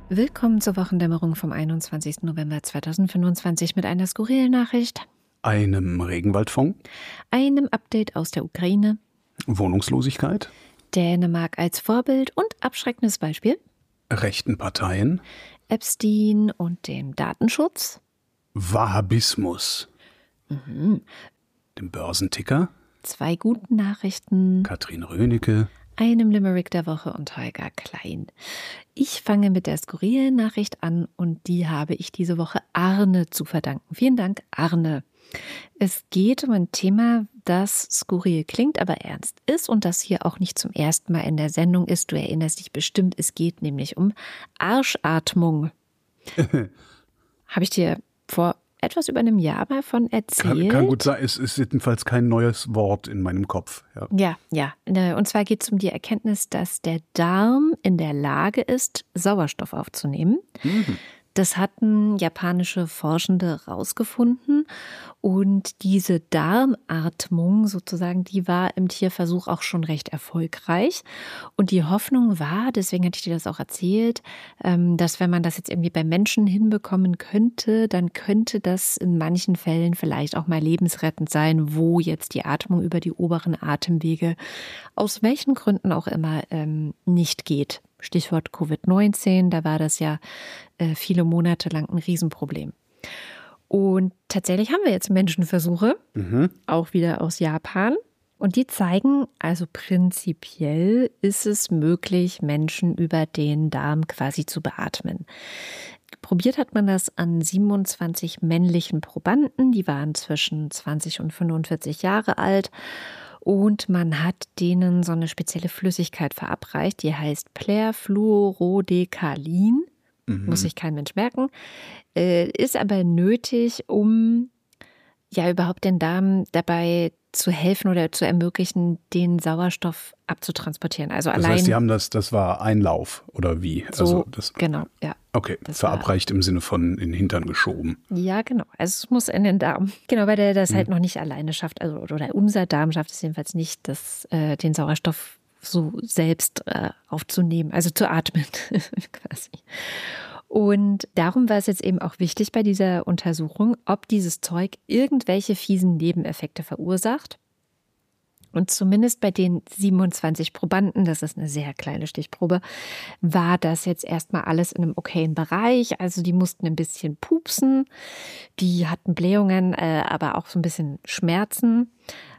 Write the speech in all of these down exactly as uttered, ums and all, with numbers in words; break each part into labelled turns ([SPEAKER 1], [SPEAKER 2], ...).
[SPEAKER 1] Willkommen zur Wochendämmerung vom einundzwanzigsten November zweitausendfünfundzwanzig mit einer skurrilen Nachricht,
[SPEAKER 2] einem Regenwaldfonds,
[SPEAKER 1] einem Update aus der Ukraine,
[SPEAKER 2] Wohnungslosigkeit,
[SPEAKER 1] Dänemark als Vorbild und abschreckendes Beispiel,
[SPEAKER 2] rechten Parteien,
[SPEAKER 1] Epstein und dem Datenschutz,
[SPEAKER 2] Wahhabismus,
[SPEAKER 1] mhm.
[SPEAKER 2] dem Börsenticker,
[SPEAKER 1] zwei guten Nachrichten,
[SPEAKER 2] Katrin Rönecke,
[SPEAKER 1] einem Limerick der Woche und Holger Klein. Ich fange mit der skurrilen Nachricht an und die habe ich diese Woche Arne zu verdanken. Vielen Dank, Arne. Es geht um ein Thema, das skurril klingt, aber ernst ist und das hier auch nicht zum ersten Mal in der Sendung ist. Du erinnerst dich bestimmt, es geht nämlich um Arschatmung. Habe ich dir vor etwas über einem Jahr mal von erzählt?
[SPEAKER 2] Kann, kann gut sein, es ist jedenfalls kein neues Wort in meinem Kopf. Ja,
[SPEAKER 1] ja. ja. Und zwar geht es um die Erkenntnis, dass der Darm in der Lage ist, Sauerstoff aufzunehmen. Mhm. Das hatten japanische Forschende rausgefunden und diese Darmatmung sozusagen, die war im Tierversuch auch schon recht erfolgreich. Und die Hoffnung war, deswegen hatte ich dir das auch erzählt, dass wenn man das jetzt irgendwie bei Menschen hinbekommen könnte, dann könnte das in manchen Fällen vielleicht auch mal lebensrettend sein, wo jetzt die Atmung über die oberen Atemwege aus welchen Gründen auch immer ähm, nicht geht. Stichwort Covid neunzehn, da war das ja äh, viele Monate lang ein Riesenproblem. Und tatsächlich haben wir jetzt Menschenversuche, mhm. auch wieder aus Japan. Und die zeigen, also prinzipiell ist es möglich, Menschen über den Darm quasi zu beatmen. Probiert hat man das an siebenundzwanzig männlichen Probanden, die waren zwischen zwanzig und fünfundvierzig Jahre alt. Und man hat denen so eine spezielle Flüssigkeit verabreicht, die heißt Perfluorodekalin. Mhm. Muss sich kein Mensch merken. Äh, ist aber nötig, um ja überhaupt den Darm dabei zu helfen oder zu ermöglichen, den Sauerstoff abzutransportieren. Also
[SPEAKER 2] das
[SPEAKER 1] allein.
[SPEAKER 2] heißt, Sie haben das, das war Einlauf oder wie?
[SPEAKER 1] So, also das, genau, ja.
[SPEAKER 2] Okay, das verabreicht war, im Sinne von in den Hintern geschoben.
[SPEAKER 1] Ja, genau. Also es muss in den Darm. Genau, weil der das hm. halt noch nicht alleine schafft. Also oder unser Darm schafft es jedenfalls nicht, das, äh, den Sauerstoff so selbst äh, aufzunehmen, also zu atmen quasi. Und darum war es jetzt eben auch wichtig bei dieser Untersuchung, ob dieses Zeug irgendwelche fiesen Nebeneffekte verursacht. Und zumindest bei den siebenundzwanzig Probanden, das ist eine sehr kleine Stichprobe, war das jetzt erstmal alles in einem okayen Bereich. Also die mussten ein bisschen pupsen, die hatten Blähungen, äh, aber auch so ein bisschen Schmerzen.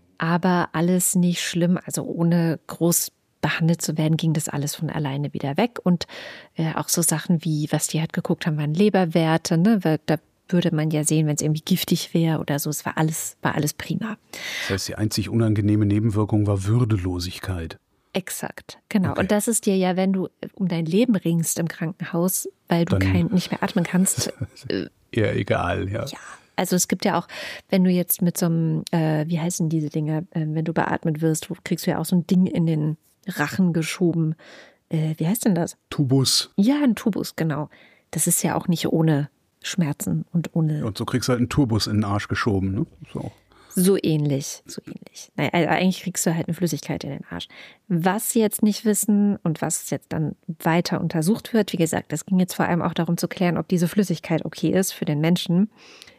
[SPEAKER 1] Aber alles nicht schlimm, also ohne groß behandelt zu werden, ging das alles von alleine wieder weg. Und äh, auch so Sachen wie, was die halt geguckt haben, waren Leberwerte, ne? Da würde man ja sehen, wenn es irgendwie giftig wäre oder so. Es war alles, war alles prima.
[SPEAKER 2] Das heißt, die einzig unangenehme Nebenwirkung war Würdelosigkeit.
[SPEAKER 1] Exakt, genau.
[SPEAKER 2] Okay.
[SPEAKER 1] Und das ist dir ja, wenn du um dein Leben ringst im Krankenhaus, weil du kein, nicht mehr atmen kannst.
[SPEAKER 2] Äh, eher egal, ja.
[SPEAKER 1] Ja. Also es gibt ja auch, wenn du jetzt mit so einem, äh, wie heißen diese Dinge, äh, wenn du beatmet wirst, kriegst du ja auch so ein Ding in den Rachen geschoben. Äh, wie heißt denn das?
[SPEAKER 2] Tubus.
[SPEAKER 1] Ja, ein Tubus, genau. Das ist ja auch nicht ohne Schmerzen und ohne...
[SPEAKER 2] Und so kriegst du halt einen Tubus in den Arsch geschoben, ne? So.
[SPEAKER 1] So ähnlich, so ähnlich. Naja, also eigentlich kriegst du halt eine Flüssigkeit in den Arsch. Was sie jetzt nicht wissen und was jetzt dann weiter untersucht wird, wie gesagt, das ging jetzt vor allem auch darum zu klären, ob diese Flüssigkeit okay ist für den Menschen.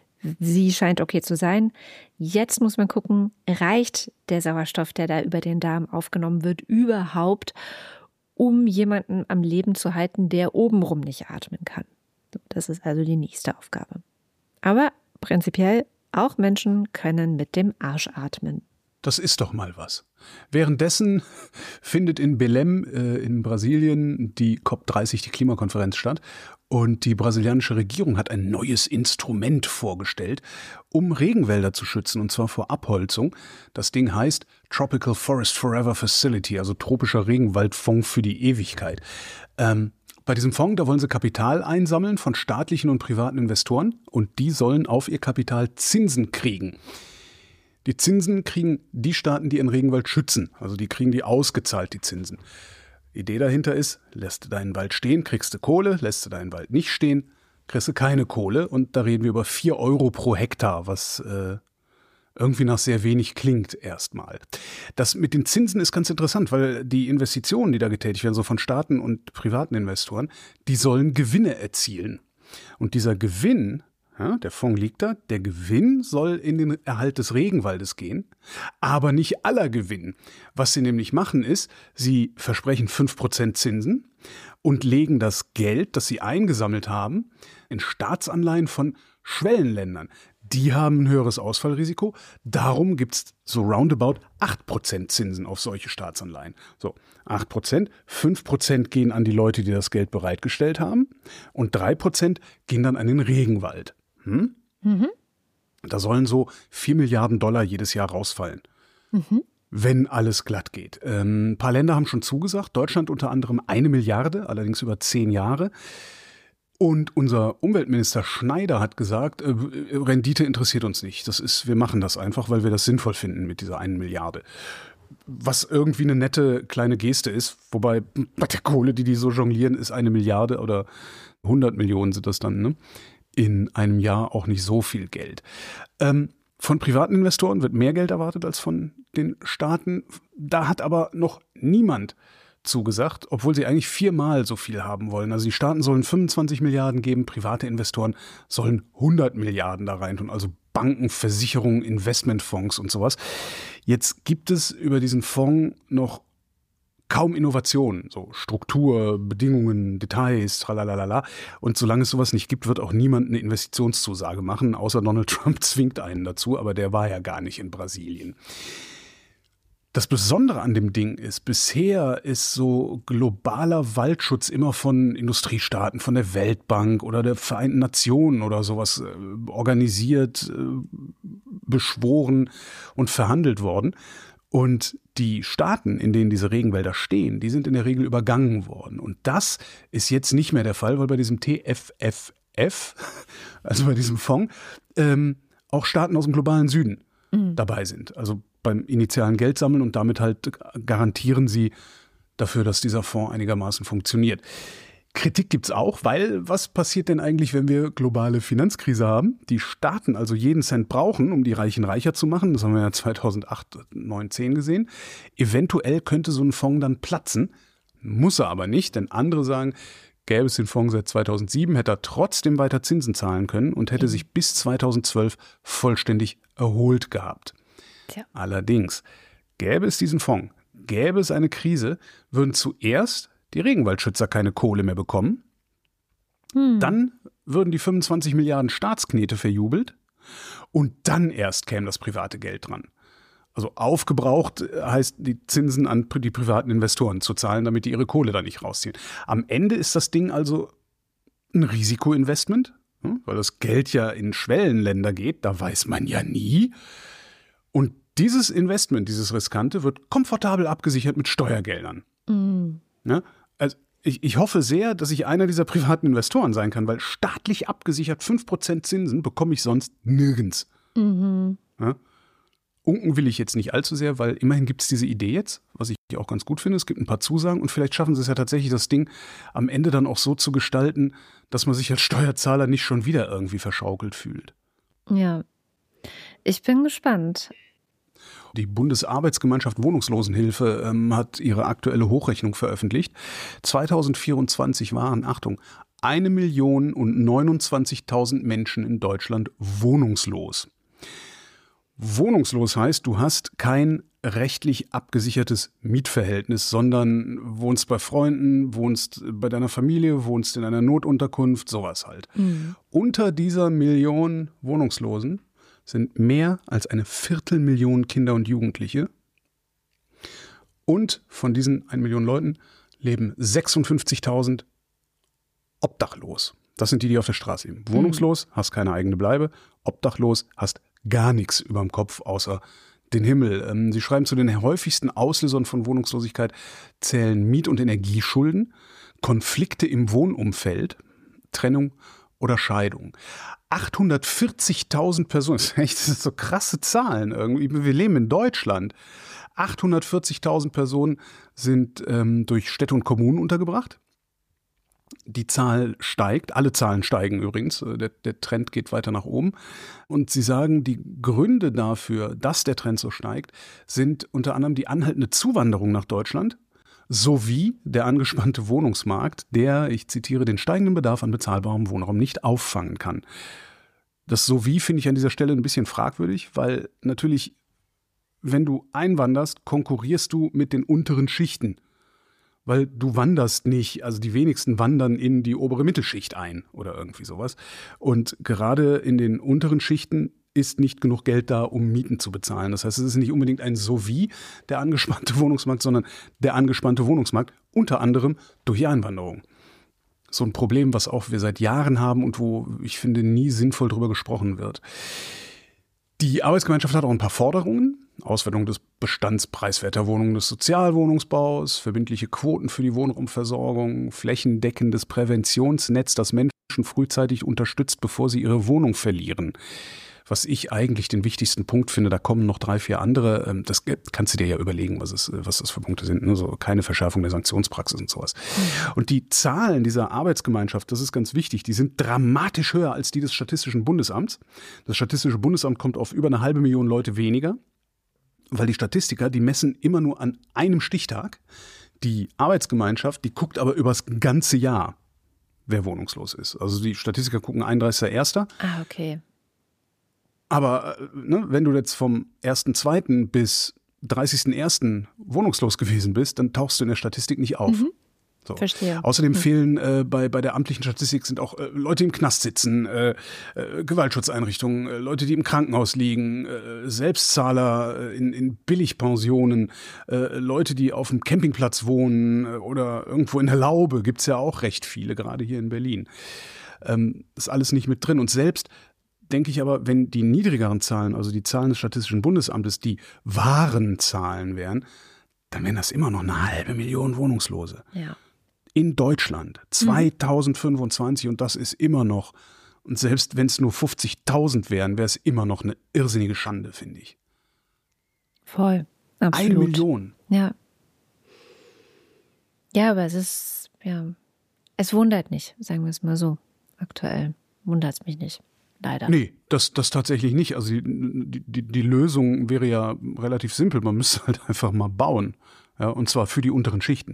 [SPEAKER 1] Sie scheint okay zu sein. Jetzt muss man gucken, reicht der Sauerstoff, der da über den Darm aufgenommen wird, überhaupt, um jemanden am Leben zu halten, der obenrum nicht atmen kann. Das ist also die nächste Aufgabe. Aber prinzipiell, auch Menschen können mit dem Arsch atmen.
[SPEAKER 2] Das ist doch mal was. Währenddessen findet in Belém äh, in Brasilien die COP dreißig, die Klimakonferenz, statt. Und die brasilianische Regierung hat ein neues Instrument vorgestellt, um Regenwälder zu schützen, und zwar vor Abholzung. Das Ding heißt Tropical Forest Forever Facility, also tropischer Regenwaldfonds für die Ewigkeit. Ähm, bei diesem Fonds, da wollen sie Kapital einsammeln von staatlichen und privaten Investoren, und die sollen auf ihr Kapital Zinsen kriegen. Die Zinsen kriegen die Staaten, die ihren Regenwald schützen. Also die kriegen die ausgezahlt, die Zinsen. Die Idee dahinter ist, lässt du deinen Wald stehen, kriegst du Kohle, lässt du deinen Wald nicht stehen, kriegst du keine Kohle. Und da reden wir über vier Euro pro Hektar, was äh, irgendwie nach sehr wenig klingt erstmal. Das mit den Zinsen ist ganz interessant, weil die Investitionen, die da getätigt werden, so von Staaten und privaten Investoren, die sollen Gewinne erzielen. Und dieser Gewinn, ja, der Fonds liegt da, der Gewinn soll in den Erhalt des Regenwaldes gehen, aber nicht aller Gewinn. Was sie nämlich machen ist, sie versprechen fünf Prozent Zinsen und legen das Geld, das sie eingesammelt haben, in Staatsanleihen von Schwellenländern. Die haben ein höheres Ausfallrisiko. Darum gibt es so roundabout acht Prozent Zinsen auf solche Staatsanleihen. So, acht Prozent, fünf Prozent gehen an die Leute, die das Geld bereitgestellt haben und drei Prozent gehen dann an den Regenwald. Hm? Mhm. Da sollen so vier Milliarden Dollar jedes Jahr rausfallen, mhm. wenn alles glatt geht. Ähm, ein paar Länder haben schon zugesagt, Deutschland unter anderem eine Milliarde, allerdings über zehn Jahre. Und unser Umweltminister Schneider hat gesagt, äh, Rendite interessiert uns nicht. Das ist, wir machen das einfach, weil wir das sinnvoll finden mit dieser einen Milliarde. Was irgendwie eine nette kleine Geste ist, wobei bei der Kohle, die die so jonglieren, ist eine Milliarde oder hundert Millionen sind das dann, ne? In einem Jahr auch nicht so viel Geld. Ähm, von privaten Investoren wird mehr Geld erwartet als von den Staaten. Da hat aber noch niemand zugesagt, obwohl sie eigentlich viermal so viel haben wollen. Also die Staaten sollen fünfundzwanzig Milliarden geben, private Investoren sollen hundert Milliarden da rein tun, also Banken, Versicherungen, Investmentfonds und sowas. Jetzt gibt es über diesen Fonds noch kaum Innovationen, so Struktur, Bedingungen, Details, tralalala. Und solange es sowas nicht gibt, wird auch niemand eine Investitionszusage machen, außer Donald Trump zwingt einen dazu, aber der war ja gar nicht in Brasilien. Das Besondere an dem Ding ist, bisher ist so globaler Waldschutz immer von Industriestaaten, von der Weltbank oder der Vereinten Nationen oder sowas äh, organisiert, äh, beschworen und verhandelt worden. Und die Staaten, in denen diese Regenwälder stehen, die sind in der Regel übergangen worden. Und das ist jetzt nicht mehr der Fall, weil bei diesem T F F F, also bei diesem Fonds, ähm, auch Staaten aus dem globalen Süden mhm. dabei sind. Also beim initialen Geld sammeln und damit halt garantieren sie dafür, dass dieser Fonds einigermaßen funktioniert. Kritik gibt's auch, weil was passiert denn eigentlich, wenn wir globale Finanzkrise haben? Die Staaten also jeden Cent brauchen, um die Reichen reicher zu machen. Das haben wir ja zweitausendacht, neun, zehn gesehen. Eventuell könnte so ein Fonds dann platzen, muss er aber nicht, denn andere sagen, gäbe es den Fonds seit zweitausendsieben, hätte er trotzdem weiter Zinsen zahlen können und hätte sich bis zweitausendzwölf vollständig erholt gehabt. Tja. Allerdings, gäbe es diesen Fonds, gäbe es eine Krise, würden zuerst die Regenwaldschützer keine Kohle mehr bekommen. Hm. Dann würden die fünfundzwanzig Milliarden Staatsknete verjubelt und dann erst käme das private Geld dran. Also aufgebraucht heißt, die Zinsen an die privaten Investoren zu zahlen, damit die ihre Kohle da nicht rausziehen. Am Ende ist das Ding also ein Risikoinvestment, weil das Geld ja in Schwellenländer geht, da weiß man ja nie. Und dieses Investment, dieses Riskante, wird komfortabel abgesichert mit Steuergeldern. Mhm. Ja, also ich, ich hoffe sehr, dass ich einer dieser privaten Investoren sein kann, weil staatlich abgesichert fünf Prozent Zinsen bekomme ich sonst nirgends. Mhm. Ja? Unken will ich jetzt nicht allzu sehr, weil immerhin gibt es diese Idee jetzt, was ich auch ganz gut finde. Es gibt ein paar Zusagen und vielleicht schaffen sie es ja tatsächlich, das Ding am Ende dann auch so zu gestalten, dass man sich als Steuerzahler nicht schon wieder irgendwie verschaukelt fühlt.
[SPEAKER 1] Ja, ich bin gespannt.
[SPEAKER 2] Die Bundesarbeitsgemeinschaft Wohnungslosenhilfe ähm, hat ihre aktuelle Hochrechnung veröffentlicht. zweitausendvierundzwanzig waren, Achtung, eine Million und neunundzwanzigtausend Menschen in Deutschland wohnungslos. Wohnungslos heißt, du hast kein rechtlich abgesichertes Mietverhältnis, sondern wohnst bei Freunden, wohnst bei deiner Familie, wohnst in einer Notunterkunft, sowas halt. Mhm. Unter dieser Million Wohnungslosen sind mehr als eine Viertelmillion Kinder und Jugendliche. Und von diesen eine Million Leuten leben sechsundfünfzigtausend obdachlos. Das sind die, die auf der Straße leben. Mhm. Wohnungslos, hast keine eigene Bleibe. Obdachlos, hast gar nichts überm Kopf außer den Himmel. Sie schreiben, zu den häufigsten Auslösern von Wohnungslosigkeit zählen Miet- und Energieschulden, Konflikte im Wohnumfeld, Trennung oder Scheidung. achthundertvierzigtausend Personen, das sind so krasse Zahlen irgendwie. Wir leben in Deutschland. achthundertvierzigtausend Personen sind ähm, durch Städte und Kommunen untergebracht. Die Zahl steigt, alle Zahlen steigen übrigens, der, der Trend geht weiter nach oben. Und sie sagen, die Gründe dafür, dass der Trend so steigt, sind unter anderem die anhaltende Zuwanderung nach Deutschland sowie der angespannte Wohnungsmarkt, der, ich zitiere, den steigenden Bedarf an bezahlbarem Wohnraum nicht auffangen kann. Das sowie finde ich an dieser Stelle ein bisschen fragwürdig, weil natürlich, wenn du einwanderst, konkurrierst du mit den unteren Schichten. Weil du wanderst nicht, also die wenigsten wandern in die obere Mittelschicht ein oder irgendwie sowas. Und gerade in den unteren Schichten ist nicht genug Geld da, um Mieten zu bezahlen. Das heißt, es ist nicht unbedingt ein sowie der angespannte Wohnungsmarkt, sondern der angespannte Wohnungsmarkt, unter anderem durch die Einwanderung. So ein Problem, was auch wir seit Jahren haben und wo, ich finde, nie sinnvoll drüber gesprochen wird. Die Arbeitsgemeinschaft hat auch ein paar Forderungen. Auswertung des Bestands preiswerter Wohnungen des Sozialwohnungsbaus, verbindliche Quoten für die Wohnraumversorgung, flächendeckendes Präventionsnetz, das Menschen frühzeitig unterstützt, bevor sie ihre Wohnung verlieren. Was ich eigentlich den wichtigsten Punkt finde, da kommen noch drei, vier andere, das kannst du dir ja überlegen, was, es, was das für Punkte sind, ne? So keine Verschärfung der Sanktionspraxis und sowas. Mhm. Und die Zahlen dieser Arbeitsgemeinschaft, das ist ganz wichtig, die sind dramatisch höher als die des Statistischen Bundesamts. Das Statistische Bundesamt kommt auf über eine halbe Million Leute weniger, weil die Statistiker, die messen immer nur an einem Stichtag. Die Arbeitsgemeinschaft, die guckt aber übers ganze Jahr, wer wohnungslos ist. Also die Statistiker gucken einunddreißigster erster
[SPEAKER 1] Ah, okay.
[SPEAKER 2] Aber ne, wenn du jetzt vom ersten zweiten bis dreißigsten ersten wohnungslos gewesen bist, dann tauchst du in der Statistik nicht auf.
[SPEAKER 1] Mhm.
[SPEAKER 2] So.
[SPEAKER 1] Verstehe.
[SPEAKER 2] Außerdem
[SPEAKER 1] mhm.
[SPEAKER 2] fehlen äh, bei, bei der amtlichen Statistik sind auch äh, Leute, die im Knast sitzen, äh, äh, Gewaltschutzeinrichtungen, äh, Leute, die im Krankenhaus liegen, äh, Selbstzahler äh, in, in Billigpensionen, äh, Leute, die auf dem Campingplatz wohnen äh, oder irgendwo in der Laube, gibt's ja auch recht viele, gerade hier in Berlin. Ähm, ist alles nicht mit drin. Und selbst denke ich aber, wenn die niedrigeren Zahlen, also die Zahlen des Statistischen Bundesamtes, die wahren Zahlen wären, dann wären das immer noch eine halbe Million Wohnungslose.
[SPEAKER 1] Ja.
[SPEAKER 2] In Deutschland zweitausendfünfundzwanzig mhm. und das ist immer noch, und selbst wenn es nur fünfzigtausend wären, wäre es immer noch eine irrsinnige Schande, finde ich.
[SPEAKER 1] Voll, absolut.
[SPEAKER 2] Eine Million.
[SPEAKER 1] Ja. Ja, aber es ist, ja, es wundert nicht, sagen wir es mal so. Aktuell wundert es mich nicht. Leider.
[SPEAKER 2] Nee, das, das tatsächlich nicht. Also die, die, die Lösung wäre ja relativ simpel. Man müsste halt einfach mal bauen. Ja, und zwar für die unteren Schichten.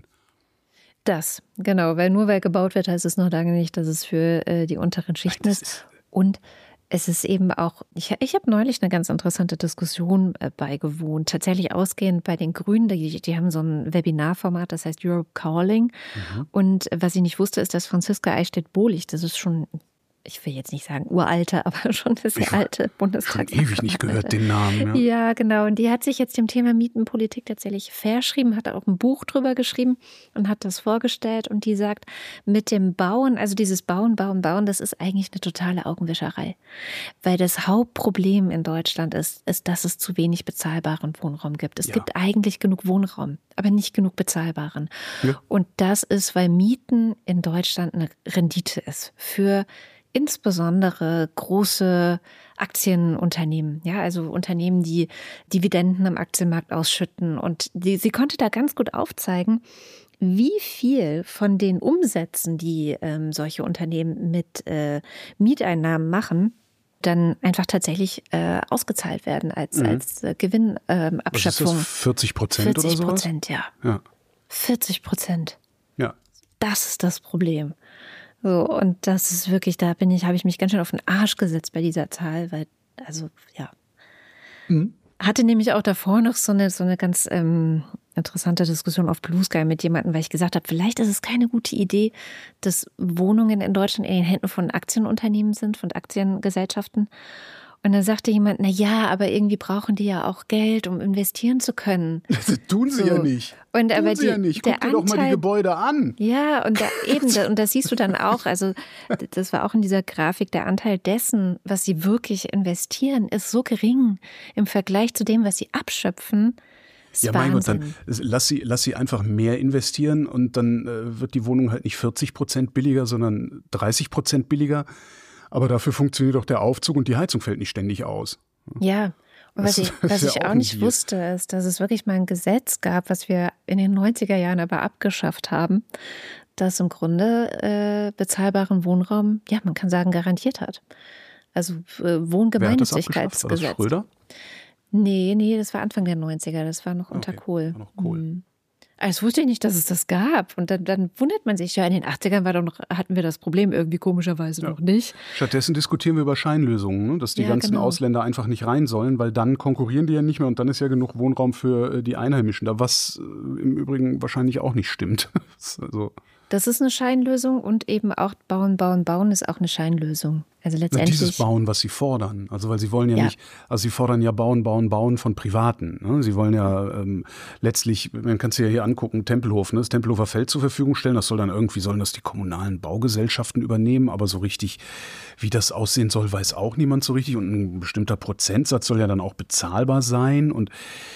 [SPEAKER 1] Das, genau. Weil nur weil gebaut wird, heißt es noch lange nicht, dass es für äh, die unteren Schichten ist. ist. Und es ist eben auch, ich, ich habe neulich eine ganz interessante Diskussion äh, beigewohnt. Tatsächlich ausgehend bei den Grünen, die, die haben so ein Webinarformat, das heißt Europe Calling. Mhm. Und was ich nicht wusste, ist, dass Franziska Eichstätt-Bohlig, das ist schon, ich will jetzt nicht sagen uralte, aber schon eine sehr alte Bundestagsabgeordnete.
[SPEAKER 2] Schon ewig nicht gehört, den Namen.
[SPEAKER 1] Ja. ja, genau. Und die hat sich jetzt dem Thema Mietenpolitik tatsächlich verschrieben, hat auch ein Buch drüber geschrieben und hat das vorgestellt. Und die sagt, mit dem Bauen, also dieses Bauen, Bauen, Bauen, das ist eigentlich eine totale Augenwischerei. Weil das Hauptproblem in Deutschland ist, ist, dass es zu wenig bezahlbaren Wohnraum gibt. Es ja. gibt eigentlich genug Wohnraum, aber nicht genug bezahlbaren. Ja. Und das ist, weil Mieten in Deutschland eine Rendite ist für insbesondere große Aktienunternehmen, ja, also Unternehmen, die Dividenden am Aktienmarkt ausschütten. Und die, sie konnte da ganz gut aufzeigen, wie viel von den Umsätzen, die ähm, solche Unternehmen mit äh, Mieteinnahmen machen, dann einfach tatsächlich äh, ausgezahlt werden als, mhm. als äh, Gewinnabschöpfung.
[SPEAKER 2] Ähm, Was ist das, vierzig Prozent oder so?
[SPEAKER 1] vierzig Prozent, ja.
[SPEAKER 2] ja.
[SPEAKER 1] vierzig Prozent.
[SPEAKER 2] Ja.
[SPEAKER 1] Das ist das Problem. So, und das ist wirklich, da bin ich, habe ich mich ganz schön auf den Arsch gesetzt bei dieser Zahl, weil, also, ja. Mhm. Hatte nämlich auch davor noch so eine, so eine ganz ähm, interessante Diskussion auf Blue Sky mit jemandem, weil ich gesagt habe, vielleicht ist es keine gute Idee, dass Wohnungen in Deutschland in den Händen von Aktienunternehmen sind, von Aktiengesellschaften. Und dann sagte jemand, na ja, aber irgendwie brauchen die ja auch Geld, um investieren zu können.
[SPEAKER 2] Das tun sie so. ja nicht.
[SPEAKER 1] Und
[SPEAKER 2] tun
[SPEAKER 1] aber
[SPEAKER 2] sie
[SPEAKER 1] die,
[SPEAKER 2] ja nicht. Guck
[SPEAKER 1] der
[SPEAKER 2] dir
[SPEAKER 1] Anteil,
[SPEAKER 2] doch mal die Gebäude an.
[SPEAKER 1] Ja, und da, eben, und das siehst du dann auch, also das war auch in dieser Grafik, der Anteil dessen, was sie wirklich investieren, ist so gering im Vergleich zu dem, was sie abschöpfen.
[SPEAKER 2] Ja, mein Gott, dann lass sie, lass sie einfach mehr investieren und dann äh, wird die Wohnung halt nicht vierzig Prozent billiger, sondern dreißig Prozent billiger. Aber dafür funktioniert auch der Aufzug und die Heizung fällt nicht ständig aus.
[SPEAKER 1] Ja, und was ich, was ja ich auch, auch nicht wusste, ist, dass es wirklich mal ein Gesetz gab, was wir in den neunziger Jahren aber abgeschafft haben, das im Grunde äh, bezahlbaren Wohnraum, ja, man kann sagen, garantiert hat. Also äh, Wohngemeinnützigkeitsgesetz.
[SPEAKER 2] War das Schröder?
[SPEAKER 1] Nee, nee, das war Anfang der neunziger, das war noch unter
[SPEAKER 2] Okay,
[SPEAKER 1] Kohl.
[SPEAKER 2] war noch Kohl.
[SPEAKER 1] Mhm. Das wusste ich nicht, dass es das gab. Und dann, dann wundert man sich, ja, in den achtzigern war doch noch, hatten wir das Problem irgendwie komischerweise ja. noch nicht.
[SPEAKER 2] Stattdessen diskutieren wir über Scheinlösungen, ne? Dass die ja, ganzen genau. Ausländer einfach nicht rein sollen, weil dann konkurrieren die ja nicht mehr und dann ist ja genug Wohnraum für die Einheimischen da, was äh, im Übrigen wahrscheinlich auch nicht stimmt. also
[SPEAKER 1] Das ist eine Scheinlösung und eben auch Bauen, Bauen, Bauen ist auch eine Scheinlösung. Also letztendlich.
[SPEAKER 2] Na, dieses Bauen, was sie fordern. Also weil sie wollen ja, ja nicht, also sie fordern ja Bauen, Bauen, Bauen von Privaten. Ne? Sie wollen ja ähm, letztlich, man kann es ja hier angucken, Tempelhof, ne? Das Tempelhofer Feld zur Verfügung stellen. Das soll dann irgendwie, sollen das die kommunalen Baugesellschaften übernehmen. Aber so richtig, wie das aussehen soll, weiß auch niemand so richtig. Und ein bestimmter Prozentsatz soll ja dann auch bezahlbar sein. Und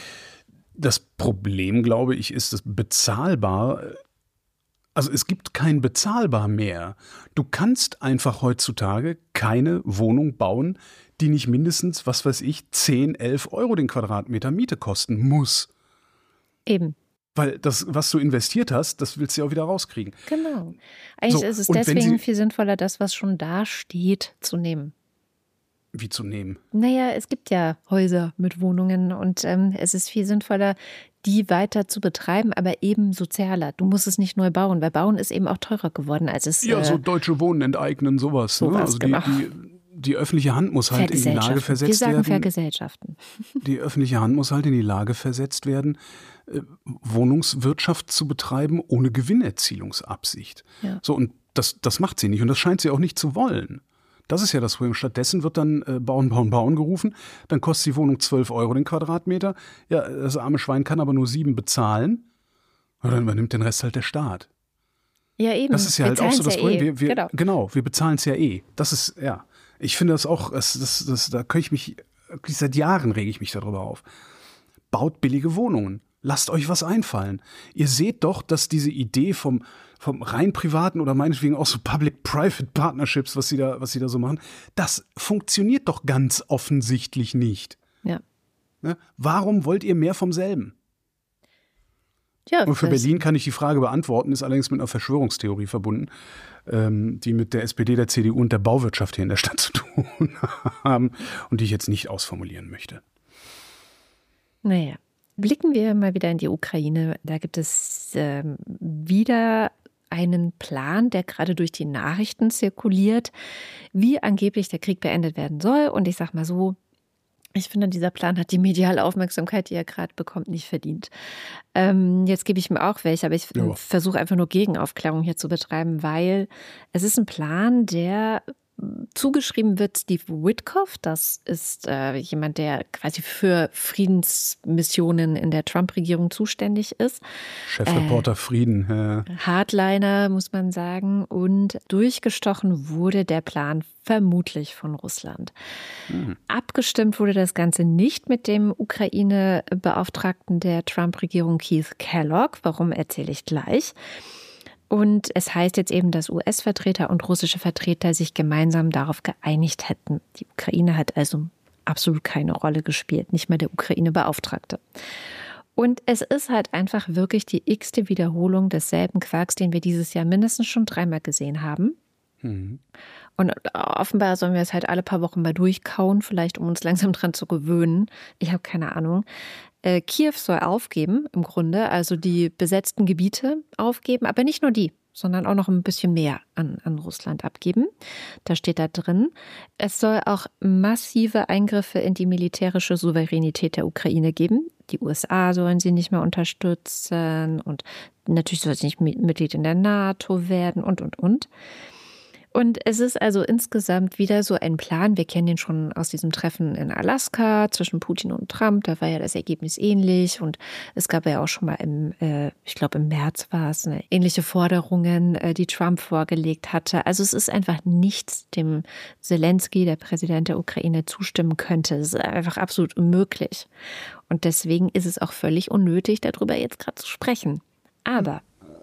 [SPEAKER 2] das Problem, glaube ich, ist, dass bezahlbar. Also es gibt kein bezahlbar mehr. Du kannst einfach heutzutage keine Wohnung bauen, die nicht mindestens, was weiß ich, zehn, elf Euro den Quadratmeter Miete kosten muss.
[SPEAKER 1] Eben.
[SPEAKER 2] Weil das, was du investiert hast, das willst du ja auch wieder rauskriegen.
[SPEAKER 1] Genau. Eigentlich
[SPEAKER 2] so,
[SPEAKER 1] ist es
[SPEAKER 2] deswegen
[SPEAKER 1] deswegen viel sinnvoller, das, was schon da steht, zu nehmen.
[SPEAKER 2] Wie zu nehmen?
[SPEAKER 1] Naja, es gibt ja Häuser mit Wohnungen und ähm, es ist viel sinnvoller, die weiter zu betreiben, aber eben sozialer. Du musst es nicht neu bauen, weil Bauen ist eben auch teurer geworden, als es...
[SPEAKER 2] Ja,
[SPEAKER 1] äh,
[SPEAKER 2] so Deutsche Wohnen enteignen, sowas.
[SPEAKER 1] sowas
[SPEAKER 2] ne? Also
[SPEAKER 1] genau.
[SPEAKER 2] die, die, die öffentliche Hand muss halt in die Lage versetzt werden...
[SPEAKER 1] Wir sagen Vergesellschaften.
[SPEAKER 2] Die öffentliche Hand muss halt in die Lage versetzt werden, äh, Wohnungswirtschaft zu betreiben ohne Gewinnerzielungsabsicht.
[SPEAKER 1] Ja.
[SPEAKER 2] So, und das, das macht sie nicht und das scheint sie auch nicht zu wollen. Das ist ja das Problem. Stattdessen wird dann äh, Bauen, Bauen, Bauen gerufen. Dann kostet die Wohnung zwölf Euro den Quadratmeter. Ja, das arme Schwein kann aber nur sieben bezahlen. Und dann übernimmt den Rest halt der Staat.
[SPEAKER 1] Ja, eben.
[SPEAKER 2] Das ist ja
[SPEAKER 1] wir
[SPEAKER 2] halt auch so das
[SPEAKER 1] ja
[SPEAKER 2] Problem.
[SPEAKER 1] Eh.
[SPEAKER 2] Wir, wir,
[SPEAKER 1] genau.
[SPEAKER 2] genau, wir bezahlen es ja eh. Das ist, ja. Ich finde das auch, das, das, das, da kann ich mich, seit Jahren rege ich mich darüber auf. Baut billige Wohnungen. Lasst euch was einfallen. Ihr seht doch, dass diese Idee vom, vom rein privaten oder meinetwegen auch so Public-Private Partnerships, was sie da, was sie da so machen, das funktioniert doch ganz offensichtlich nicht.
[SPEAKER 1] Ja.
[SPEAKER 2] Ne? Warum wollt ihr mehr vom selben?
[SPEAKER 1] Ja,
[SPEAKER 2] und für Berlin kann ich die Frage beantworten, ist allerdings mit einer Verschwörungstheorie verbunden, ähm, die mit der S P D, der C D U und der Bauwirtschaft hier in der Stadt zu tun haben und die ich jetzt nicht ausformulieren möchte.
[SPEAKER 1] Naja. Blicken wir mal wieder in die Ukraine. Da gibt es äh, wieder einen Plan, der gerade durch die Nachrichten zirkuliert, wie angeblich der Krieg beendet werden soll. Und ich sage mal so, ich finde, dieser Plan hat die mediale Aufmerksamkeit, die er gerade bekommt, nicht verdient. Ähm, jetzt gebe ich mir auch welche, aber ich ja. versuche einfach nur Gegenaufklärung hier zu betreiben, weil es ist ein Plan, der zugeschrieben wird Steve Witkoff. Das ist äh, jemand, der quasi für Friedensmissionen in der Trump-Regierung zuständig ist.
[SPEAKER 2] Chefreporter äh, Frieden. Ja.
[SPEAKER 1] Hardliner, muss man sagen. Und durchgestochen wurde der Plan vermutlich von Russland. Mhm. Abgestimmt wurde das Ganze nicht mit dem Ukraine-Beauftragten der Trump-Regierung Keith Kellogg. Warum, erzähle ich gleich. Und es heißt jetzt eben, dass U S-Vertreter und russische Vertreter sich gemeinsam darauf geeinigt hätten. Die Ukraine hat also absolut keine Rolle gespielt, nicht mal der Ukraine-Beauftragte. Und es ist halt einfach wirklich die x-te Wiederholung desselben Quarks, den wir dieses Jahr mindestens schon dreimal gesehen haben. Mhm. Und offenbar sollen wir es halt alle paar Wochen mal durchkauen, vielleicht um uns langsam dran zu gewöhnen. Ich habe keine Ahnung. Äh, Kiew soll aufgeben im Grunde, also die besetzten Gebiete aufgeben, aber nicht nur die, sondern auch noch ein bisschen mehr an, an Russland abgeben. Da steht da drin. Es soll auch massive Eingriffe in die militärische Souveränität der Ukraine geben. Die U S A sollen sie nicht mehr unterstützen und natürlich soll sie nicht Mitglied in der NATO werden und, und, und. Und es ist also insgesamt wieder so ein Plan. Wir kennen den schon aus diesem Treffen in Alaska zwischen Putin und Trump. Da war ja das Ergebnis ähnlich. Und es gab ja auch schon mal im, äh, ich glaube im März war es, eine ähnliche Forderungen, äh, die Trump vorgelegt hatte. Also es ist einfach nichts, dem Zelensky, der Präsident der Ukraine, zustimmen könnte. Es ist einfach absolut unmöglich. Und deswegen ist es auch völlig unnötig, darüber jetzt gerade zu sprechen. Aber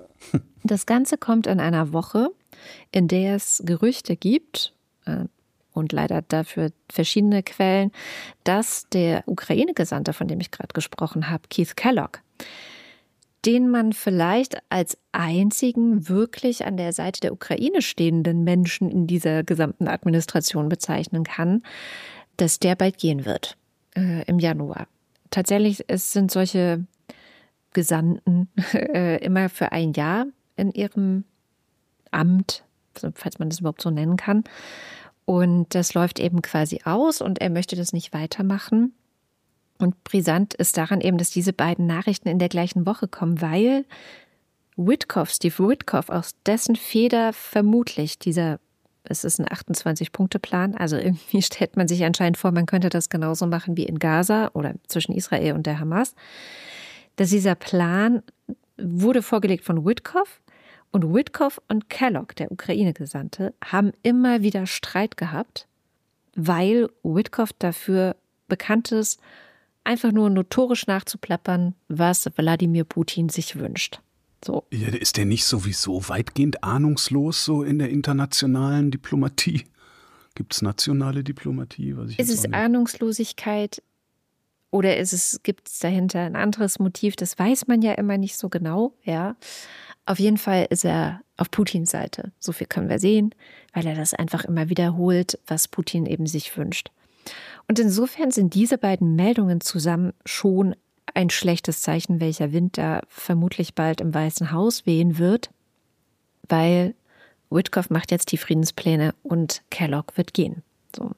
[SPEAKER 1] das Ganze kommt in einer Woche, in der es Gerüchte gibt, äh, und leider dafür verschiedene Quellen, dass der Ukraine-Gesandte, von dem ich gerade gesprochen habe, Keith Kellogg, den man vielleicht als einzigen wirklich an der Seite der Ukraine stehenden Menschen in dieser gesamten Administration bezeichnen kann, dass der bald gehen wird äh, im Januar. Tatsächlich es sind solche Gesandten äh, immer für ein Jahr in ihrem Amt, falls man das überhaupt so nennen kann. Und das läuft eben quasi aus und er möchte das nicht weitermachen. Und brisant ist daran eben, dass diese beiden Nachrichten in der gleichen Woche kommen, weil Witkoff, Steve Witkoff, aus dessen Feder vermutlich dieser, es ist ein achtundzwanzig-Punkte-Plan, also irgendwie stellt man sich anscheinend vor, man könnte das genauso machen wie in Gaza oder zwischen Israel und der Hamas, dass dieser Plan wurde vorgelegt von Witkoff und Witkoff und Kellogg, der Ukraine-Gesandte, haben immer wieder Streit gehabt, weil Witkoff dafür bekannt ist, einfach nur notorisch nachzuplappern, was Wladimir Putin sich wünscht. So.
[SPEAKER 2] Ja, ist der nicht sowieso weitgehend ahnungslos so in der internationalen Diplomatie? Gibt es nationale Diplomatie? Weiß ich
[SPEAKER 1] ist es Ahnungslosigkeit oder ist es, gibt es dahinter ein anderes Motiv? Das weiß man ja immer nicht so genau. Ja. Auf jeden Fall ist er auf Putins Seite. So viel können wir sehen, weil er das einfach immer wiederholt, was Putin eben sich wünscht. Und insofern sind diese beiden Meldungen zusammen schon ein schlechtes Zeichen, welcher Wind da vermutlich bald im Weißen Haus wehen wird, weil Witkoff macht jetzt die Friedenspläne und Kellogg wird gehen. So.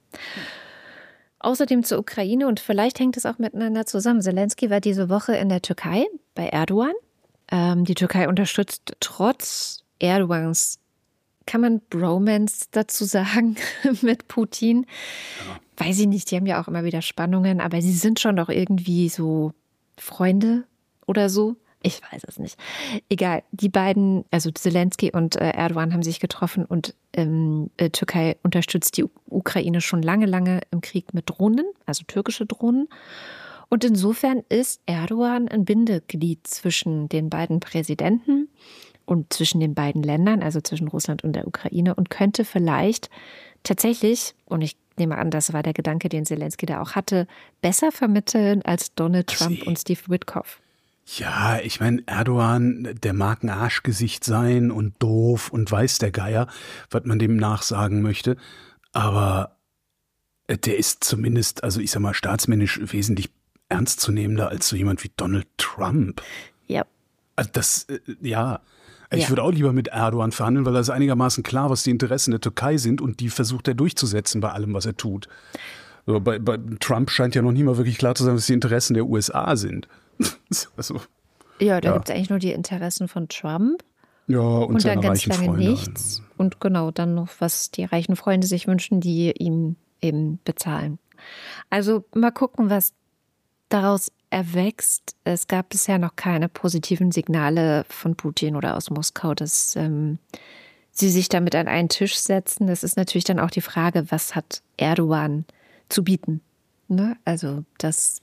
[SPEAKER 1] Außerdem zur Ukraine und vielleicht hängt es auch miteinander zusammen. Zelensky war diese Woche in der Türkei bei Erdogan. Ähm, die Türkei unterstützt trotz Erdogans, kann man Bromance dazu sagen, mit Putin? Ja. Weiß ich nicht, die haben ja auch immer wieder Spannungen, aber sie sind schon doch irgendwie so Freunde oder so. Ich weiß es nicht. Egal, die beiden, also Zelensky und äh, Erdogan haben sich getroffen und ähm, äh, Türkei unterstützt die U- Ukraine schon lange, lange im Krieg mit Drohnen, also türkische Drohnen. Und insofern ist Erdogan ein Bindeglied zwischen den beiden Präsidenten und zwischen den beiden Ländern, also zwischen Russland und der Ukraine und könnte vielleicht tatsächlich, und ich nehme an, das war der Gedanke, den Zelensky da auch hatte, besser vermitteln als Donald Trump und Steve Witkoff.
[SPEAKER 2] Ja, ich meine, Erdogan, der mag ein Arschgesicht sein und doof und weiß der Geier, was man dem nachsagen möchte. Aber der ist zumindest, also ich sag mal, staatsmännisch wesentlich ernstzunehmender als so jemand wie Donald Trump.
[SPEAKER 1] Ja.
[SPEAKER 2] Also das, ja. Ich
[SPEAKER 1] ja.
[SPEAKER 2] würde auch lieber mit Erdogan verhandeln, weil er ist einigermaßen klar, was die Interessen der Türkei sind und die versucht er durchzusetzen bei allem, was er tut. Also bei, bei Trump scheint ja noch nie mal wirklich klar zu sein, was die Interessen der U S A sind. Also,
[SPEAKER 1] ja, da
[SPEAKER 2] ja.
[SPEAKER 1] gibt es eigentlich nur die Interessen von Trump.
[SPEAKER 2] Ja, und, und
[SPEAKER 1] dann ganz
[SPEAKER 2] reichen
[SPEAKER 1] lange
[SPEAKER 2] Freunde.
[SPEAKER 1] nichts. Und genau, dann noch, was die reichen Freunde sich wünschen, die ihm eben bezahlen. Also mal gucken, was daraus erwächst. Es gab bisher noch keine positiven Signale von Putin oder aus Moskau, dass ähm, sie sich damit an einen Tisch setzen. Das ist natürlich dann auch die Frage, was hat Erdogan zu bieten? Ne? Also das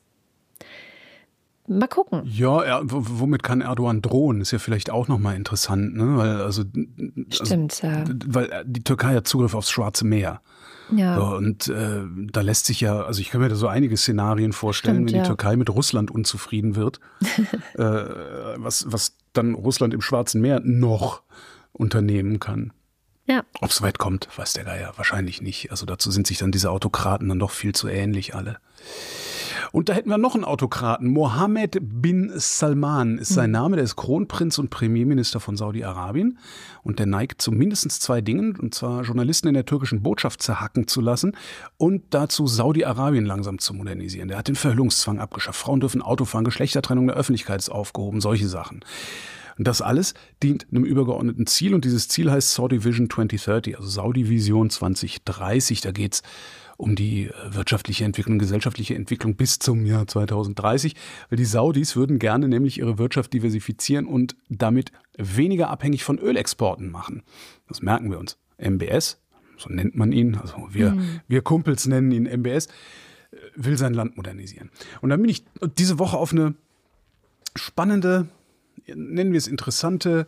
[SPEAKER 1] mal gucken.
[SPEAKER 2] Ja, er, womit kann Erdogan drohen? Ist ja vielleicht auch nochmal interessant, ne? Weil also
[SPEAKER 1] Stimmt,
[SPEAKER 2] also,
[SPEAKER 1] ja.
[SPEAKER 2] Weil die Türkei hat Zugriff aufs Schwarze Meer.
[SPEAKER 1] Ja.
[SPEAKER 2] So, und äh, da lässt sich ja, also ich kann mir da so einige Szenarien vorstellen,
[SPEAKER 1] Stimmt,
[SPEAKER 2] wenn die
[SPEAKER 1] ja.
[SPEAKER 2] Türkei mit Russland unzufrieden wird, äh, was, was dann Russland im Schwarzen Meer noch unternehmen kann.
[SPEAKER 1] Ja.
[SPEAKER 2] Ob es weit kommt, weiß der Geier wahrscheinlich nicht. Also dazu sind sich dann diese Autokraten dann doch viel zu ähnlich alle. Und da hätten wir noch einen Autokraten. Mohammed bin Salman ist sein Name. Der ist Kronprinz und Premierminister von Saudi-Arabien. Und der neigt zu mindestens zwei Dingen. Und zwar Journalisten in der türkischen Botschaft zerhacken zu lassen und dazu Saudi-Arabien langsam zu modernisieren. Der hat den Verhüllungszwang abgeschafft. Frauen dürfen Auto fahren, Geschlechtertrennung der Öffentlichkeit ist aufgehoben, solche Sachen. Und das alles dient einem übergeordneten Ziel. Und dieses Ziel heißt Saudi Vision zwanzig dreißig, also Saudi Vision zwanzig dreißig. Da geht's um die wirtschaftliche Entwicklung, gesellschaftliche Entwicklung bis zum Jahr zweitausenddreißig. Weil die Saudis würden gerne nämlich ihre Wirtschaft diversifizieren und damit weniger abhängig von Ölexporten machen. Das merken wir uns. M B S, so nennt man ihn, also wir, mhm. wir Kumpels nennen ihn M B S, will sein Land modernisieren. Und dann bin ich diese Woche auf eine spannende, nennen wir es interessante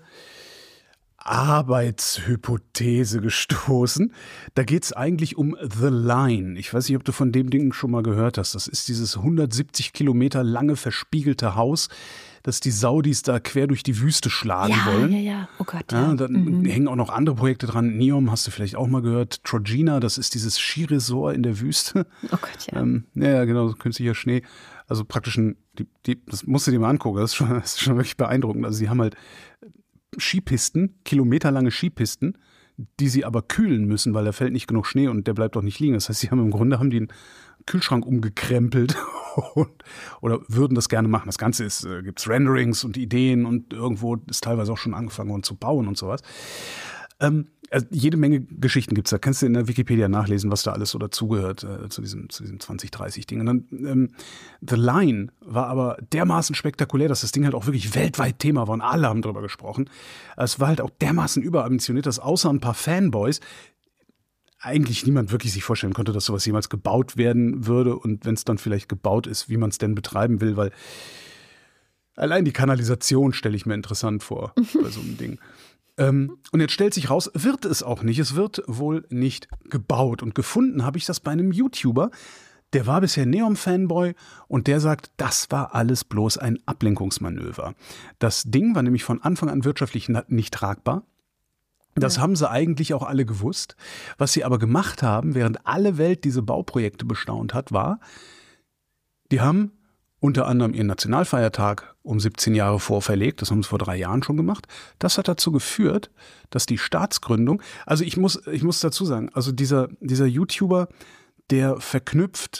[SPEAKER 2] Arbeitshypothese gestoßen. Da geht es eigentlich um The Line. Ich weiß nicht, ob du von dem Ding schon mal gehört hast. Das ist dieses hundertsiebzig Kilometer lange verspiegelte Haus dass die Saudis da quer durch die Wüste schlagen
[SPEAKER 1] ja,
[SPEAKER 2] wollen.
[SPEAKER 1] Ja, ja, oh Gott, ja.
[SPEAKER 2] ja dann mhm. hängen auch noch andere Projekte dran. Neom hast du vielleicht auch mal gehört. Trojena, das ist dieses Skiresort in der Wüste.
[SPEAKER 1] Oh Gott, ja.
[SPEAKER 2] Ähm, ja, genau, so künstlicher Schnee. Also praktisch ein, die, die, das musst du dir mal angucken, das ist, schon, das ist schon wirklich beeindruckend. Also sie haben halt Skipisten, kilometerlange Skipisten, die sie aber kühlen müssen, weil da fällt nicht genug Schnee und der bleibt auch nicht liegen. Das heißt, sie haben im Grunde haben die einen Kühlschrank umgekrempelt und, oder würden das gerne machen. Das Ganze ist, äh, gibt's Renderings und Ideen und irgendwo ist teilweise auch schon angefangen worden zu bauen und sowas. Ähm, also jede Menge Geschichten gibt's da. Kannst du in der Wikipedia nachlesen, was da alles so dazugehört äh, zu diesem, zu diesem zwanzig dreißig Ding. Und dann ähm, The Line war aber dermaßen spektakulär, dass das Ding halt auch wirklich weltweit Thema war und alle haben drüber gesprochen. Es war halt auch dermaßen überambitioniert, dass außer ein paar Fanboys eigentlich niemand wirklich sich vorstellen konnte, dass sowas jemals gebaut werden würde und wenn es dann vielleicht gebaut ist, wie man es denn betreiben will, weil allein die Kanalisation stelle ich mir interessant vor bei so einem Ding. Ähm, und jetzt stellt sich raus, wird es auch nicht. Es wird wohl nicht gebaut. Und gefunden habe ich das bei einem YouTuber, der war bisher Neom-Fanboy und der sagt, das war alles bloß ein Ablenkungsmanöver. Das Ding war nämlich von Anfang an wirtschaftlich nicht tragbar. Das ja. haben sie eigentlich auch alle gewusst. Was sie aber gemacht haben, während alle Welt diese Bauprojekte bestaunt hat, war, die haben unter anderem ihren Nationalfeiertag um siebzehn Jahre vorverlegt. Das haben sie vor drei Jahren schon gemacht. Das hat dazu geführt, dass die Staatsgründung, also ich muss, ich muss dazu sagen, also dieser, dieser YouTuber, der verknüpft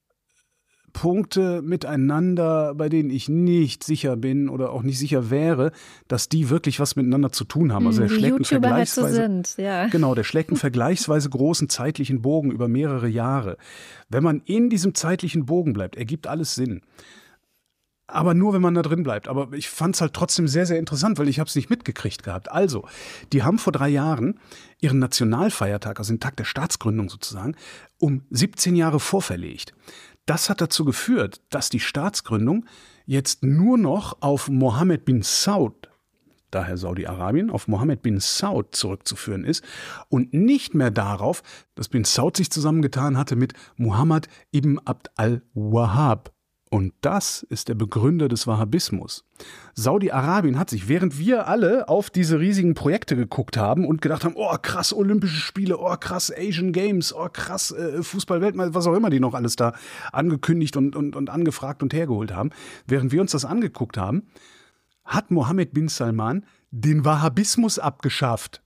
[SPEAKER 2] Punkte miteinander, bei denen ich nicht sicher bin oder auch nicht sicher wäre, dass die wirklich was miteinander zu tun haben. Also der schlägt einen vergleichsweise, halt so sind, ja. Genau, der schlägt einen vergleichsweise großen zeitlichen Bogen über mehrere Jahre. Wenn man in diesem zeitlichen Bogen bleibt, ergibt alles Sinn. Aber nur, wenn man da drin bleibt. Aber ich fand es halt trotzdem sehr, sehr interessant, weil ich habe es nicht mitgekriegt gehabt. Also, die haben vor drei Jahren ihren Nationalfeiertag, also den Tag der Staatsgründung sozusagen, um siebzehn Jahre vorverlegt. Das hat dazu geführt, dass die Staatsgründung jetzt nur noch auf Mohammed bin Saud, daher Saudi-Arabien, auf Mohammed bin Saud zurückzuführen ist und nicht mehr darauf, dass bin Saud sich zusammengetan hatte mit Muhammad ibn Abd al-Wahhab. Und das ist der Begründer des Wahhabismus. Saudi-Arabien hat sich, während wir alle auf diese riesigen Projekte geguckt haben und gedacht haben, oh krass, Olympische Spiele, oh krass, Asian Games, oh krass, äh, Fußball-Weltmeister, was auch immer die noch alles da angekündigt und, und, und angefragt und hergeholt haben, während wir uns das angeguckt haben, hat Mohammed bin Salman den Wahhabismus abgeschafft.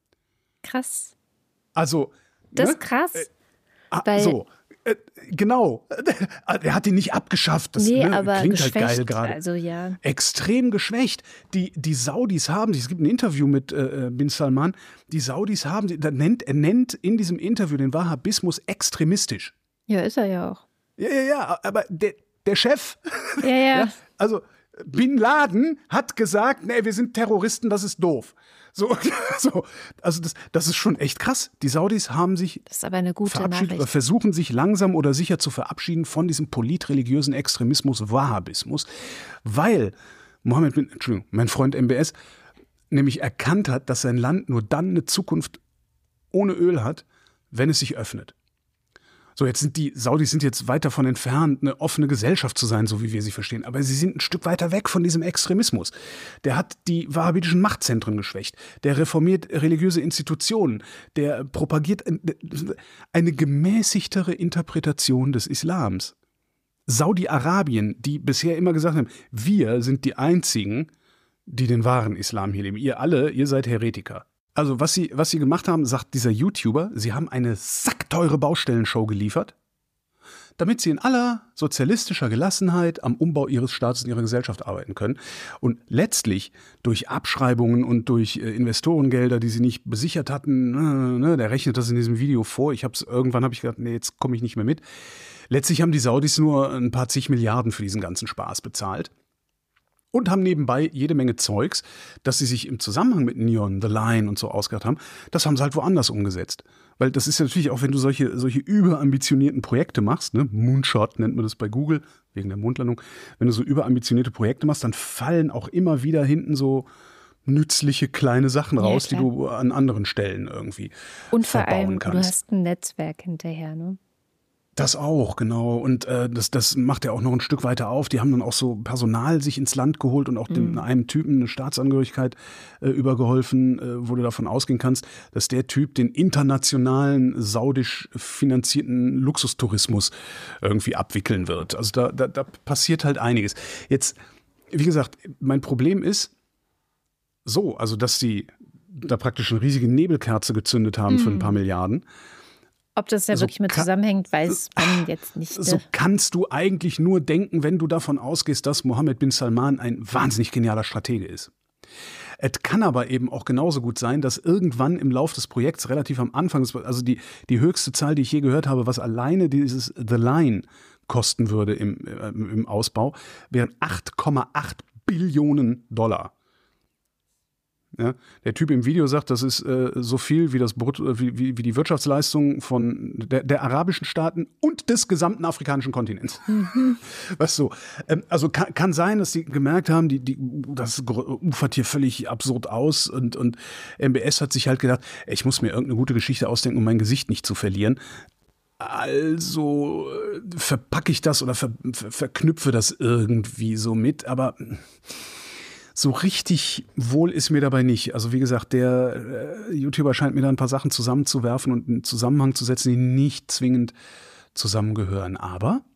[SPEAKER 1] Krass.
[SPEAKER 2] Also,
[SPEAKER 1] das
[SPEAKER 2] ne?
[SPEAKER 1] ist krass.
[SPEAKER 2] Äh, ah, so. Äh, genau, er hat ihn nicht abgeschafft, das
[SPEAKER 1] nee,
[SPEAKER 2] ne,
[SPEAKER 1] aber
[SPEAKER 2] klingt halt
[SPEAKER 1] geschwächt,
[SPEAKER 2] geil gerade.
[SPEAKER 1] Also, ja. Extrem
[SPEAKER 2] geschwächt. Die, die Saudis haben, es gibt ein Interview mit äh, bin Salman, die Saudis haben, da nennt, er nennt in diesem Interview den Wahhabismus extremistisch.
[SPEAKER 1] Ja, ist er ja auch.
[SPEAKER 2] Ja, ja, ja, aber der, der Chef,
[SPEAKER 1] ja, ja. ja,
[SPEAKER 2] also Bin Laden hat gesagt, nee, wir sind Terroristen, das ist doof. So, so, also das, das ist schon echt krass. Die Saudis haben sich
[SPEAKER 1] das ist aber eine gute
[SPEAKER 2] verabschiedet
[SPEAKER 1] Nachricht.
[SPEAKER 2] oder versuchen sich langsam oder sicher zu verabschieden von diesem politreligiösen Extremismus, Wahhabismus, weil Mohammed bin, Entschuldigung, mein Freund M B S nämlich erkannt hat, dass sein Land nur dann eine Zukunft ohne Öl hat, wenn es sich öffnet. So, jetzt sind die Saudis sind jetzt weit davon entfernt, eine offene Gesellschaft zu sein, so wie wir sie verstehen. Aber sie sind ein Stück weiter weg von diesem Extremismus. Der hat die wahhabitischen Machtzentren geschwächt. Der reformiert religiöse Institutionen. Der propagiert eine gemäßigtere Interpretation des Islams. Saudi-Arabien, die bisher immer gesagt haben, wir sind die Einzigen, die den wahren Islam hier leben. Ihr alle, ihr seid Heretiker. Also was sie, was sie gemacht haben, sagt dieser YouTuber, sie haben eine sackteure Baustellenshow geliefert, damit sie in aller sozialistischer Gelassenheit am Umbau ihres Staates und ihrer Gesellschaft arbeiten können. Und letztlich durch Abschreibungen und durch äh, Investorengelder, die sie nicht besichert hatten, ne, der rechnet das in diesem Video vor. Ich hab's, irgendwann habe ich gedacht, nee, jetzt komme ich nicht mehr mit. Letztlich haben die Saudis nur ein paar zig Milliarden für diesen ganzen Spaß bezahlt. Und haben nebenbei jede Menge Zeugs, das sie sich im Zusammenhang mit Neon, The Line und so ausgedacht haben, das haben sie halt woanders umgesetzt. Weil das ist ja natürlich auch, wenn du solche, solche überambitionierten Projekte machst, ne, Moonshot nennt man das bei Google, wegen der Mondlandung, wenn du so überambitionierte Projekte machst, dann fallen auch immer wieder hinten so nützliche kleine Sachen raus, ja, die du an anderen Stellen irgendwie
[SPEAKER 1] und vor
[SPEAKER 2] verbauen
[SPEAKER 1] allem,
[SPEAKER 2] kannst.
[SPEAKER 1] Du hast ein Netzwerk hinterher, ne?
[SPEAKER 2] Das auch, genau. Und äh, das, das macht er auch noch ein Stück weiter auf. Die haben dann auch so Personal sich ins Land geholt und auch dem, mhm. einem Typen eine Staatsangehörigkeit äh, übergeholfen, äh, wo du davon ausgehen kannst, dass der Typ den internationalen, saudisch finanzierten Luxustourismus irgendwie abwickeln wird. Also da, da, da passiert halt einiges. Jetzt, wie gesagt, mein Problem ist so, also dass sie da praktisch eine riesige Nebelkerze gezündet haben mhm. für ein paar Milliarden.
[SPEAKER 1] Ob das ja so wirklich mit kann, zusammenhängt, weiß man jetzt nicht.
[SPEAKER 2] So kannst du eigentlich nur denken, wenn du davon ausgehst, dass Mohammed bin Salman ein wahnsinnig genialer Stratege ist. Es kann aber eben auch genauso gut sein, dass irgendwann im Lauf des Projekts, relativ am Anfang, also die, die höchste Zahl, die ich je gehört habe, was alleine dieses The Line kosten würde im, äh, im Ausbau, wären acht Komma acht Billionen Dollar. Ja, der Typ im Video sagt, das ist äh, so viel wie, das Brut, wie, wie, wie die Wirtschaftsleistung von der, der arabischen Staaten und des gesamten afrikanischen Kontinents. Mhm. Weißt du, ähm, also kann, kann sein, dass sie gemerkt haben, die, die, das ufert hier völlig absurd aus und, und M B S hat sich halt gedacht, ich muss mir irgendeine gute Geschichte ausdenken, um mein Gesicht nicht zu verlieren. Also äh, verpacke ich das oder ver, ver, verknüpfe das irgendwie so mit, aber so richtig wohl ist mir dabei nicht. Also wie gesagt, der äh, YouTuber scheint mir da ein paar Sachen zusammenzuwerfen und einen Zusammenhang zu setzen, die nicht zwingend zusammengehören. Aber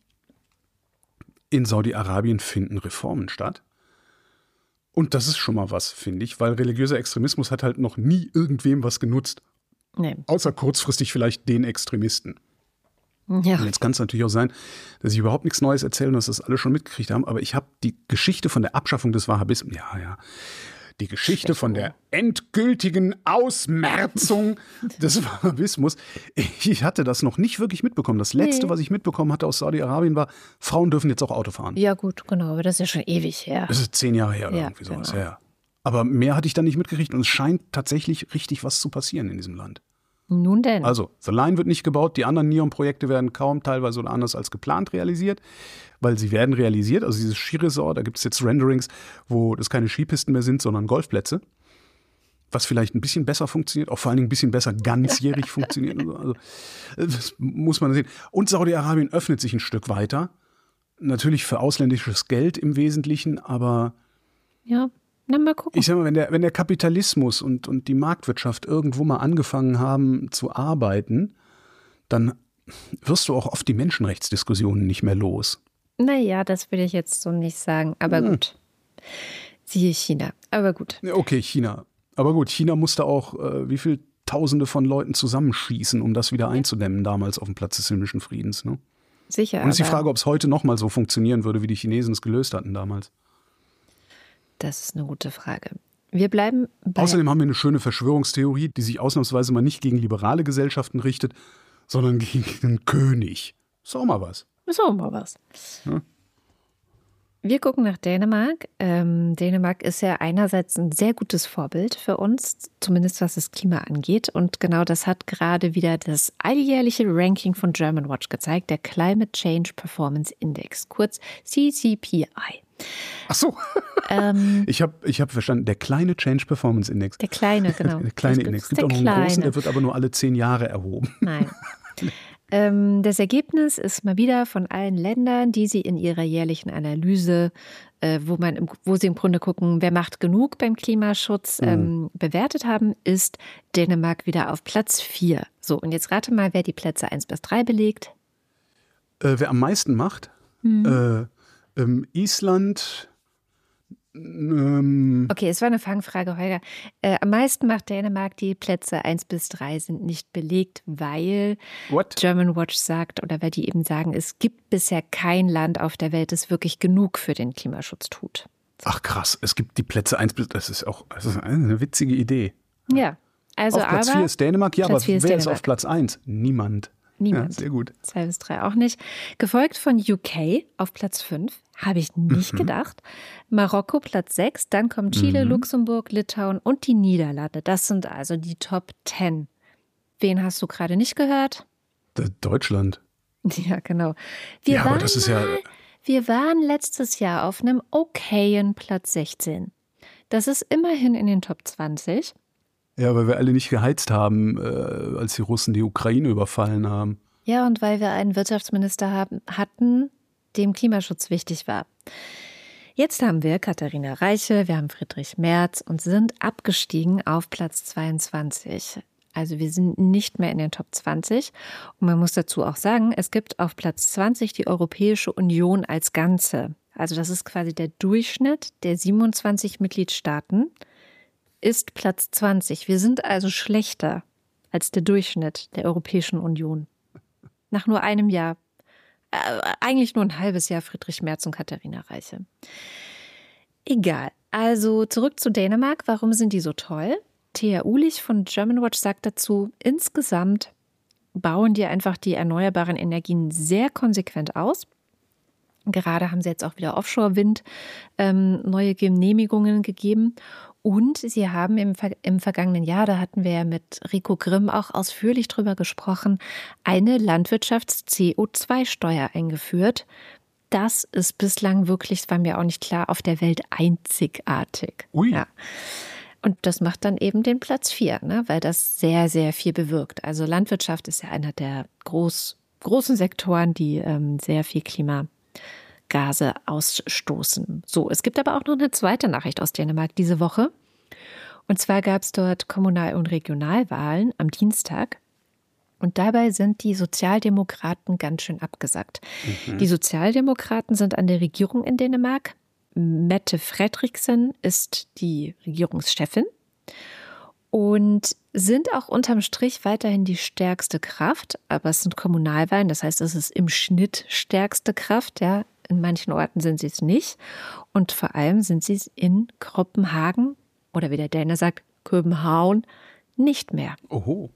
[SPEAKER 2] in Saudi-Arabien finden Reformen statt. Und das ist schon mal was, finde ich, weil religiöser Extremismus hat halt noch nie irgendwem was genutzt. Nee. Außer kurzfristig vielleicht den Extremisten. Ja. Und jetzt kann es natürlich auch sein, dass ich überhaupt nichts Neues erzähle und dass das alle schon mitgekriegt haben, aber ich habe die Geschichte von der Abschaffung des Wahhabismus, ja, ja, die Geschichte von der endgültigen Ausmerzung des Wahhabismus, ich hatte das noch nicht wirklich mitbekommen. Das Letzte, nee. was ich mitbekommen hatte aus Saudi-Arabien war, Frauen dürfen jetzt auch Auto fahren.
[SPEAKER 1] Ja gut, genau, aber das ist ja schon ewig her.
[SPEAKER 2] Das ist zehn Jahre her oder ja, irgendwie sowas, genau. ja. Aber mehr hatte ich dann nicht mitgekriegt und es scheint tatsächlich richtig was zu passieren in diesem Land.
[SPEAKER 1] Nun denn.
[SPEAKER 2] Also, The Line wird nicht gebaut, die anderen NEOM-Projekte werden kaum teilweise oder anders als geplant realisiert, weil sie werden realisiert. Also dieses Skiresort, da gibt es jetzt Renderings, wo das keine Skipisten mehr sind, sondern Golfplätze. Was vielleicht ein bisschen besser funktioniert, auch vor allen Dingen ein bisschen besser ganzjährig funktioniert. Also, das muss man sehen. Und Saudi-Arabien öffnet sich ein Stück weiter. Natürlich für ausländisches Geld im Wesentlichen, aber
[SPEAKER 1] ja. Na, mal gucken.
[SPEAKER 2] Ich sag mal, wenn der, wenn der Kapitalismus und, und die Marktwirtschaft irgendwo mal angefangen haben zu arbeiten, dann wirst du auch oft die Menschenrechtsdiskussionen nicht mehr los.
[SPEAKER 1] Naja, das will ich jetzt so nicht sagen, aber hm. gut. Siehe China, aber gut.
[SPEAKER 2] Okay, China. Aber gut, China musste auch äh, wie viel Tausende von Leuten zusammenschießen, um das wieder ja. einzudämmen, damals auf dem Platz des himmlischen Friedens. Ne?
[SPEAKER 1] Sicher.
[SPEAKER 2] Und es ist die Frage, ob es heute noch mal so funktionieren würde, wie die Chinesen es gelöst hatten damals.
[SPEAKER 1] Das ist eine gute Frage. Wir bleiben bei
[SPEAKER 2] Außerdem haben wir eine schöne Verschwörungstheorie, die sich ausnahmsweise mal nicht gegen liberale Gesellschaften richtet, sondern gegen den König. Ist auch mal was.
[SPEAKER 1] Ist auch mal was. Ja. Wir gucken nach Dänemark. Ähm, Dänemark ist ja einerseits ein sehr gutes Vorbild für uns, zumindest was das Klima angeht. Und genau das hat gerade wieder das alljährliche Ranking von Germanwatch gezeigt, der Climate Change Performance Index, kurz C C P I.
[SPEAKER 2] Ach so. Ähm, ich habe ich hab verstanden, der kleine Change Performance Index.
[SPEAKER 1] Der kleine, genau.
[SPEAKER 2] Der kleine Index. Es gibt auch noch einen großen, der wird aber nur alle zehn Jahre erhoben.
[SPEAKER 1] Nein. ähm, das Ergebnis ist mal wieder von allen Ländern, die sie in ihrer jährlichen Analyse, äh, wo, man im, wo sie im Grunde gucken, wer macht genug beim Klimaschutz, ähm, mhm. bewertet haben, ist Dänemark wieder auf Platz vier. So, und jetzt rate mal, wer die Plätze eins bis drei belegt.
[SPEAKER 2] Äh, wer am meisten macht? Mhm. Äh, Ähm, Island. Ähm
[SPEAKER 1] okay, es war eine Fangfrage, Holger. Äh, am meisten macht Dänemark, die Plätze eins bis drei sind nicht belegt, weil What? Germanwatch sagt, oder weil die eben sagen, es gibt bisher kein Land auf der Welt, das wirklich genug für den Klimaschutz tut.
[SPEAKER 2] Ach krass, es gibt die Plätze eins bis drei, das ist auch das ist eine witzige Idee.
[SPEAKER 1] Ja, also
[SPEAKER 2] auf Platz vier ist Dänemark, ja,
[SPEAKER 1] Platz
[SPEAKER 2] aber wer ist,
[SPEAKER 1] ist
[SPEAKER 2] auf Platz eins? Niemand.
[SPEAKER 1] Niemand.
[SPEAKER 2] Ja, sehr gut.
[SPEAKER 1] Zwei bis drei auch nicht. Gefolgt von U K auf Platz fünf. Habe ich nicht mhm. gedacht. Marokko Platz sechs. Dann kommen Chile, mhm. Luxemburg, Litauen und die Niederlande. Das sind also die Top zehn. Wen hast du gerade nicht gehört?
[SPEAKER 2] Deutschland.
[SPEAKER 1] Ja, genau. Wir
[SPEAKER 2] ja,
[SPEAKER 1] waren
[SPEAKER 2] aber das ist ja.
[SPEAKER 1] Wir waren letztes Jahr auf einem okayen Platz sechzehn. Das ist immerhin in den Top zwanzig.
[SPEAKER 2] Ja, weil wir alle nicht geheizt haben, äh, als die Russen die Ukraine überfallen haben.
[SPEAKER 1] Ja, und weil wir einen Wirtschaftsminister haben, hatten, dem Klimaschutz wichtig war. Jetzt haben wir Katharina Reiche, wir haben Friedrich Merz und sind abgestiegen auf Platz zweiundzwanzig. Also wir sind nicht mehr in den Top zwanzig. Und man muss dazu auch sagen, es gibt auf Platz zwanzig die Europäische Union als Ganze. Also das ist quasi der Durchschnitt der siebenundzwanzig Mitgliedstaaten, ist Platz zwanzig. Wir sind also schlechter als der Durchschnitt der Europäischen Union. Nach nur einem Jahr. Äh, eigentlich nur ein halbes Jahr Friedrich Merz und Katharina Reiche. Egal. Also zurück zu Dänemark. Warum sind die so toll? Thea Uhlich von Germanwatch sagt dazu, insgesamt bauen die einfach die erneuerbaren Energien sehr konsequent aus. Gerade haben sie jetzt auch wieder Offshore-Wind ähm, neue Genehmigungen gegeben. Und sie haben im, im vergangenen Jahr, da hatten wir ja mit Rico Grimm auch ausführlich drüber gesprochen, eine Landwirtschafts-C O zwei Steuer eingeführt. Das ist bislang wirklich, das war mir auch nicht klar, auf der Welt einzigartig.
[SPEAKER 2] Ui.
[SPEAKER 1] Ja. Und das macht dann eben den Platz vier, ne, weil das sehr, sehr viel bewirkt. Also Landwirtschaft ist ja einer der groß, großen Sektoren, die ähm, sehr viel Klima Gase ausstoßen. So, es gibt aber auch noch eine zweite Nachricht aus Dänemark diese Woche. Und zwar gab es dort Kommunal- und Regionalwahlen am Dienstag. Und dabei sind die Sozialdemokraten ganz schön abgesackt. Mhm. Die Sozialdemokraten sind an der Regierung in Dänemark. Mette Frederiksen ist die Regierungschefin und sind auch unterm Strich weiterhin die stärkste Kraft. Aber es sind Kommunalwahlen, das heißt, es ist im Schnitt stärkste Kraft, ja. In manchen Orten sind sie es nicht. Und vor allem sind sie es in Kopenhagen oder wie der Däne sagt, Köbenhavn, nicht mehr.
[SPEAKER 2] Oho.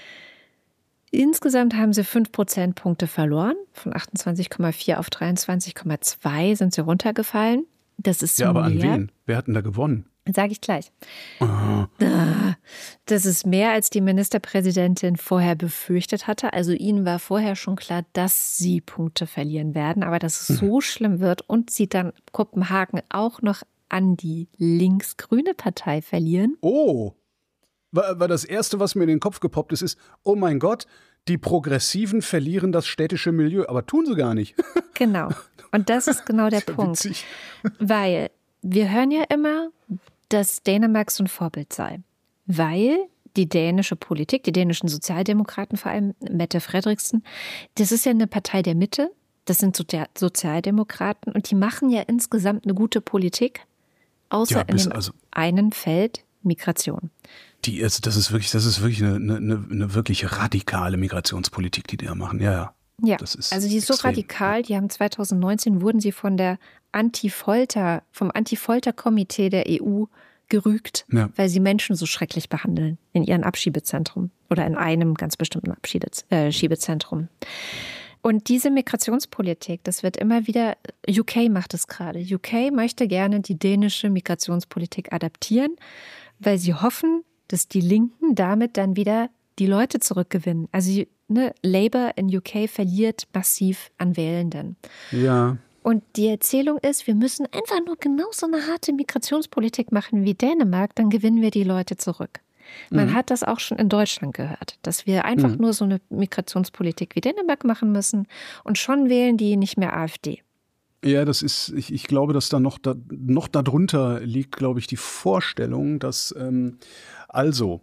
[SPEAKER 1] Insgesamt haben sie fünf Prozentpunkte verloren. Von achtundzwanzig Komma vier auf dreiundzwanzig Komma zwei sind sie runtergefallen. Das ist
[SPEAKER 2] ja, aber
[SPEAKER 1] mehr.
[SPEAKER 2] An wen? Wer hat denn da gewonnen?
[SPEAKER 1] Sage ich gleich.
[SPEAKER 2] Oh.
[SPEAKER 1] Das ist mehr, als die Ministerpräsidentin vorher befürchtet hatte. Also ihnen war vorher schon klar, dass sie Punkte verlieren werden. Aber dass es so schlimm wird und sie dann Kopenhagen auch noch an die linksgrüne Partei verlieren.
[SPEAKER 2] Oh, war, war das Erste, was mir in den Kopf gepoppt ist, ist, oh mein Gott, die Progressiven verlieren das städtische Milieu. Aber tun sie gar nicht.
[SPEAKER 1] Genau. Und das ist genau der
[SPEAKER 2] das ist
[SPEAKER 1] Punkt.
[SPEAKER 2] witzig.
[SPEAKER 1] Weil wir hören ja immer, dass Dänemark so ein Vorbild sei. Weil die dänische Politik, die dänischen Sozialdemokraten, vor allem Mette Frederiksen, das ist ja eine Partei der Mitte, das sind Sozialdemokraten und die machen ja insgesamt eine gute Politik, außer
[SPEAKER 2] Ja,
[SPEAKER 1] in dem
[SPEAKER 2] also
[SPEAKER 1] einen Feld Migration.
[SPEAKER 2] Die ist, das ist wirklich, das ist wirklich eine, eine, eine wirklich radikale Migrationspolitik, die die da machen. Ja, ja.
[SPEAKER 1] Ja,
[SPEAKER 2] das ist
[SPEAKER 1] also die ist so
[SPEAKER 2] extrem.
[SPEAKER 1] radikal, die haben zweitausendneunzehn wurden sie von der Anti-Folter, vom Anti-Folter-Komitee der E U gerügt,
[SPEAKER 2] Ja.
[SPEAKER 1] weil sie Menschen so schrecklich behandeln in ihren Abschiebezentren oder in einem ganz bestimmten Abschiebezentrum. Und diese Migrationspolitik, das wird immer wieder, U K macht es gerade. U K möchte gerne die dänische Migrationspolitik adaptieren, weil sie hoffen, dass die Linken damit dann wieder die Leute zurückgewinnen. Also ne, Labour in U K verliert massiv an Wählenden.
[SPEAKER 2] Ja.
[SPEAKER 1] Und die Erzählung ist, wir müssen einfach nur genauso eine harte Migrationspolitik machen wie Dänemark, dann gewinnen wir die Leute zurück. Man mhm. hat das auch schon in Deutschland gehört, dass wir einfach mhm. nur so eine Migrationspolitik wie Dänemark machen müssen und schon wählen die nicht mehr AfD.
[SPEAKER 2] Ja, das ist, ich, ich glaube, dass da noch, da noch darunter liegt, glaube ich, die Vorstellung, dass ähm, also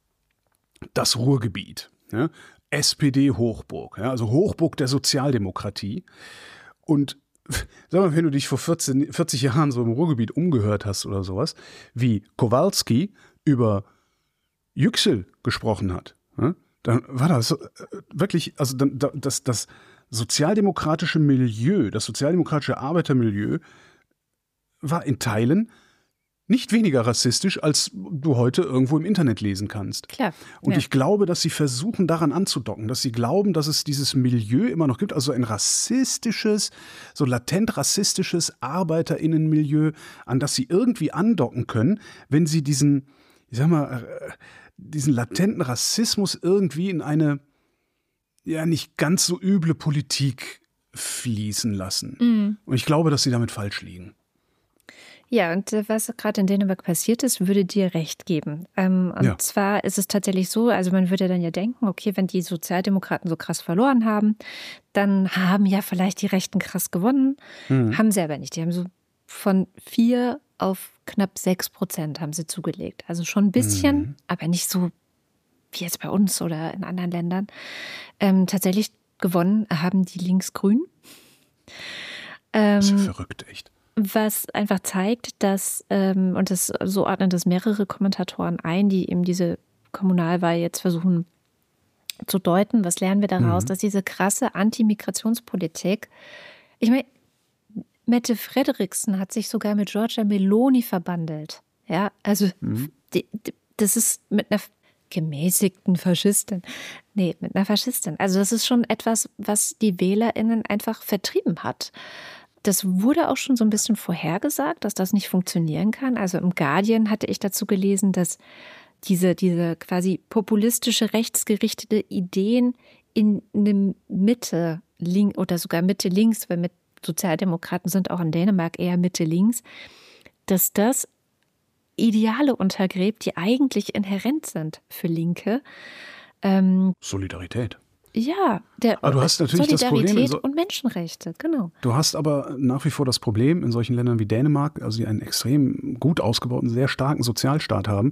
[SPEAKER 2] das Ruhrgebiet, ja, S P D-Hochburg, ja, also Hochburg der Sozialdemokratie. Und sag mal, wenn du dich vor vierzehn, vierzig Jahren so im Ruhrgebiet umgehört hast oder sowas, wie Kowalski über Yüksel gesprochen hat, ja, dann war das wirklich, also dann, das, das sozialdemokratische Milieu, das sozialdemokratische Arbeitermilieu war in Teilen nicht weniger rassistisch, als du heute irgendwo im Internet lesen kannst.
[SPEAKER 1] Klar.
[SPEAKER 2] Und
[SPEAKER 1] ja.
[SPEAKER 2] ich glaube, dass sie versuchen, daran anzudocken, dass sie glauben, dass es dieses Milieu immer noch gibt, also ein rassistisches, so latent rassistisches ArbeiterInnenmilieu, an das sie irgendwie andocken können, wenn sie diesen, ich sag mal, diesen latenten Rassismus irgendwie in eine ja nicht ganz so üble Politik fließen lassen. Mhm. Und ich glaube, dass sie damit falsch liegen.
[SPEAKER 1] Ja, und äh, was gerade in Dänemark passiert ist, würde dir recht geben. Ähm, und
[SPEAKER 2] Ja.
[SPEAKER 1] zwar ist es tatsächlich so, also man würde dann ja denken, okay, wenn die Sozialdemokraten so krass verloren haben, dann haben ja vielleicht die Rechten krass gewonnen.
[SPEAKER 2] Mhm.
[SPEAKER 1] Haben sie aber nicht. Die haben so von vier auf knapp sechs Prozent haben sie zugelegt. Also schon ein bisschen,
[SPEAKER 2] Mhm.
[SPEAKER 1] aber nicht so wie jetzt bei uns oder in anderen Ländern. Ähm, tatsächlich gewonnen haben die Linksgrün.
[SPEAKER 2] Das ist ja
[SPEAKER 1] Ähm,
[SPEAKER 2] verrückt, echt.
[SPEAKER 1] Was einfach zeigt, dass, ähm, und das, so ordnen das mehrere Kommentatoren ein, die eben diese Kommunalwahl jetzt versuchen zu deuten. Was lernen wir daraus?
[SPEAKER 2] Mhm.
[SPEAKER 1] Dass diese krasse Anti-Migrationspolitik, ich meine, Mette Frederiksen hat sich sogar mit Giorgia Meloni verbandelt. Ja, also
[SPEAKER 2] Mhm.
[SPEAKER 1] die, die, das ist mit einer gemäßigten Faschistin. Nee, mit einer Faschistin. Also das ist schon etwas, was die WählerInnen einfach vertrieben hat. Das wurde auch schon so ein bisschen vorhergesagt, dass das nicht funktionieren kann. Also im Guardian hatte ich dazu gelesen, dass diese, diese quasi populistische, rechtsgerichtete Ideen in eine Mitte, link, oder sogar Mitte links, weil mit Sozialdemokraten sind auch in Dänemark eher Mitte links, dass das Ideale untergräbt, die eigentlich inhärent sind für Linke. Ähm,
[SPEAKER 2] Solidarität.
[SPEAKER 1] ja, der
[SPEAKER 2] Aber du hast natürlich das
[SPEAKER 1] Solidarität
[SPEAKER 2] Problem in so-
[SPEAKER 1] und Menschenrechte, genau.
[SPEAKER 2] Du hast aber nach wie vor das Problem in solchen Ländern wie Dänemark, also die einen extrem gut ausgebauten, sehr starken Sozialstaat haben,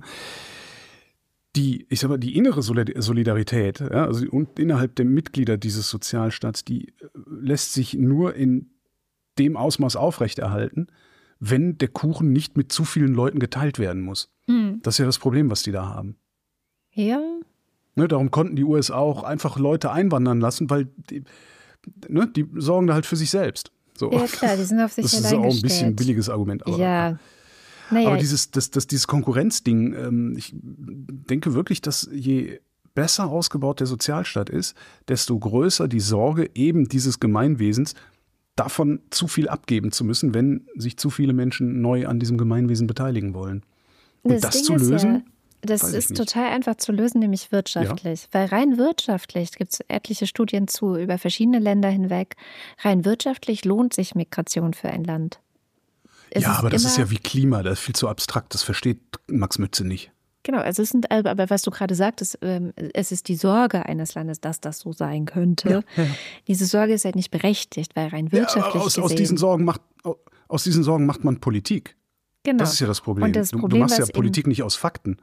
[SPEAKER 2] die, ich sag mal, die innere Solidarität, ja, also und innerhalb der Mitglieder dieses Sozialstaats, die lässt sich nur in dem Ausmaß aufrechterhalten, wenn der Kuchen nicht mit zu vielen Leuten geteilt werden muss.
[SPEAKER 1] Hm.
[SPEAKER 2] Das ist ja das Problem, was die da haben.
[SPEAKER 1] Ja,
[SPEAKER 2] Ne, darum konnten die U S A auch einfach Leute einwandern lassen, weil die, ne, die sorgen da halt für sich selbst. So.
[SPEAKER 1] ja klar, die sind auf sich
[SPEAKER 2] Das ist
[SPEAKER 1] allein
[SPEAKER 2] auch ein
[SPEAKER 1] gestellt.
[SPEAKER 2] bisschen ein billiges Argument. Aber,
[SPEAKER 1] Ja, naja,
[SPEAKER 2] aber dieses, das, das, dieses Konkurrenzding, ähm, ich denke wirklich, dass je besser ausgebaut der Sozialstaat ist, desto größer die Sorge eben dieses Gemeinwesens, davon zu viel abgeben zu müssen, wenn sich zu viele Menschen neu an diesem Gemeinwesen beteiligen wollen. Und das,
[SPEAKER 1] das
[SPEAKER 2] das
[SPEAKER 1] Ding
[SPEAKER 2] zu
[SPEAKER 1] ist
[SPEAKER 2] lösen,
[SPEAKER 1] ja, das
[SPEAKER 2] weiß ich
[SPEAKER 1] ist
[SPEAKER 2] nicht.
[SPEAKER 1] total einfach zu lösen, nämlich wirtschaftlich. Ja. Weil rein wirtschaftlich gibt es etliche Studien zu über verschiedene Länder hinweg. Rein wirtschaftlich lohnt sich Migration für ein Land. Es
[SPEAKER 2] ja,
[SPEAKER 1] ist
[SPEAKER 2] aber das
[SPEAKER 1] immer,
[SPEAKER 2] ist ja wie Klima, das ist viel zu abstrakt, das versteht Max Mütze nicht.
[SPEAKER 1] Genau, also es sind, aber was du gerade sagtest, es ist die Sorge eines Landes, dass das so sein könnte.
[SPEAKER 2] Ja, ja.
[SPEAKER 1] Diese Sorge ist halt nicht berechtigt, weil rein wirtschaftlich
[SPEAKER 2] ja, aus,
[SPEAKER 1] gesehen...
[SPEAKER 2] aus, diesen Sorgen macht, aus diesen Sorgen macht man Politik.
[SPEAKER 1] Genau.
[SPEAKER 2] Das ist ja das Problem.
[SPEAKER 1] Und das
[SPEAKER 2] du,
[SPEAKER 1] Problem,
[SPEAKER 2] du machst ja
[SPEAKER 1] was
[SPEAKER 2] Politik
[SPEAKER 1] eben,
[SPEAKER 2] nicht aus Fakten.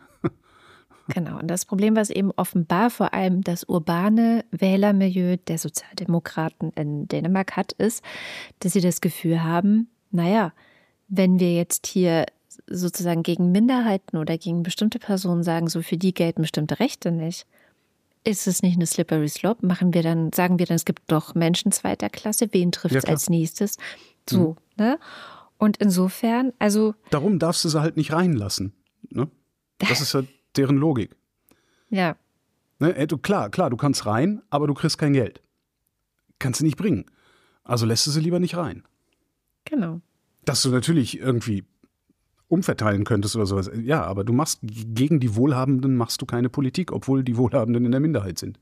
[SPEAKER 1] Genau, und das Problem, was eben offenbar vor allem das urbane Wählermilieu der Sozialdemokraten in Dänemark hat, ist, dass sie das Gefühl haben, naja, wenn wir jetzt hier sozusagen gegen Minderheiten oder gegen bestimmte Personen sagen, so für die gelten bestimmte Rechte nicht, ist es nicht eine slippery slope? Machen wir dann, sagen wir dann, es gibt doch Menschen zweiter Klasse, wen trifft es
[SPEAKER 2] Ja,
[SPEAKER 1] als nächstes? So,
[SPEAKER 2] mhm.
[SPEAKER 1] ne? Und insofern, also.
[SPEAKER 2] Darum darfst du sie halt nicht reinlassen. Ne? Das ist ja deren Logik.
[SPEAKER 1] Ja.
[SPEAKER 2] Ne? Du, klar, klar, du kannst rein, aber du kriegst kein Geld. Kannst du nicht bringen. Also lässt du sie lieber nicht rein.
[SPEAKER 1] Genau.
[SPEAKER 2] Dass du natürlich irgendwie umverteilen könntest oder sowas. Ja, aber du machst gegen die Wohlhabenden machst du keine Politik, obwohl die Wohlhabenden in der Minderheit sind.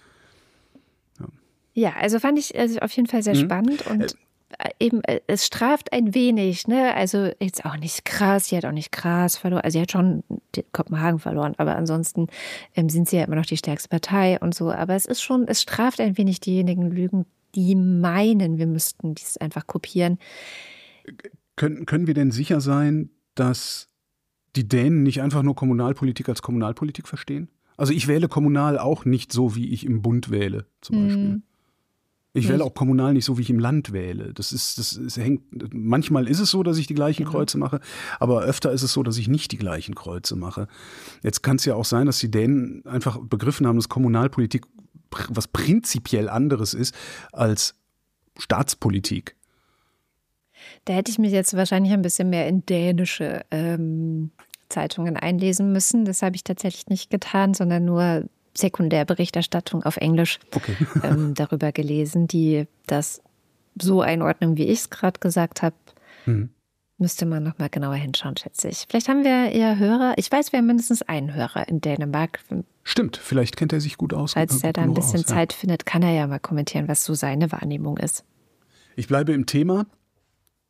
[SPEAKER 1] Ja, ja also fand ich also auf jeden Fall sehr mhm. spannend und äh, eben, es straft ein wenig, ne? Also jetzt auch nicht krass, sie hat auch nicht krass verloren, also sie hat schon Kopenhagen verloren, aber ansonsten ähm, sind sie ja immer noch die stärkste Partei und so. Aber es ist schon, es straft ein wenig diejenigen Lügen, die meinen, wir müssten dies einfach kopieren.
[SPEAKER 2] Können, können wir denn sicher sein, dass die Dänen nicht einfach nur Kommunalpolitik als Kommunalpolitik verstehen? Also ich wähle kommunal auch nicht so, wie ich im Bund wähle, zum Beispiel. Mm. Ich wähle auch kommunal nicht so, wie ich im Land wähle. Das ist, das ist, hängt, manchmal ist es so, dass ich die gleichen genau. Kreuze mache, aber öfter ist es so, dass ich nicht die gleichen Kreuze mache. Jetzt kann es ja auch sein, dass die Dänen einfach begriffen haben, dass Kommunalpolitik was prinzipiell anderes ist als Staatspolitik.
[SPEAKER 1] Da hätte ich mich jetzt wahrscheinlich ein bisschen mehr in dänische ähm, Zeitungen einlesen müssen. Das habe ich tatsächlich nicht getan, sondern nur Sekundärberichterstattung auf Englisch
[SPEAKER 2] okay.
[SPEAKER 1] ähm, darüber gelesen, die das so einordnen, wie ich es gerade gesagt habe. Mhm. Müsste man noch mal genauer hinschauen, schätze ich. Vielleicht haben wir ja Hörer. Ich weiß, wir haben mindestens einen Hörer in Dänemark.
[SPEAKER 2] Stimmt, vielleicht kennt er sich gut aus.
[SPEAKER 1] Falls er da ein bisschen aus, Zeit ja. findet, kann er ja mal kommentieren, was so seine Wahrnehmung ist.
[SPEAKER 2] Ich bleibe im Thema.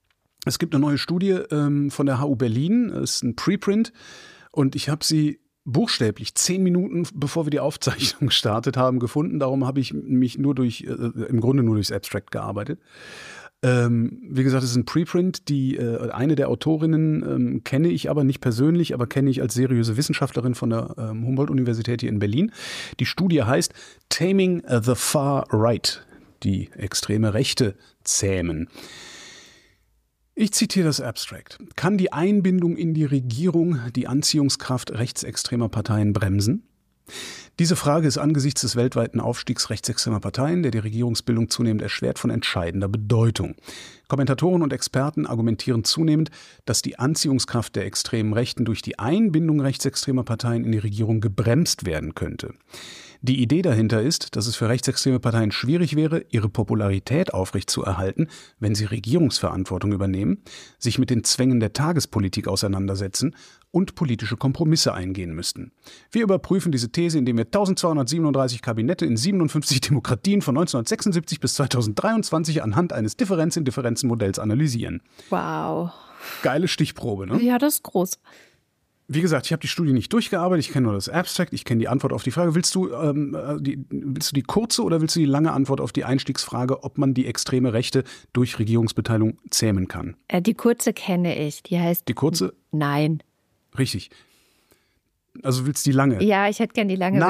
[SPEAKER 2] Es gibt eine neue Studie ähm, von der H U Berlin, es ist ein Preprint und ich habe sie buchstäblich zehn Minuten, bevor wir die Aufzeichnung gestartet haben, gefunden. Darum habe ich mich nur durch, äh, im Grunde nur durchs Abstract gearbeitet. Ähm, wie gesagt, es ist ein Preprint. Die, äh, eine der Autorinnen ähm, kenne ich aber nicht persönlich, aber kenne ich als seriöse Wissenschaftlerin von der ähm, Humboldt-Universität hier in Berlin. Die Studie heißt Taming the Far Right, die extreme Rechte zähmen. Ich zitiere das Abstract. Kann die Einbindung in die Regierung die Anziehungskraft rechtsextremer Parteien bremsen? Diese Frage ist angesichts des weltweiten Aufstiegs rechtsextremer Parteien, der die Regierungsbildung zunehmend erschwert, von entscheidender Bedeutung. Kommentatoren und Experten argumentieren zunehmend, dass die Anziehungskraft der extremen Rechten durch die Einbindung rechtsextremer Parteien in die Regierung gebremst werden könnte. Die Idee dahinter ist, dass es für rechtsextreme Parteien schwierig wäre, ihre Popularität aufrechtzuerhalten, wenn sie Regierungsverantwortung übernehmen, sich mit den Zwängen der Tagespolitik auseinandersetzen und politische Kompromisse eingehen müssten. Wir überprüfen diese These, indem wir eintausendzweihundertsiebenunddreißig Kabinette in siebenundfünfzig Demokratien von neunzehnhundertsechsundsiebzig bis zweitausenddreiundzwanzig anhand eines Differenz-in-Differenzen-Modells analysieren.
[SPEAKER 1] Wow.
[SPEAKER 2] Geile Stichprobe, ne?
[SPEAKER 1] Ja, das ist groß.
[SPEAKER 2] Wie gesagt, ich habe die Studie nicht durchgearbeitet, ich kenne nur das Abstract, ich kenne die Antwort auf die Frage. Willst du, ähm, die, willst du die kurze oder willst du die lange Antwort auf die Einstiegsfrage, ob man die extreme Rechte durch Regierungsbeteiligung zähmen kann?
[SPEAKER 1] Äh, die kurze kenne ich, die heißt...
[SPEAKER 2] Die kurze?
[SPEAKER 1] Nein.
[SPEAKER 2] Richtig. Also willst du die lange?
[SPEAKER 1] Ja, ich hätte gern die lange.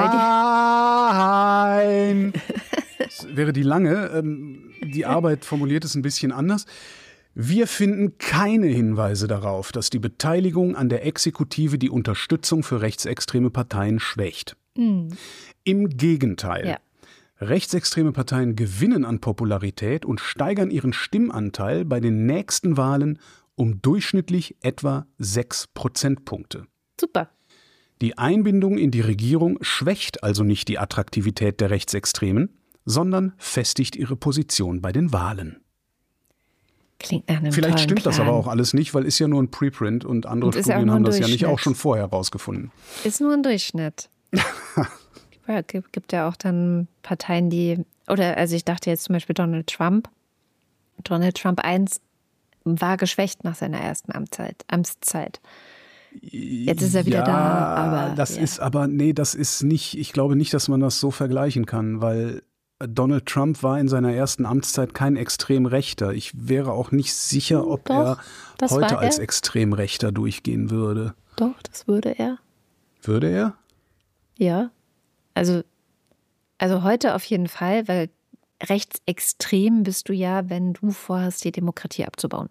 [SPEAKER 2] Nein! Das wäre die lange. Ähm, die Arbeit formuliert es ein bisschen anders. Wir finden keine Hinweise darauf, dass die Beteiligung an der Exekutive die Unterstützung für rechtsextreme Parteien schwächt. Mhm. Im Gegenteil. Ja. Rechtsextreme Parteien gewinnen an Popularität und steigern ihren Stimmanteil bei den nächsten Wahlen um durchschnittlich etwa sechs Prozentpunkte.
[SPEAKER 1] Super.
[SPEAKER 2] Die Einbindung in die Regierung schwächt also nicht die Attraktivität der Rechtsextremen, sondern festigt ihre Position bei den Wahlen.
[SPEAKER 1] Klingt nach einem
[SPEAKER 2] Vielleicht stimmt
[SPEAKER 1] Plan.
[SPEAKER 2] Das aber auch alles nicht, weil ist ja nur ein Preprint und andere und Studien ja haben das ja nicht auch schon vorher rausgefunden.
[SPEAKER 1] Ist nur ein Durchschnitt. Ja, gibt, gibt ja auch dann Parteien, die, oder also ich dachte jetzt zum Beispiel Donald Trump. Donald Trump eins war geschwächt nach seiner ersten Amtszeit. Amtszeit. Jetzt ist er wieder
[SPEAKER 2] ja,
[SPEAKER 1] da, aber.
[SPEAKER 2] Das
[SPEAKER 1] ja.
[SPEAKER 2] ist aber, nee, das ist nicht, ich glaube nicht, dass man das so vergleichen kann, weil Donald Trump war in seiner ersten Amtszeit kein Extremrechter. Ich wäre auch nicht sicher, ob
[SPEAKER 1] Doch,
[SPEAKER 2] er heute
[SPEAKER 1] er.
[SPEAKER 2] als Extremrechter durchgehen würde.
[SPEAKER 1] Doch, das würde er.
[SPEAKER 2] Würde er?
[SPEAKER 1] Ja. Also, also heute auf jeden Fall, weil rechtsextrem bist du ja, wenn du vorhast, die Demokratie abzubauen.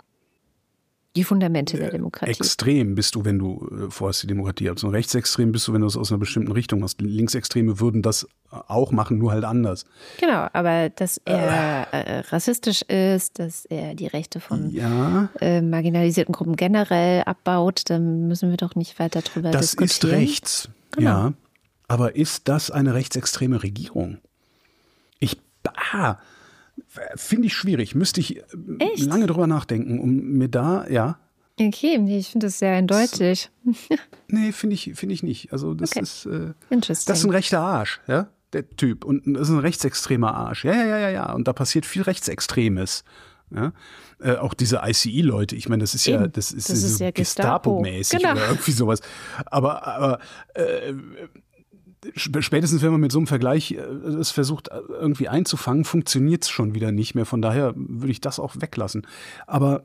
[SPEAKER 1] Die Fundamente der Demokratie.
[SPEAKER 2] Extrem bist du, wenn du äh, vorhast, die Demokratie abzubauen. Rechtsextrem bist du, wenn du es aus einer bestimmten Richtung hast. Linksextreme würden das auch machen, nur halt anders.
[SPEAKER 1] Genau, aber dass er äh, rassistisch ist, dass er die Rechte von
[SPEAKER 2] ja.
[SPEAKER 1] äh, marginalisierten Gruppen generell abbaut, dann müssen wir doch nicht weiter drüber
[SPEAKER 2] das
[SPEAKER 1] diskutieren.
[SPEAKER 2] Das ist rechts, genau. Ja. Aber ist das eine rechtsextreme Regierung? Ich, ah, finde ich schwierig. Müsste ich Echt? lange drüber nachdenken, um mir da, ja.
[SPEAKER 1] Okay, ich finde das sehr eindeutig.
[SPEAKER 2] Nee, finde ich, finde ich nicht. Also das
[SPEAKER 1] okay.
[SPEAKER 2] ist, äh,
[SPEAKER 1] das
[SPEAKER 2] ist ein rechter Arsch, ja, der Typ. Und das ist ein rechtsextremer Arsch. Ja, ja, ja, ja, ja. Und da passiert viel Rechtsextremes. Ja? Äh, auch diese I C E-Leute, ich meine, das ist Eben. ja, das ist,
[SPEAKER 1] das ist
[SPEAKER 2] so
[SPEAKER 1] ja
[SPEAKER 2] Gestapo-mäßig
[SPEAKER 1] genau.
[SPEAKER 2] oder irgendwie sowas. Aber, aber äh, spätestens, wenn man mit so einem Vergleich es versucht irgendwie einzufangen, funktioniert es schon wieder nicht mehr. Von daher würde ich das auch weglassen. Aber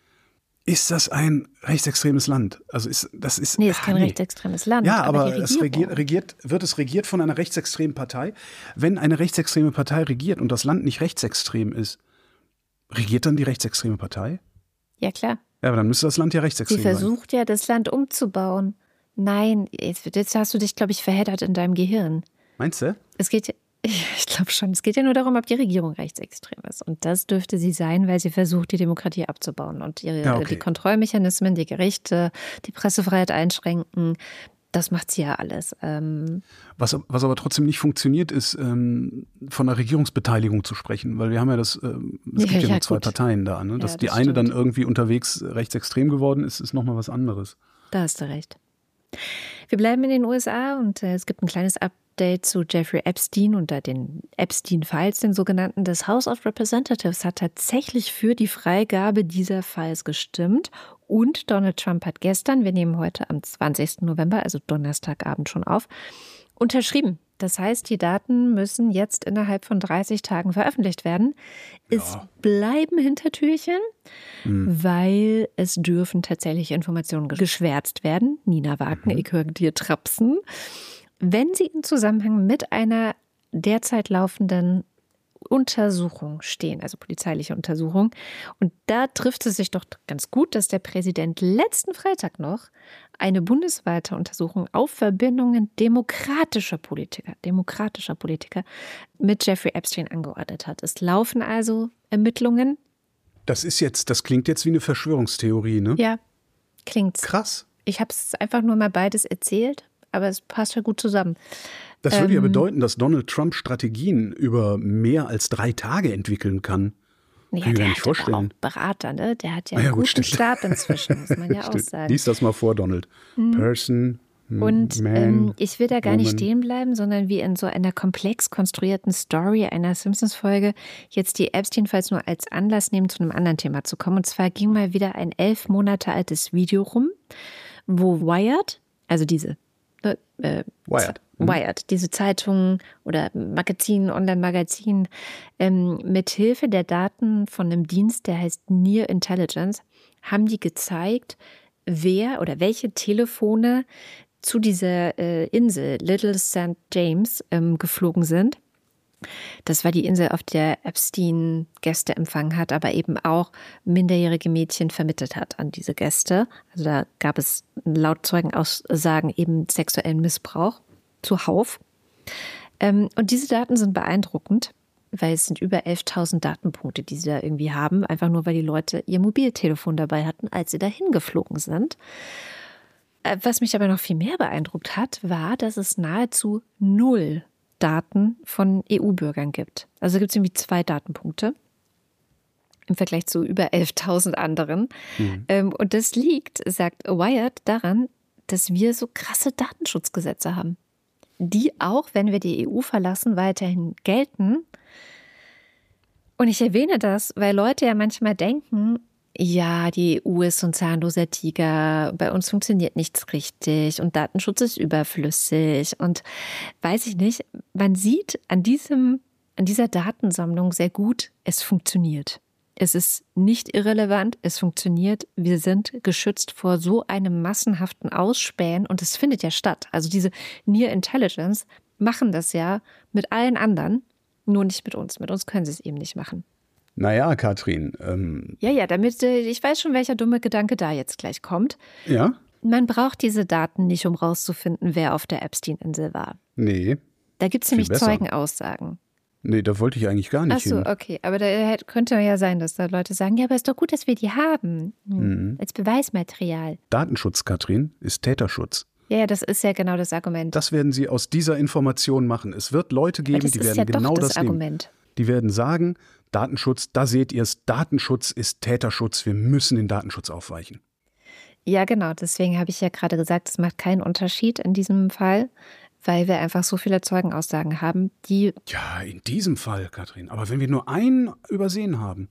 [SPEAKER 2] ist das ein rechtsextremes Land? Also ist das ist
[SPEAKER 1] Nee, es ist kein
[SPEAKER 2] nee.
[SPEAKER 1] rechtsextremes Land.
[SPEAKER 2] Ja, aber,
[SPEAKER 1] aber
[SPEAKER 2] es regiert, regiert, wird es regiert von einer rechtsextremen Partei. Wenn eine rechtsextreme Partei regiert und das Land nicht rechtsextrem ist, regiert dann die rechtsextreme Partei?
[SPEAKER 1] Ja, klar.
[SPEAKER 2] Ja, aber dann müsste das Land ja rechtsextrem sein.
[SPEAKER 1] Sie versucht sein. ja, das Land umzubauen. Nein, jetzt, jetzt hast du dich, glaube ich, verheddert in deinem Gehirn.
[SPEAKER 2] Meinst du?
[SPEAKER 1] Es geht ja, ich glaube schon, es geht ja nur darum, ob die Regierung rechtsextrem ist. Und das dürfte sie sein, weil sie versucht, die Demokratie abzubauen und ihre, ja, okay. die Kontrollmechanismen, die Gerichte, die Pressefreiheit einschränken. Das macht sie ja alles. Ähm
[SPEAKER 2] was, was aber trotzdem nicht funktioniert, ist, ähm, von einer Regierungsbeteiligung zu sprechen. Weil wir haben ja das, ähm, es
[SPEAKER 1] ja,
[SPEAKER 2] gibt ja,
[SPEAKER 1] ja
[SPEAKER 2] nur zwei
[SPEAKER 1] gut.
[SPEAKER 2] Parteien da. Ne? Dass
[SPEAKER 1] ja, das
[SPEAKER 2] die eine
[SPEAKER 1] stimmt.
[SPEAKER 2] dann irgendwie unterwegs rechtsextrem geworden ist, ist nochmal was anderes.
[SPEAKER 1] Da hast du recht. Wir bleiben in den U S A und äh, es gibt ein kleines Up Update zu Jeffrey Epstein und den Epstein-Files, den sogenannten. Das House of Representatives hat tatsächlich für die Freigabe dieser Files gestimmt. Und Donald Trump hat gestern, wir nehmen heute am zwanzigsten November, also Donnerstagabend schon auf, unterschrieben. Das heißt, die Daten müssen jetzt innerhalb von dreißig Tagen veröffentlicht werden. Ja. Es bleiben Hintertürchen, hm. weil es dürfen tatsächlich Informationen geschwärzt werden. Nina Wagner, mhm. ich höre dir trapsen. Wenn sie in Zusammenhang mit einer derzeit laufenden Untersuchung stehen, also polizeiliche Untersuchung. Und da trifft es sich doch ganz gut, dass der Präsident letzten Freitag noch eine bundesweite Untersuchung auf Verbindungen demokratischer Politiker, demokratischer Politiker mit Jeffrey Epstein angeordnet hat. Es laufen also Ermittlungen.
[SPEAKER 2] Das ist jetzt, das klingt jetzt wie eine Verschwörungstheorie, ne?
[SPEAKER 1] Ja, klingt's.
[SPEAKER 2] Krass.
[SPEAKER 1] Ich habe es einfach nur mal beides erzählt, aber es passt ja gut zusammen.
[SPEAKER 2] Das würde ähm, ja bedeuten, dass Donald Trump Strategien über mehr als drei Tage entwickeln kann.
[SPEAKER 1] Ja,
[SPEAKER 2] kann ich
[SPEAKER 1] der
[SPEAKER 2] mir nicht
[SPEAKER 1] hat
[SPEAKER 2] vorstellen.
[SPEAKER 1] Aber auch Berater, ne? Der hat ja einen
[SPEAKER 2] ah, ja,
[SPEAKER 1] guten
[SPEAKER 2] gut,
[SPEAKER 1] Stab inzwischen, muss man ja auch sagen.
[SPEAKER 2] Lies das mal vor, Donald. Mhm. Person,
[SPEAKER 1] Und
[SPEAKER 2] man,
[SPEAKER 1] ähm, ich will da gar
[SPEAKER 2] woman.
[SPEAKER 1] nicht stehen bleiben, sondern wie in so einer komplex konstruierten Story einer Simpsons-Folge jetzt die Epstein-Files nur als Anlass nehmen, zu einem anderen Thema zu kommen. Und zwar ging mal wieder ein elf Monate altes Video rum, wo Wired, also diese äh,
[SPEAKER 2] Wired.
[SPEAKER 1] Wired, diese Zeitung oder Magazin, Online-Magazin, ähm, mit Hilfe der Daten von einem Dienst, der heißt Near Intelligence, haben die gezeigt, wer oder welche Telefone zu dieser äh, Insel Little Saint James ähm, geflogen sind. Das war die Insel, auf der Epstein Gäste empfangen hat, aber eben auch minderjährige Mädchen vermittelt hat an diese Gäste. Also da gab es laut Zeugenaussagen eben sexuellen Missbrauch zuhauf. Ähm, und diese Daten sind beeindruckend, weil es sind über elftausend Datenpunkte, die sie da irgendwie haben, einfach nur, weil die Leute ihr Mobiltelefon dabei hatten, als sie dahin geflogen sind. Äh, was mich aber noch viel mehr beeindruckt hat, war, dass es nahezu null Daten von E U-Bürgern gibt. Also gibt es irgendwie zwei Datenpunkte im Vergleich zu über elftausend anderen. Mhm. Ähm, und das liegt, sagt Wired, daran, dass wir so krasse Datenschutzgesetze haben, die auch, wenn wir die E U verlassen, weiterhin gelten. Und ich erwähne das, weil Leute ja manchmal denken, ja, die E U ist so ein zahnloser Tiger, bei uns funktioniert nichts richtig und Datenschutz ist überflüssig und weiß ich nicht. Man sieht an diesem, an dieser Datensammlung sehr gut, es funktioniert. Es ist nicht irrelevant, es funktioniert. Wir sind geschützt vor so einem massenhaften Ausspähen und es findet ja statt. Also diese Near Intelligence machen das ja mit allen anderen, nur nicht mit uns. Mit uns können sie es eben nicht machen.
[SPEAKER 2] Naja, Katrin. Ähm
[SPEAKER 1] ja, ja, damit, ich weiß schon, welcher dumme Gedanke da jetzt gleich kommt.
[SPEAKER 2] Ja?
[SPEAKER 1] Man braucht diese Daten nicht, um rauszufinden, wer auf der Epstein-Insel war.
[SPEAKER 2] Nee.
[SPEAKER 1] Da gibt es nämlich Zeugenaussagen.
[SPEAKER 2] Nee, da wollte ich eigentlich gar nicht
[SPEAKER 1] Ach so,
[SPEAKER 2] hin.
[SPEAKER 1] okay. Aber da könnte ja sein, dass da Leute sagen, ja, aber ist doch gut, dass wir die haben. Hm. Mhm. Als Beweismaterial.
[SPEAKER 2] Datenschutz, Katrin, ist Täterschutz.
[SPEAKER 1] Ja, ja, das ist ja genau das Argument.
[SPEAKER 2] Das werden sie aus dieser Information machen. Es wird Leute geben, die werden
[SPEAKER 1] ja
[SPEAKER 2] genau
[SPEAKER 1] doch das,
[SPEAKER 2] das
[SPEAKER 1] Argument.
[SPEAKER 2] nehmen. Die werden sagen, Datenschutz, da seht ihr es, Datenschutz ist Täterschutz, wir müssen den Datenschutz aufweichen.
[SPEAKER 1] Ja, genau, deswegen habe ich ja gerade gesagt, es macht keinen Unterschied in diesem Fall, weil wir einfach so viele Zeugenaussagen haben, die...
[SPEAKER 2] Ja, in diesem Fall, Katrin, aber wenn wir nur einen übersehen haben.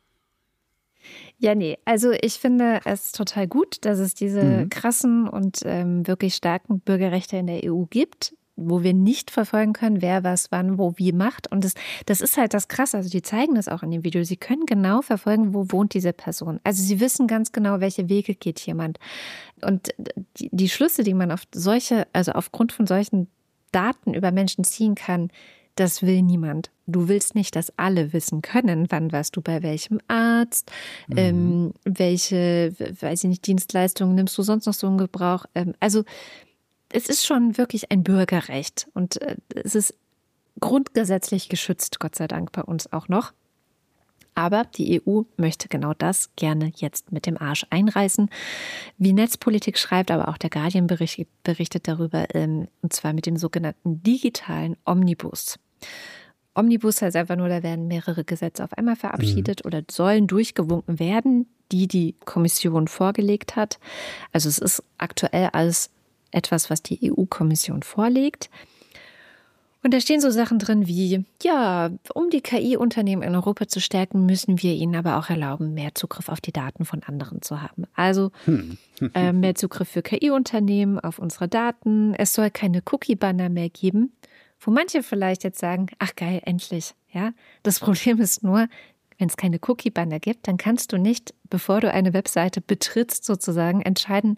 [SPEAKER 1] Ja, nee, also ich finde es total gut, dass es diese mhm. krassen und ähm, wirklich starken Bürgerrechte in der E U gibt, wo wir nicht verfolgen können, wer was wann wo wie macht. Und das, das ist halt das Krasse. Also die zeigen das auch in dem Video. Sie können genau verfolgen, wo wohnt diese Person. Also sie wissen ganz genau, welche Wege geht jemand. Und die, die Schlüsse, die man auf solche, also aufgrund von solchen Daten über Menschen ziehen kann, das will niemand. Du willst nicht, dass alle wissen können, wann warst du bei welchem Arzt, mhm. ähm, welche, weiß ich nicht, Dienstleistungen nimmst du sonst noch so in Gebrauch. Ähm, also es ist schon wirklich ein Bürgerrecht und es ist grundgesetzlich geschützt, Gott sei Dank bei uns auch noch. Aber die E U möchte genau das gerne jetzt mit dem Arsch einreißen. Wie Netzpolitik schreibt, aber auch der Guardian berichtet, berichtet darüber, und zwar mit dem sogenannten digitalen Omnibus. Omnibus heißt einfach nur, da werden mehrere Gesetze auf einmal verabschiedet mhm. oder sollen durchgewunken werden, die die Kommission vorgelegt hat. Also es ist aktuell alles etwas, was die E U-Kommission vorlegt. Und da stehen so Sachen drin wie, ja, um die K I-Unternehmen in Europa zu stärken, müssen wir ihnen aber auch erlauben, mehr Zugriff auf die Daten von anderen zu haben. Also hm. äh, mehr Zugriff für K I-Unternehmen auf unsere Daten. Es soll keine Cookie-Banner mehr geben, wo manche vielleicht jetzt sagen, ach geil, endlich. Ja, das Problem ist nur, wenn es keine Cookie-Banner gibt, dann kannst du nicht, bevor du eine Webseite betrittst, sozusagen entscheiden,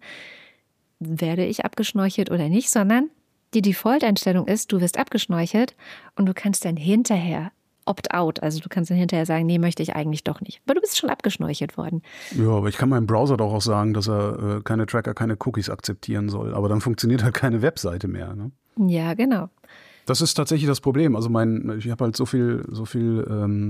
[SPEAKER 1] werde ich abgeschnorchelt oder nicht, sondern die Default-Einstellung ist, du wirst abgeschnorchelt und du kannst dann hinterher opt-out, also du kannst dann hinterher sagen, nee, möchte ich eigentlich doch nicht. Aber du bist schon abgeschnorchelt worden.
[SPEAKER 2] Ja, aber ich kann meinem Browser doch auch sagen, dass er äh, keine Tracker, keine Cookies akzeptieren soll. Aber dann funktioniert halt keine Webseite mehr. Ne?
[SPEAKER 1] Ja, genau.
[SPEAKER 2] Das ist tatsächlich das Problem. Also mein, ich habe halt so viel, so viel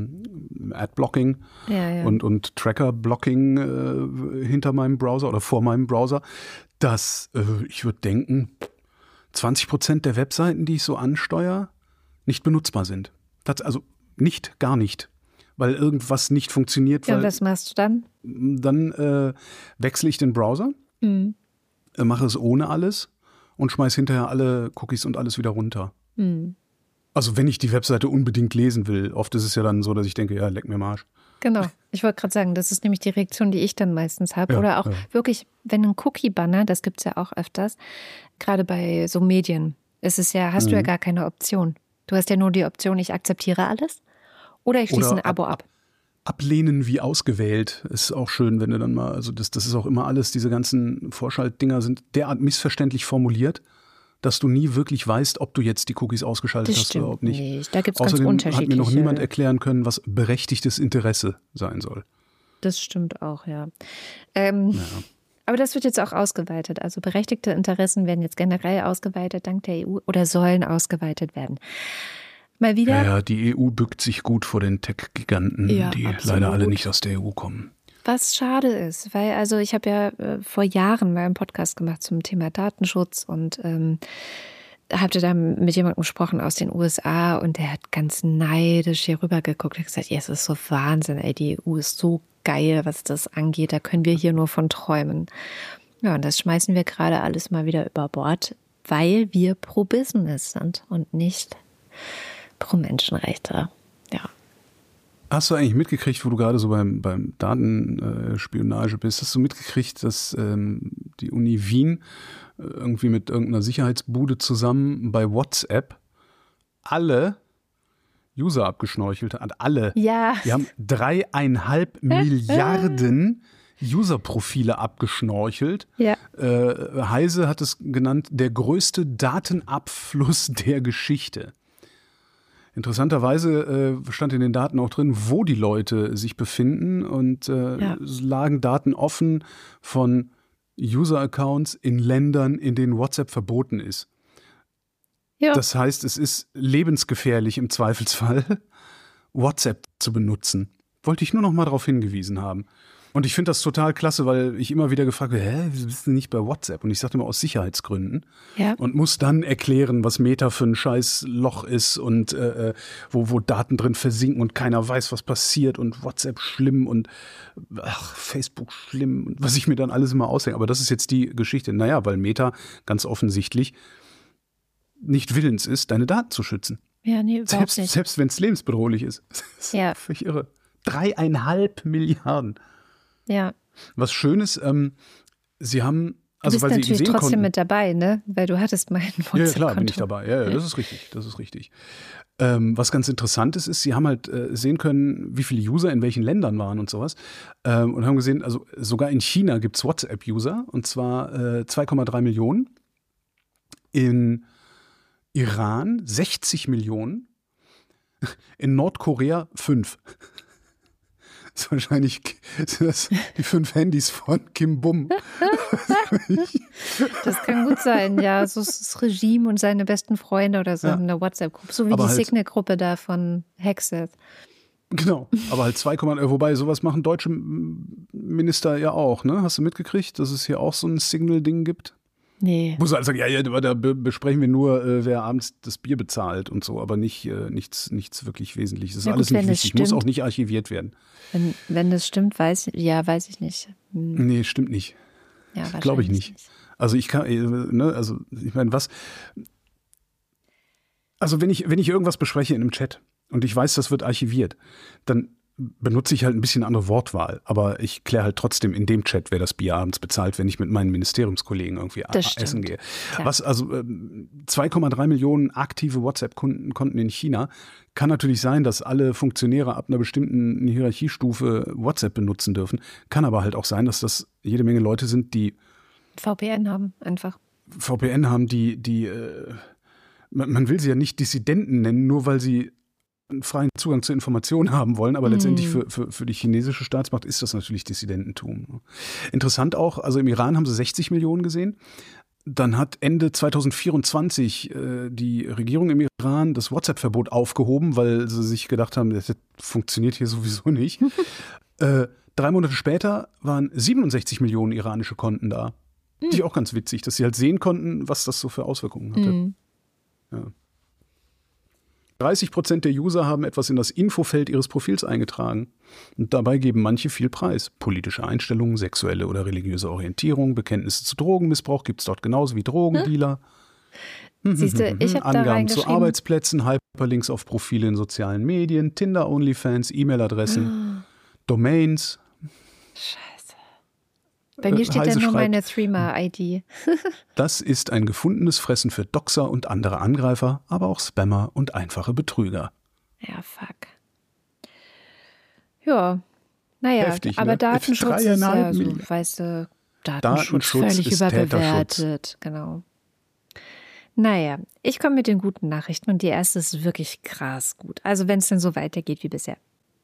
[SPEAKER 2] ähm, Ad-Blocking
[SPEAKER 1] ja, ja.
[SPEAKER 2] und, und Tracker-Blocking äh, hinter meinem Browser oder vor meinem Browser, dass äh, ich würde denken, zwanzig Prozent der Webseiten, die ich so ansteuere, nicht benutzbar sind. Das, also nicht, gar nicht. Weil irgendwas nicht funktioniert.
[SPEAKER 1] Ja,
[SPEAKER 2] weil
[SPEAKER 1] und was machst du dann?
[SPEAKER 2] Dann äh, wechsle ich den Browser,
[SPEAKER 1] mhm.
[SPEAKER 2] äh, mache es ohne alles und schmeiße hinterher alle Cookies und alles wieder runter.
[SPEAKER 1] Mhm.
[SPEAKER 2] Also wenn ich die Webseite unbedingt lesen will, oft ist es ja dann so, dass ich denke, ja, leck mir am Arsch.
[SPEAKER 1] Genau, ich wollte gerade sagen, das ist nämlich die Reaktion, die ich dann meistens habe.
[SPEAKER 2] Ja,
[SPEAKER 1] Oder auch
[SPEAKER 2] ja.
[SPEAKER 1] wirklich, wenn ein Cookie-Banner, das gibt es ja auch öfters, gerade bei so Medien, ist es ja, hast mhm. du ja gar keine Option. Du hast ja nur die Option, ich akzeptiere alles oder ich schließe
[SPEAKER 2] Oder
[SPEAKER 1] ein Abo ab.
[SPEAKER 2] Ablehnen wie ausgewählt ist auch schön, wenn du dann mal, also das, das ist auch immer alles, diese ganzen Vorschaltdinger sind derart missverständlich formuliert, dass du nie wirklich weißt, ob du jetzt die Cookies ausgeschaltet
[SPEAKER 1] das
[SPEAKER 2] hast oder ob nicht.
[SPEAKER 1] nicht. Da gibt es ganz
[SPEAKER 2] Außerdem
[SPEAKER 1] unterschiedliche.
[SPEAKER 2] hat mir noch niemand erklären können, was berechtigtes Interesse sein soll.
[SPEAKER 1] Das stimmt auch, ja. Ähm,
[SPEAKER 2] ja.
[SPEAKER 1] Aber das wird jetzt auch ausgeweitet. Also berechtigte Interessen werden jetzt generell ausgeweitet dank der E U oder sollen ausgeweitet werden. Mal wieder.
[SPEAKER 2] Ja, ja, die E U bückt sich gut vor den Tech-Giganten,
[SPEAKER 1] ja,
[SPEAKER 2] die
[SPEAKER 1] absolut.
[SPEAKER 2] leider alle nicht aus der E U kommen.
[SPEAKER 1] Was schade ist, weil also ich habe ja äh, vor Jahren mal einen Podcast gemacht zum Thema Datenschutz und ähm, hatte da mit jemandem gesprochen aus den U S A und der hat ganz neidisch hier rüber geguckt und gesagt, ja, es ist so Wahnsinn, ey, die E U ist so geil, was das angeht, da können wir hier nur von träumen. Ja, und das schmeißen wir gerade alles mal wieder über Bord, weil wir pro Business sind und nicht pro Menschenrechte. Ja.
[SPEAKER 2] Hast du eigentlich mitgekriegt, wo du gerade so beim, beim Datenspionage bist, hast du mitgekriegt, dass ähm, die Uni Wien äh, irgendwie mit irgendeiner Sicherheitsbude zusammen bei WhatsApp alle User abgeschnorchelt hat? Alle.
[SPEAKER 1] Ja.
[SPEAKER 2] Die haben dreieinhalb Milliarden User-Profile abgeschnorchelt.
[SPEAKER 1] Ja.
[SPEAKER 2] Äh, Heise hat es genannt, der größte Datenabfluss der Geschichte. Interessanterweise äh, stand in den Daten auch drin, wo die Leute sich befinden und äh,
[SPEAKER 1] ja.
[SPEAKER 2] es lagen Daten offen von User-Accounts in Ländern, in denen WhatsApp verboten ist.
[SPEAKER 1] Ja.
[SPEAKER 2] Das heißt, es ist lebensgefährlich im Zweifelsfall, WhatsApp zu benutzen. Wollte ich nur noch mal darauf hingewiesen haben. Und ich finde das total klasse, weil ich immer wieder gefragt werde, hä, wieso bist du nicht bei WhatsApp? Und ich sagte immer aus Sicherheitsgründen.
[SPEAKER 1] Ja.
[SPEAKER 2] Und muss dann erklären, was Meta für ein scheiß Loch ist und äh, wo, wo Daten drin versinken und keiner weiß, was passiert und WhatsApp schlimm und ach, Facebook schlimm und was ich mir dann alles immer ausdenke. Aber das ist jetzt die Geschichte. Naja, weil Meta ganz offensichtlich nicht willens ist, deine Daten zu schützen.
[SPEAKER 1] Ja, nee, überhaupt
[SPEAKER 2] selbst,
[SPEAKER 1] nicht.
[SPEAKER 2] Selbst wenn es lebensbedrohlich ist. Das ist
[SPEAKER 1] ja.
[SPEAKER 2] völlig irre. Dreieinhalb Milliarden.
[SPEAKER 1] Ja.
[SPEAKER 2] Was Schönes, ähm, sie haben, also
[SPEAKER 1] du bist
[SPEAKER 2] weil
[SPEAKER 1] natürlich
[SPEAKER 2] sie sehen
[SPEAKER 1] trotzdem
[SPEAKER 2] konnten,
[SPEAKER 1] mit dabei, ne? Weil du hattest mein WhatsApp-Konto.
[SPEAKER 2] Ja, klar, bin ich dabei. Ja, ja, das ist richtig, das ist richtig. Ähm, was ganz interessant ist, ist, sie haben halt äh, sehen können, wie viele User in welchen Ländern waren und sowas. Ähm, und haben gesehen, also sogar in China gibt es WhatsApp-User, und zwar äh, zwei Komma drei Millionen. In Iran sechzig Millionen. In Nordkorea fünf. Das ist wahrscheinlich das die fünf Handys von Kim Bum.
[SPEAKER 1] Das kann gut sein, ja. So ist das Regime und seine besten Freunde oder so
[SPEAKER 2] Ja.
[SPEAKER 1] in der WhatsApp-Gruppe. So wie
[SPEAKER 2] Aber
[SPEAKER 1] die
[SPEAKER 2] halt-
[SPEAKER 1] Signal-Gruppe da von Hexet.
[SPEAKER 2] Genau, aber halt zwei, wobei sowas machen deutsche Minister ja auch, ne? Hast du mitgekriegt, dass es hier auch so ein Signal-Ding gibt?
[SPEAKER 1] Nee.
[SPEAKER 2] Muss halt sagen, ja, ja, da be- besprechen wir nur, äh, wer abends das Bier bezahlt und so, aber nicht äh, nichts, nichts wirklich Wesentliches. Das ist
[SPEAKER 1] Ja, gut,
[SPEAKER 2] alles nicht
[SPEAKER 1] wenn es
[SPEAKER 2] wichtig, muss
[SPEAKER 1] stimmt.
[SPEAKER 2] auch nicht archiviert werden.
[SPEAKER 1] Wenn, wenn das stimmt, weiß ich, ja, weiß ich nicht. Hm.
[SPEAKER 2] Nee, stimmt nicht.
[SPEAKER 1] Ja,
[SPEAKER 2] Glaube ich
[SPEAKER 1] wahrscheinlich
[SPEAKER 2] nicht. Also ich kann, äh, ne, also ich meine, was Also wenn ich, wenn ich irgendwas bespreche in einem Chat und ich weiß, das wird archiviert, dann benutze ich halt ein bisschen andere Wortwahl. Aber ich kläre halt trotzdem in dem Chat, wer das Bier abends bezahlt, wenn ich mit meinen Ministeriumskollegen irgendwie
[SPEAKER 1] Das
[SPEAKER 2] essen
[SPEAKER 1] stimmt.
[SPEAKER 2] gehe.
[SPEAKER 1] Klar.
[SPEAKER 2] Was also zwei Komma drei Millionen aktive WhatsApp-Konten in China. Kann natürlich sein, dass alle Funktionäre ab einer bestimmten Hierarchiestufe WhatsApp benutzen dürfen. Kann aber halt auch sein, dass das jede Menge Leute sind, die
[SPEAKER 1] V P N haben einfach.
[SPEAKER 2] V P N haben, die, die äh, man, man will sie ja nicht Dissidenten nennen, nur weil sie einen freien Zugang zu Informationen haben wollen, aber mm. letztendlich für, für, für die chinesische Staatsmacht ist das natürlich Dissidententum. Interessant auch, also im Iran haben sie sechzig Millionen gesehen. Dann hat Ende zwanzig vierundzwanzig äh, die Regierung im Iran das WhatsApp-Verbot aufgehoben, weil sie sich gedacht haben, das funktioniert hier sowieso nicht. äh, drei Monate später waren siebenundsechzig Millionen iranische Konten da. Mm. Die auch ganz witzig, dass sie halt sehen konnten, was das so für Auswirkungen hatte. Mm. Ja. dreißig Prozent der User haben etwas in das Infofeld ihres Profils eingetragen. Und dabei geben manche viel preis. Politische Einstellungen, sexuelle oder religiöse Orientierung, Bekenntnisse zu Drogenmissbrauch gibt es dort genauso wie Drogendealer.
[SPEAKER 1] Hm? Siehst du, ich habe da
[SPEAKER 2] Angaben zu Arbeitsplätzen, Hyperlinks auf Profile in sozialen Medien, Tinder, OnlyFans, E-Mail-Adressen, Domains.
[SPEAKER 1] Scheiße. Bei mir steht ja nur meine Threema-I D.
[SPEAKER 2] Das ist ein gefundenes Fressen für Doxer und andere Angreifer, aber auch Spammer und einfache Betrüger.
[SPEAKER 1] Ja, fuck. Ja, naja,
[SPEAKER 2] Heftig,
[SPEAKER 1] aber
[SPEAKER 2] ne?
[SPEAKER 1] Datenschutz ist ja so, weißt du, Datenschutz, Datenschutz völlig überbewertet. Genau. Naja, ich komme mit den guten Nachrichten und die erste ist wirklich krass gut. Also wenn es denn so weitergeht wie bisher.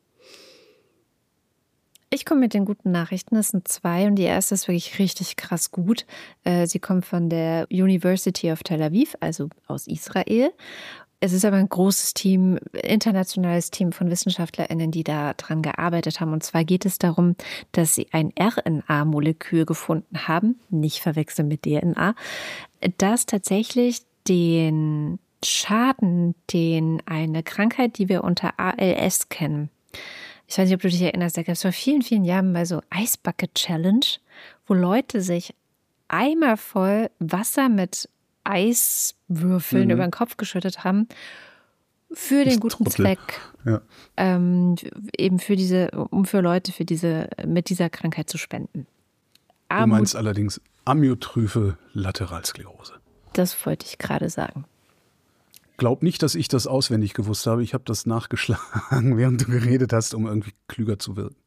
[SPEAKER 1] Ich komme mit den guten Nachrichten, es sind zwei und die erste ist wirklich richtig krass gut. Sie kommt von der University of Tel Aviv, also aus Israel. Es ist aber ein großes Team, internationales Team von WissenschaftlerInnen, die da dran gearbeitet haben. Und zwar geht es darum, dass sie ein R N A-Molekül gefunden haben, nicht verwechseln mit D N A, das tatsächlich den Schaden, den eine Krankheit, die wir unter A L S kennen, ich weiß nicht, ob du dich erinnerst, da gab es vor vielen, vielen Jahren mal so Ice Bucket Challenge, wo Leute sich Eimer voll Wasser mit Eiswürfeln mhm. über den Kopf geschüttet haben für den guten Trottel. Zweck. Ja. Ähm, eben für diese, um für Leute für diese, mit dieser Krankheit zu spenden.
[SPEAKER 2] Armut, du meinst allerdings Amyotrophe Lateralsklerose.
[SPEAKER 1] Das wollte ich gerade sagen.
[SPEAKER 2] Glaub nicht, dass ich das auswendig gewusst habe. Ich habe das nachgeschlagen, während du geredet hast, um irgendwie klüger zu wirken.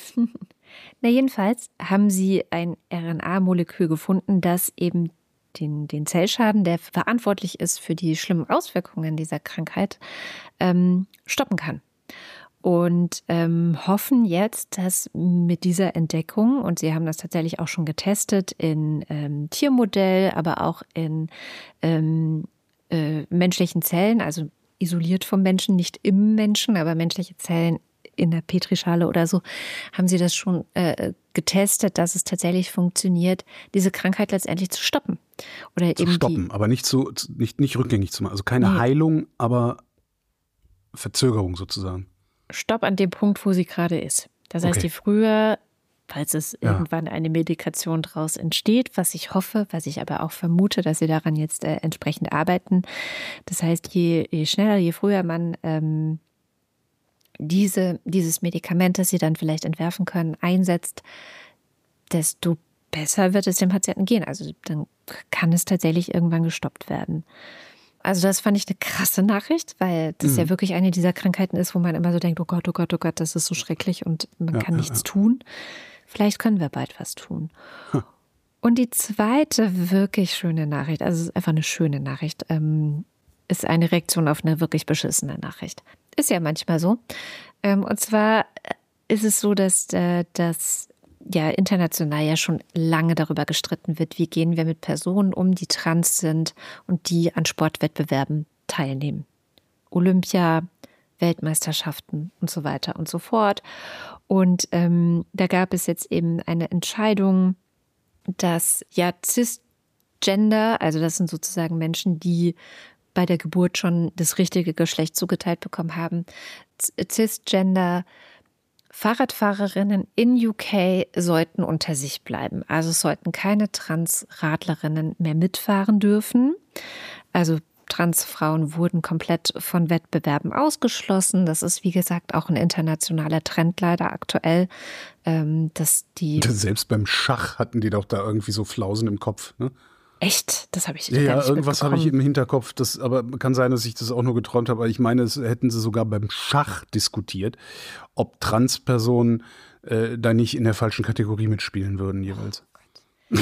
[SPEAKER 1] Na jedenfalls haben sie ein R N A-Molekül gefunden, das eben den, den Zellschaden, der verantwortlich ist für die schlimmen Auswirkungen dieser Krankheit, ähm, stoppen kann. Und ähm, hoffen jetzt, dass mit dieser Entdeckung, und sie haben das tatsächlich auch schon getestet in ähm, Tiermodell, aber auch in ähm, äh, menschlichen Zellen, also isoliert vom Menschen, nicht im Menschen, aber menschliche Zellen in der Petrischale oder so, haben sie das schon äh, getestet, dass es tatsächlich funktioniert, diese Krankheit letztendlich zu stoppen. Oder
[SPEAKER 2] zu
[SPEAKER 1] eben
[SPEAKER 2] stoppen,
[SPEAKER 1] die,
[SPEAKER 2] aber nicht, zu, nicht, nicht rückgängig zu machen. Also keine nee. Heilung, aber Verzögerung sozusagen.
[SPEAKER 1] Stopp an dem Punkt, wo sie gerade ist. Das heißt,
[SPEAKER 2] okay.
[SPEAKER 1] je früher, falls es
[SPEAKER 2] ja.
[SPEAKER 1] irgendwann eine Medikation daraus entsteht, was ich hoffe, was ich aber auch vermute, dass sie daran jetzt äh, entsprechend arbeiten. Das heißt, je, je schneller, je früher man ähm, diese, dieses Medikament, das sie dann vielleicht entwerfen können, einsetzt, desto besser wird es dem Patienten gehen. Also dann kann es tatsächlich irgendwann gestoppt werden. Also das fand ich eine krasse Nachricht, weil das mhm. ja wirklich eine dieser Krankheiten ist, wo man immer so denkt, oh Gott, oh Gott, oh Gott, das ist so schrecklich und man ja, kann ja, nichts ja. tun. Vielleicht können wir bald was tun. Hm. Und die zweite wirklich schöne Nachricht, also es ist einfach eine schöne Nachricht, ähm, ist eine Reaktion auf eine wirklich beschissene Nachricht. Ist ja manchmal so. Ähm, und zwar ist es so, dass äh, das ja international ja schon lange darüber gestritten wird, wie gehen wir mit Personen um, die trans sind und die an Sportwettbewerben teilnehmen. Olympia, Weltmeisterschaften und so weiter und so fort. Und ähm, da gab es jetzt eben eine Entscheidung, dass ja Cisgender, also das sind sozusagen Menschen, die bei der Geburt schon das richtige Geschlecht zugeteilt bekommen haben, Cisgender Fahrradfahrerinnen in U K sollten unter sich bleiben. Also es sollten keine Transradlerinnen mehr mitfahren dürfen. Also Transfrauen wurden komplett von Wettbewerben ausgeschlossen. Das ist, wie gesagt, auch ein internationaler Trend leider aktuell, ähm, dass die...
[SPEAKER 2] Selbst beim Schach hatten die doch da irgendwie so Flausen im Kopf, ne?
[SPEAKER 1] Echt? Das habe ich
[SPEAKER 2] ja,
[SPEAKER 1] gar
[SPEAKER 2] ja,
[SPEAKER 1] nicht
[SPEAKER 2] irgendwas habe ich im Hinterkopf. Das, aber kann sein, dass ich das auch nur geträumt habe. Aber ich meine, es hätten sie sogar beim Schach diskutiert, ob Transpersonen äh, da nicht in der falschen Kategorie mitspielen würden jeweils. Oh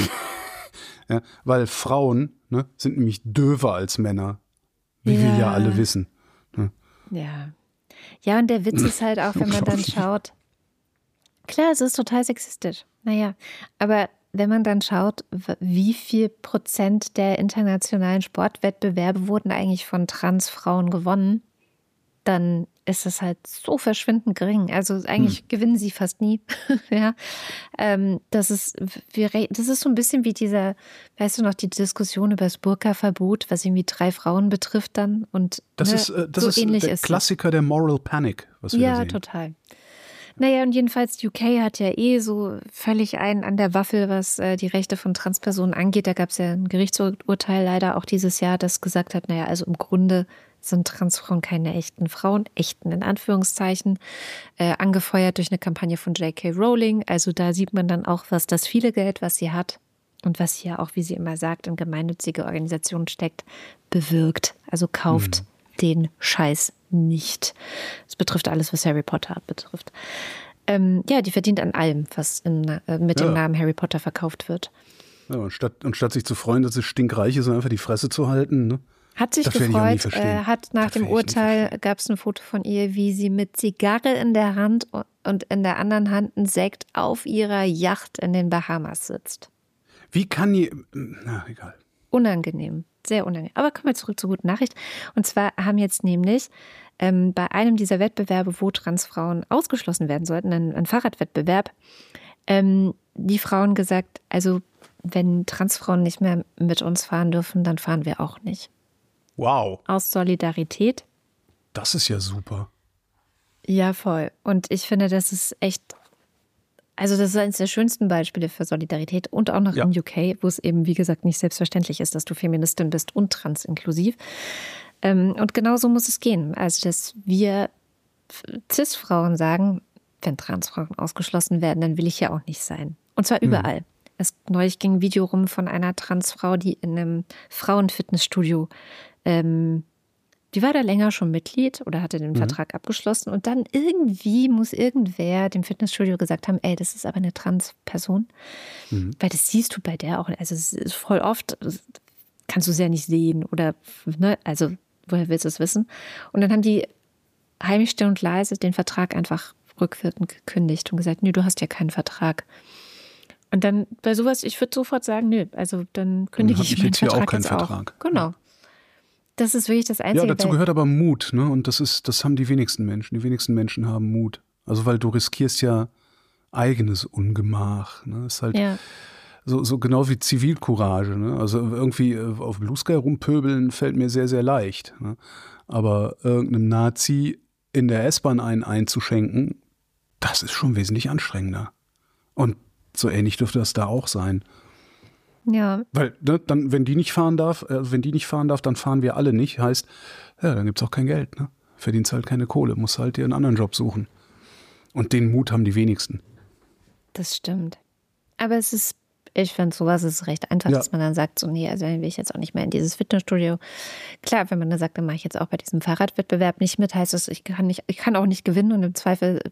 [SPEAKER 2] ja, weil Frauen, ne, sind nämlich döver als Männer, wie ja. wir ja alle wissen. Ne?
[SPEAKER 1] Ja. Ja, und der Witz ist halt auch, wenn man dann schaut, klar, es ist total sexistisch. Naja, aber wenn man dann schaut, wie viel Prozent der internationalen Sportwettbewerbe wurden eigentlich von Transfrauen gewonnen, dann ist es halt so verschwindend gering. Also eigentlich hm. gewinnen sie fast nie. ja, ähm, das ist, wir, das ist so ein bisschen wie dieser, weißt du noch, die Diskussion über das Burka-Verbot, was irgendwie drei Frauen betrifft dann. Und
[SPEAKER 2] das
[SPEAKER 1] ne,
[SPEAKER 2] ist, äh, das
[SPEAKER 1] so
[SPEAKER 2] ist
[SPEAKER 1] ähnlich
[SPEAKER 2] der
[SPEAKER 1] ist
[SPEAKER 2] Klassiker es. Der Moral Panic, was wir
[SPEAKER 1] ja,
[SPEAKER 2] da sehen.
[SPEAKER 1] Ja, total. Naja, und jedenfalls U K hat ja eh so völlig einen an der Waffel, was äh, die Rechte von Transpersonen angeht. Da gab es ja ein Gerichtsurteil leider auch dieses Jahr, das gesagt hat, naja, also im Grunde sind Transfrauen keine echten Frauen, echten in Anführungszeichen, äh, angefeuert durch eine Kampagne von J K Rowling. Also da sieht man dann auch, was das viele Geld, was sie hat und was sie ja auch, wie sie immer sagt, in gemeinnützige Organisationen steckt, bewirkt. Also kauft mhm. den Scheiß nicht. Das betrifft alles, was Harry Potter betrifft. Ähm, ja, die verdient an allem, was in, äh, mit ja. dem Namen Harry Potter verkauft wird.
[SPEAKER 2] Ja, und statt, und statt sich zu freuen, dass es stinkreich ist, einfach die Fresse zu halten, ne?
[SPEAKER 1] Hat sich
[SPEAKER 2] das
[SPEAKER 1] gefreut, äh, hat nach das dem Urteil, gab es ein Foto von ihr, wie sie mit Zigarre in der Hand und in der anderen Hand ein Sekt auf ihrer Yacht in den Bahamas sitzt.
[SPEAKER 2] Wie kann die, na egal.
[SPEAKER 1] Unangenehm, sehr unangenehm. Aber kommen wir zurück zur guten Nachricht. Und zwar haben jetzt nämlich ähm, bei einem dieser Wettbewerbe, wo Transfrauen ausgeschlossen werden sollten, ein, ein Fahrradwettbewerb, ähm, die Frauen gesagt, also wenn Transfrauen nicht mehr mit uns fahren dürfen, dann fahren wir auch nicht.
[SPEAKER 2] Wow.
[SPEAKER 1] Aus Solidarität.
[SPEAKER 2] Das ist ja super.
[SPEAKER 1] Ja, voll. Und ich finde, das ist echt, also das ist eines der schönsten Beispiele für Solidarität und auch noch ja. in U K, wo es eben, wie gesagt, nicht selbstverständlich ist, dass du Feministin bist und transinklusiv. Und genau so muss es gehen. Also, dass wir Cis-Frauen sagen, wenn Transfrauen ausgeschlossen werden, dann will ich ja auch nicht sein. Und zwar überall. Mhm. Es, neulich ging ein Video rum von einer Transfrau, die in einem Frauenfitnessstudio Ähm, die war da länger schon Mitglied oder hatte den mhm. Vertrag abgeschlossen und dann irgendwie muss irgendwer dem Fitnessstudio gesagt haben, ey, das ist aber eine Transperson. Mhm. Weil das siehst du bei der auch, also es ist voll oft, kannst du es ja nicht sehen oder, ne, also woher willst du es wissen? Und dann haben die heimlich still und leise den Vertrag einfach rückwirkend gekündigt und gesagt, nö, du hast ja keinen Vertrag. Und dann bei sowas, ich würde sofort sagen, nö, also dann kündige ich, ich meinen Vertrag
[SPEAKER 2] auch keinen
[SPEAKER 1] jetzt
[SPEAKER 2] Vertrag.
[SPEAKER 1] Auch. Genau. Das ist wirklich das Einzige.
[SPEAKER 2] Ja, dazu gehört aber Mut, ne? Und das ist, das haben die wenigsten Menschen. Die wenigsten Menschen haben Mut. Also weil du riskierst ja eigenes Ungemach. Ne? Das ist halt ja. so, so genau wie Zivilcourage. Ne? Also irgendwie auf Blue Sky rumpöbeln fällt mir sehr, sehr leicht. Ne? Aber irgendeinem Nazi in der S-Bahn einen einzuschenken, das ist schon wesentlich anstrengender. Und so ähnlich dürfte das da auch sein.
[SPEAKER 1] Ja.
[SPEAKER 2] Weil, ne, dann, wenn die nicht fahren darf, äh, wenn die nicht fahren darf, dann fahren wir alle nicht. Heißt, ja, dann gibt's auch kein Geld, ne? Verdienst halt keine Kohle, musst halt dir einen anderen Job suchen. Und den Mut haben die wenigsten.
[SPEAKER 1] Das stimmt. Aber es ist, ich finde, sowas ist recht einfach, ja. dass man dann sagt, so, nee, also dann will ich jetzt auch nicht mehr in dieses Fitnessstudio. Klar, wenn man dann sagt, dann mache ich jetzt auch bei diesem Fahrradwettbewerb nicht mit, heißt das, ich kann nicht, ich kann auch nicht gewinnen und im Zweifel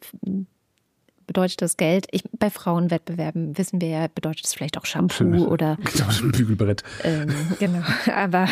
[SPEAKER 1] bedeutet das Geld. Ich, bei Frauenwettbewerben wissen wir ja, bedeutet es vielleicht auch Shampoo oder
[SPEAKER 2] ein Bügelbrett.
[SPEAKER 1] Ähm, genau, aber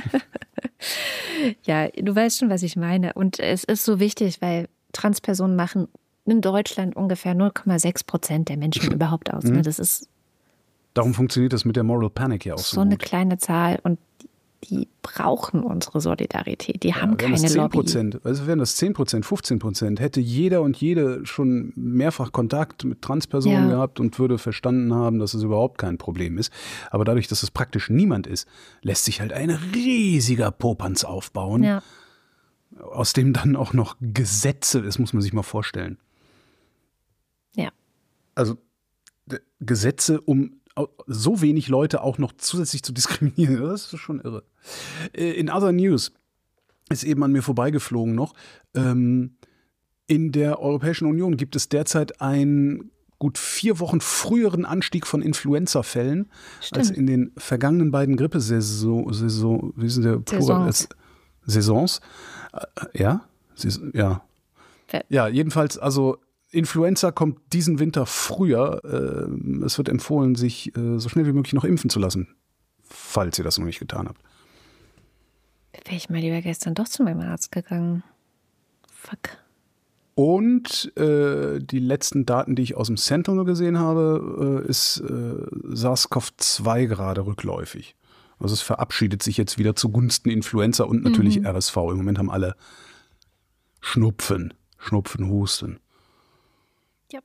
[SPEAKER 1] ja, du weißt schon, was ich meine. Und es ist so wichtig, weil Transpersonen machen in Deutschland ungefähr null Komma sechs Prozent der Menschen überhaupt aus. Ne? Das ist
[SPEAKER 2] Darum funktioniert das mit der Moral Panic ja auch so.
[SPEAKER 1] So eine
[SPEAKER 2] gut.
[SPEAKER 1] kleine Zahl und die brauchen unsere Solidarität. Die
[SPEAKER 2] ja,
[SPEAKER 1] haben keine
[SPEAKER 2] das zehn
[SPEAKER 1] Lobby.
[SPEAKER 2] Also wären das zehn Prozent, fünfzehn Prozent, hätte jeder und jede schon mehrfach Kontakt mit Transpersonen ja. gehabt und würde verstanden haben, dass es überhaupt kein Problem ist. Aber dadurch, dass es praktisch niemand ist, lässt sich halt ein riesiger Popanz aufbauen,
[SPEAKER 1] ja.
[SPEAKER 2] aus dem dann auch noch Gesetze, das muss man sich mal vorstellen.
[SPEAKER 1] Ja.
[SPEAKER 2] Also Gesetze, um so wenig Leute auch noch zusätzlich zu diskriminieren. Das ist schon irre. In other news ist eben an mir vorbeigeflogen noch. Ähm, in der Europäischen Union gibt es derzeit einen gut vier Wochen früheren Anstieg von Influenza-Fällen als in den vergangenen beiden Grippesaison, Saison, wie ist der Plural? Saisons. Saisons. Äh, ja? Saison, ja. Ja, jedenfalls, also Influenza kommt diesen Winter früher. Äh, es wird empfohlen, sich äh, so schnell wie möglich noch impfen zu lassen, falls ihr das noch nicht getan habt.
[SPEAKER 1] Wäre ich mal lieber gestern doch zu meinem Arzt gegangen. Fuck.
[SPEAKER 2] Und äh, die letzten Daten, die ich aus dem Sentinel gesehen habe, äh, ist äh, SARS-C o V zwei gerade rückläufig. Also es verabschiedet sich jetzt wieder zugunsten Influenza und natürlich mhm. R S V. Im Moment haben alle Schnupfen, Schnupfen, Husten.
[SPEAKER 1] Ja.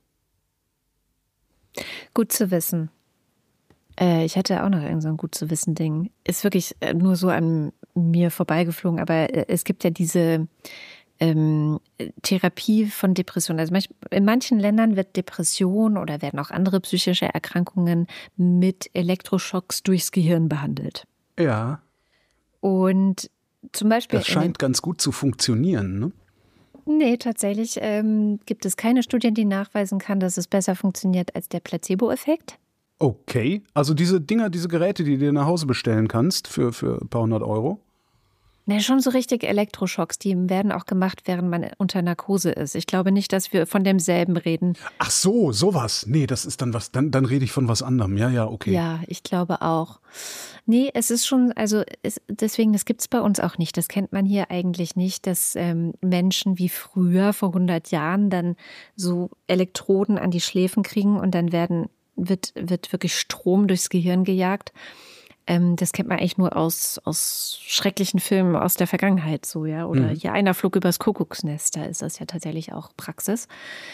[SPEAKER 1] Gut zu wissen. Äh, ich hatte auch noch irgend so ein gut zu wissen Ding. Ist wirklich nur so an mir vorbeigeflogen, aber es gibt ja diese Ähm, Therapie von Depressionen. Also in manchen Ländern wird Depression oder werden auch andere psychische Erkrankungen mit Elektroschocks durchs Gehirn behandelt.
[SPEAKER 2] Ja.
[SPEAKER 1] Und zum Beispiel.
[SPEAKER 2] Das scheint ganz gut zu funktionieren, ne?
[SPEAKER 1] Nee, tatsächlich ähm, gibt es keine Studien, die nachweisen kann, dass es besser funktioniert als der Placebo-Effekt.
[SPEAKER 2] Okay, also diese Dinger, diese Geräte, die du dir nach Hause bestellen kannst für, für ein paar hundert Euro.
[SPEAKER 1] Na, schon so richtig Elektroschocks, die werden auch gemacht, während man unter Narkose ist. Ich glaube nicht, dass wir von demselben reden.
[SPEAKER 2] Ach so, sowas. Nee, das ist dann was, dann, dann rede ich von was anderem. Ja, ja, okay.
[SPEAKER 1] Ja, ich glaube auch. Nee, es ist schon, also es, deswegen, das gibt es bei uns auch nicht. Das kennt man hier eigentlich nicht, dass ähm, Menschen wie früher, vor hundert Jahren, dann so Elektroden an die Schläfen kriegen und dann werden, wird, wird wirklich Strom durchs Gehirn gejagt. Das kennt man eigentlich nur aus, aus schrecklichen Filmen aus der Vergangenheit so, ja. Oder mhm. hier einer flog übers Kuckucksnest, da ist das ja tatsächlich auch Praxis.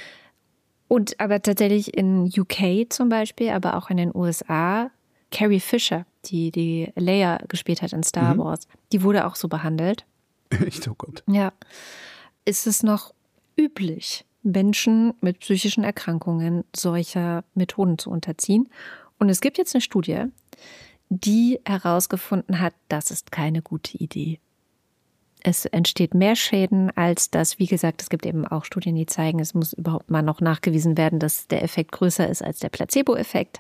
[SPEAKER 1] Und aber tatsächlich in U K zum Beispiel, aber auch in den U S A, Carrie Fisher, die die Leia gespielt hat in Star mhm. Wars, die wurde auch so behandelt.
[SPEAKER 2] Echt, oh Gott.
[SPEAKER 1] Ja. Ist es noch üblich, Menschen mit psychischen Erkrankungen solcher Methoden zu unterziehen? Und es gibt jetzt eine Studie, die herausgefunden hat, das ist keine gute Idee. Es entsteht mehr Schäden als das. Wie gesagt, es gibt eben auch Studien, die zeigen, es muss überhaupt mal noch nachgewiesen werden, dass der Effekt größer ist als der Placebo-Effekt.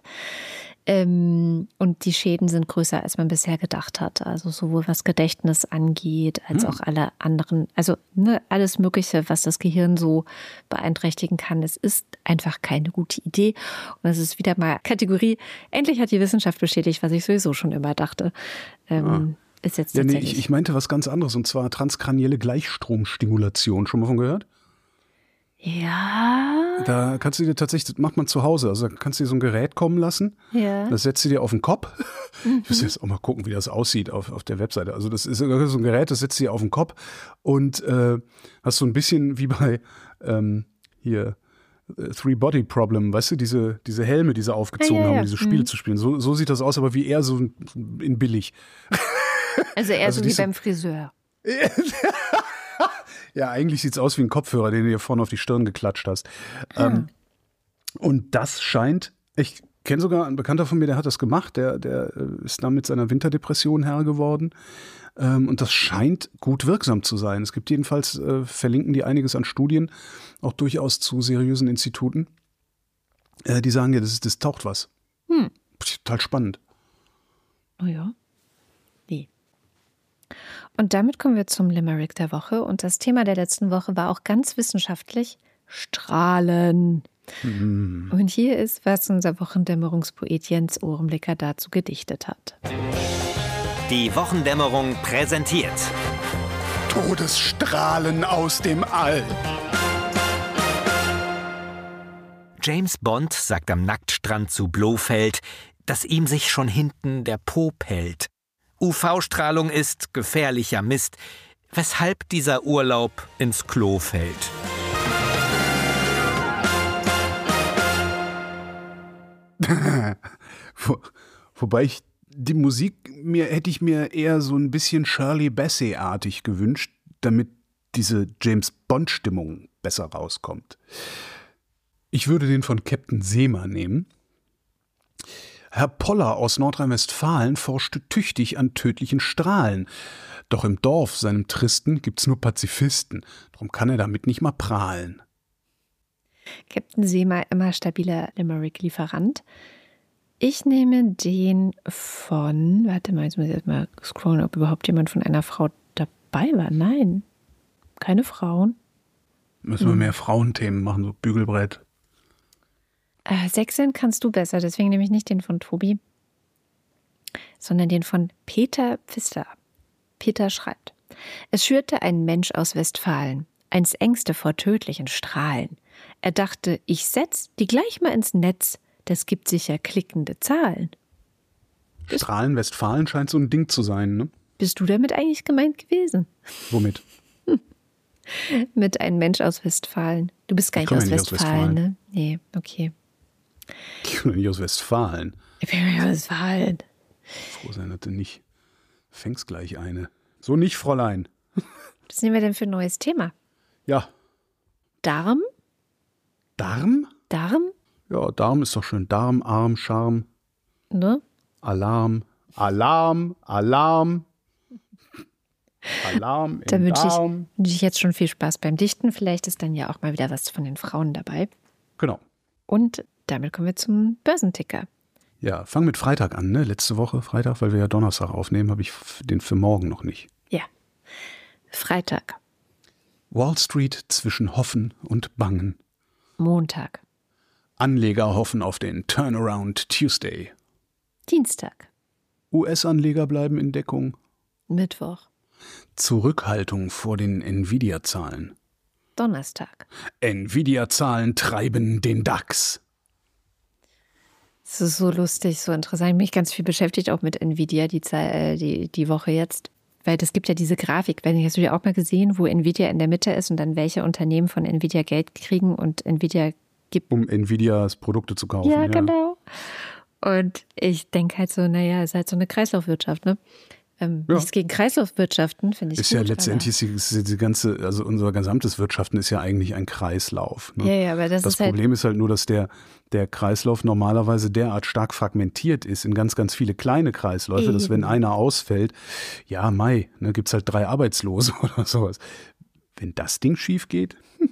[SPEAKER 1] Ähm, und die Schäden sind größer, als man bisher gedacht hat. Also sowohl was Gedächtnis angeht, als hm. auch alle anderen, also ne, alles Mögliche, was das Gehirn so beeinträchtigen kann. Es ist einfach keine gute Idee. Und es ist wieder mal Kategorie, endlich hat die Wissenschaft bestätigt, was ich sowieso schon immer dachte. Ähm, ah. ist jetzt
[SPEAKER 2] ja, nee, ich, ich meinte was ganz anderes, und zwar transkranielle Gleichstromstimulation. Schon mal von gehört?
[SPEAKER 1] Ja.
[SPEAKER 2] Da kannst du dir tatsächlich, das macht man zu Hause, also da kannst du dir so ein Gerät kommen lassen,
[SPEAKER 1] ja.
[SPEAKER 2] Das setzt du dir auf den Kopf. Mhm. Ich muss jetzt auch mal gucken, wie das aussieht auf, auf der Webseite. Also das ist so ein Gerät, das setzt du dir auf den Kopf und äh, hast so ein bisschen wie bei ähm, hier Three-Body-Problem, weißt du, diese, diese Helme, die sie aufgezogen ah, ja, ja. haben, um diese Spiele mhm. zu spielen. So, so sieht das aus, aber wie eher so in billig.
[SPEAKER 1] Also eher also so wie beim Friseur.
[SPEAKER 2] Ja, eigentlich sieht es aus wie ein Kopfhörer, den du dir vorne auf die Stirn geklatscht hast. Hm. Ähm, und das scheint, ich kenne sogar einen Bekannter von mir, der hat das gemacht, der, der ist dann mit seiner Winterdepression Herr geworden. Ähm, und das scheint gut wirksam zu sein. Es gibt jedenfalls, äh, verlinken die einiges an Studien, auch durchaus zu seriösen Instituten. Äh, die sagen ja, das, ist, das taucht was.
[SPEAKER 1] Hm.
[SPEAKER 2] Total spannend.
[SPEAKER 1] Oh ja. Nee. Und damit kommen wir zum Limerick der Woche. Und das Thema der letzten Woche war auch ganz wissenschaftlich: Strahlen.
[SPEAKER 2] Mhm.
[SPEAKER 1] Und hier ist, was unser Wochendämmerungspoet Jens Ohrenblicker dazu gedichtet hat.
[SPEAKER 3] Die Wochendämmerung präsentiert
[SPEAKER 2] Todesstrahlen aus dem All.
[SPEAKER 3] James Bond sagt am Nacktstrand zu Blofeld, dass ihm sich schon hinten der Po pellt. U V-Strahlung ist gefährlicher Mist, weshalb dieser Urlaub ins Klo fällt.
[SPEAKER 2] Wo, wobei ich die Musik mir hätte ich mir eher so ein bisschen Shirley Bassey-artig gewünscht, damit diese James-Bond-Stimmung besser rauskommt. Ich würde den von Captain Seema nehmen. Herr Poller aus Nordrhein-Westfalen forschte tüchtig an tödlichen Strahlen. Doch im Dorf, seinem Tristen, gibt's nur Pazifisten. Darum kann er damit nicht mal prahlen.
[SPEAKER 1] Captain Seemer, immer stabiler Limerick-Lieferant. Ich nehme den von, warte mal, jetzt muss ich erst mal scrollen, ob überhaupt jemand von einer Frau dabei war. Nein, keine Frauen.
[SPEAKER 2] Müssen wir hm. mehr Frauenthemen machen, so Bügelbrett.
[SPEAKER 1] Äh, Sechseln kannst du besser, deswegen nehme ich nicht den von Tobi, sondern den von Peter Pfister. Peter schreibt: Es schürte ein Mensch aus Westfalen, eins Ängste vor tödlichen Strahlen. Er dachte, ich setz die gleich mal ins Netz, das gibt sicher klickende Zahlen.
[SPEAKER 2] Strahlen Westfalen scheint so ein Ding zu sein, ne?
[SPEAKER 1] Bist du damit eigentlich gemeint gewesen?
[SPEAKER 2] Womit?
[SPEAKER 1] Hm. Mit einem Mensch aus Westfalen. Du bist gar nicht, aus, ja nicht Westfalen, aus Westfalen, ne? Nee, okay.
[SPEAKER 2] Ich bin nicht aus Westfalen.
[SPEAKER 1] Ich bin nicht aus Westfalen.
[SPEAKER 2] Froh sein, dass du nicht fängst gleich eine. So nicht, Fräulein.
[SPEAKER 1] Was nehmen wir denn für ein neues Thema?
[SPEAKER 2] Ja.
[SPEAKER 1] Darm?
[SPEAKER 2] Darm?
[SPEAKER 1] Darm?
[SPEAKER 2] Ja, Darm ist doch schön. Darm, Arm, Charme.
[SPEAKER 1] Ne?
[SPEAKER 2] Alarm. Alarm, Alarm. Alarm
[SPEAKER 1] im
[SPEAKER 2] im
[SPEAKER 1] Darm. Da wünsche
[SPEAKER 2] ich,
[SPEAKER 1] ich jetzt schon viel Spaß beim Dichten. Vielleicht ist dann ja auch mal wieder was von den Frauen dabei.
[SPEAKER 2] Genau.
[SPEAKER 1] Und damit kommen wir zum Börsenticker.
[SPEAKER 2] Ja, fang mit Freitag an, ne? Letzte Woche Freitag, weil wir ja Donnerstag aufnehmen, habe ich den für morgen noch nicht.
[SPEAKER 1] Ja. Freitag.
[SPEAKER 2] Wall Street zwischen Hoffen und Bangen.
[SPEAKER 1] Montag.
[SPEAKER 2] Anleger hoffen auf den Turnaround Tuesday.
[SPEAKER 1] Dienstag.
[SPEAKER 2] U S-Anleger bleiben in Deckung.
[SPEAKER 1] Mittwoch.
[SPEAKER 2] Zurückhaltung vor den Nvidia-Zahlen.
[SPEAKER 1] Donnerstag.
[SPEAKER 2] Nvidia-Zahlen treiben den DAX.
[SPEAKER 1] Das ist so lustig, so interessant. Ich bin mich ganz viel beschäftigt, auch mit Nvidia die, die, die Woche jetzt. Weil es gibt ja diese Grafik, wenn hast du ja auch mal gesehen, wo Nvidia in der Mitte ist und dann welche Unternehmen von Nvidia Geld kriegen und Nvidia gibt.
[SPEAKER 2] Um Nvidias Produkte zu kaufen.
[SPEAKER 1] Ja, ja. Genau. Und ich denke halt so, naja, es ist halt so eine Kreislaufwirtschaft, ne? Ähm, ja. Nichts gegen Kreislaufwirtschaften, finde ich
[SPEAKER 2] ist
[SPEAKER 1] gut.
[SPEAKER 2] Ja letztendlich ist die, ist die ganze, also unser gesamtes Wirtschaften ist ja eigentlich ein Kreislauf. Ne?
[SPEAKER 1] Ja, ja, aber das,
[SPEAKER 2] das
[SPEAKER 1] ist
[SPEAKER 2] Problem
[SPEAKER 1] halt
[SPEAKER 2] ist halt nur, dass der, der Kreislauf normalerweise derart stark fragmentiert ist in ganz, ganz viele kleine Kreisläufe, eben. Dass wenn einer ausfällt, ja, Mai, ne, gibt es halt drei Arbeitslose oder sowas. Wenn das Ding schief geht. Hm.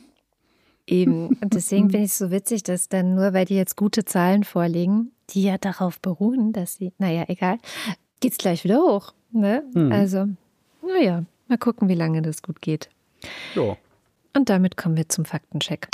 [SPEAKER 1] Eben, und deswegen finde ich es so witzig, dass dann nur, weil die jetzt gute Zahlen vorlegen, die ja darauf beruhen, dass sie, naja, egal, geht's gleich wieder hoch. Ne? Mhm. Also, naja, mal gucken, wie lange das gut geht.
[SPEAKER 2] Ja.
[SPEAKER 1] Und damit kommen wir zum Faktencheck.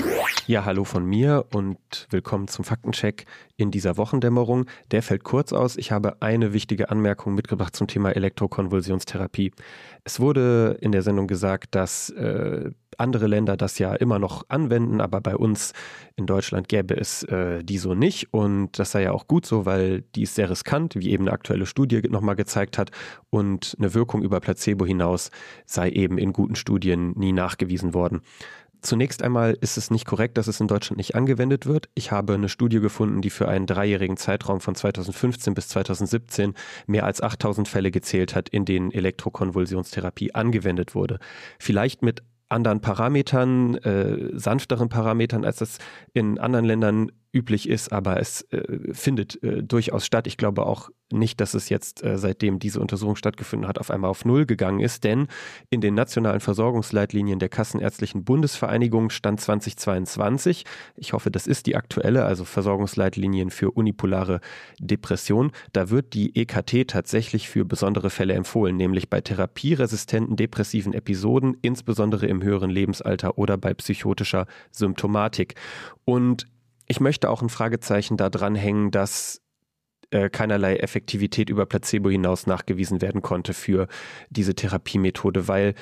[SPEAKER 4] Ja, hallo von mir und willkommen zum Faktencheck in dieser Wochendämmerung. Der fällt kurz aus. Ich habe eine wichtige Anmerkung mitgebracht zum Thema Elektrokonvulsionstherapie. Es wurde in der Sendung gesagt, dass äh, andere Länder das ja immer noch anwenden, aber bei uns in Deutschland gäbe es äh, die so nicht. Und das sei ja auch gut so, weil die ist sehr riskant, wie eben eine aktuelle Studie nochmal gezeigt hat. Und eine Wirkung über Placebo hinaus sei eben in guten Studien nie nachgewiesen worden. Zunächst einmal ist es nicht korrekt, dass es in Deutschland nicht angewendet wird. Ich habe eine Studie gefunden, die für einen dreijährigen Zeitraum von zweitausendfünfzehn bis zweitausendsiebzehn mehr als achttausend Fälle gezählt hat, in denen Elektrokonvulsionstherapie angewendet wurde. Vielleicht mit anderen Parametern, äh, sanfteren Parametern, als das in anderen Ländern üblich ist, aber es äh, findet äh, durchaus statt. Ich glaube auch nicht, dass es jetzt, äh, seitdem diese Untersuchung stattgefunden hat, auf einmal auf Null gegangen ist, denn in den nationalen Versorgungsleitlinien der Kassenärztlichen Bundesvereinigung stand zweitausendzweiundzwanzig, ich hoffe, das ist die aktuelle, also Versorgungsleitlinien für unipolare Depression, da wird die E K T tatsächlich für besondere Fälle empfohlen, nämlich bei therapieresistenten depressiven Episoden, insbesondere im höheren Lebensalter oder bei psychotischer Symptomatik. Und ich möchte auch ein Fragezeichen da dran hängen, dass äh, keinerlei Effektivität über Placebo hinaus nachgewiesen werden konnte für diese Therapiemethode, weil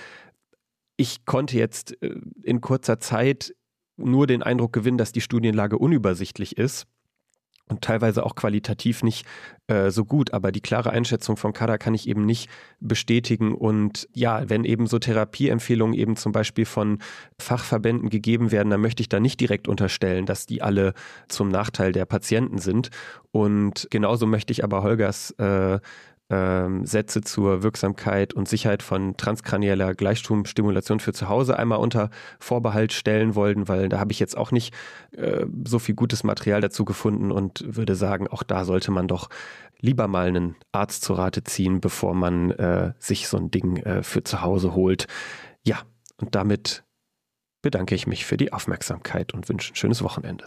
[SPEAKER 4] ich konnte jetzt äh, in kurzer Zeit nur den Eindruck gewinnen, dass die Studienlage unübersichtlich ist und teilweise auch qualitativ nicht äh, so gut, aber die klare Einschätzung von Kader kann ich eben nicht bestätigen und ja, wenn eben so Therapieempfehlungen eben zum Beispiel von Fachverbänden gegeben werden, dann möchte ich da nicht direkt unterstellen, dass die alle zum Nachteil der Patienten sind und genauso möchte ich aber Holgers äh, ähm, Sätze zur Wirksamkeit und Sicherheit von transkranieller Gleichstromstimulation für zu Hause einmal unter Vorbehalt stellen wollen, weil da habe ich jetzt auch nicht äh, so viel gutes Material dazu gefunden und würde sagen, auch da sollte man doch lieber mal einen Arzt zu Rate ziehen, bevor man äh, sich so ein Ding äh, für zu Hause holt. Ja, und damit bedanke ich mich für die Aufmerksamkeit und wünsche ein schönes Wochenende.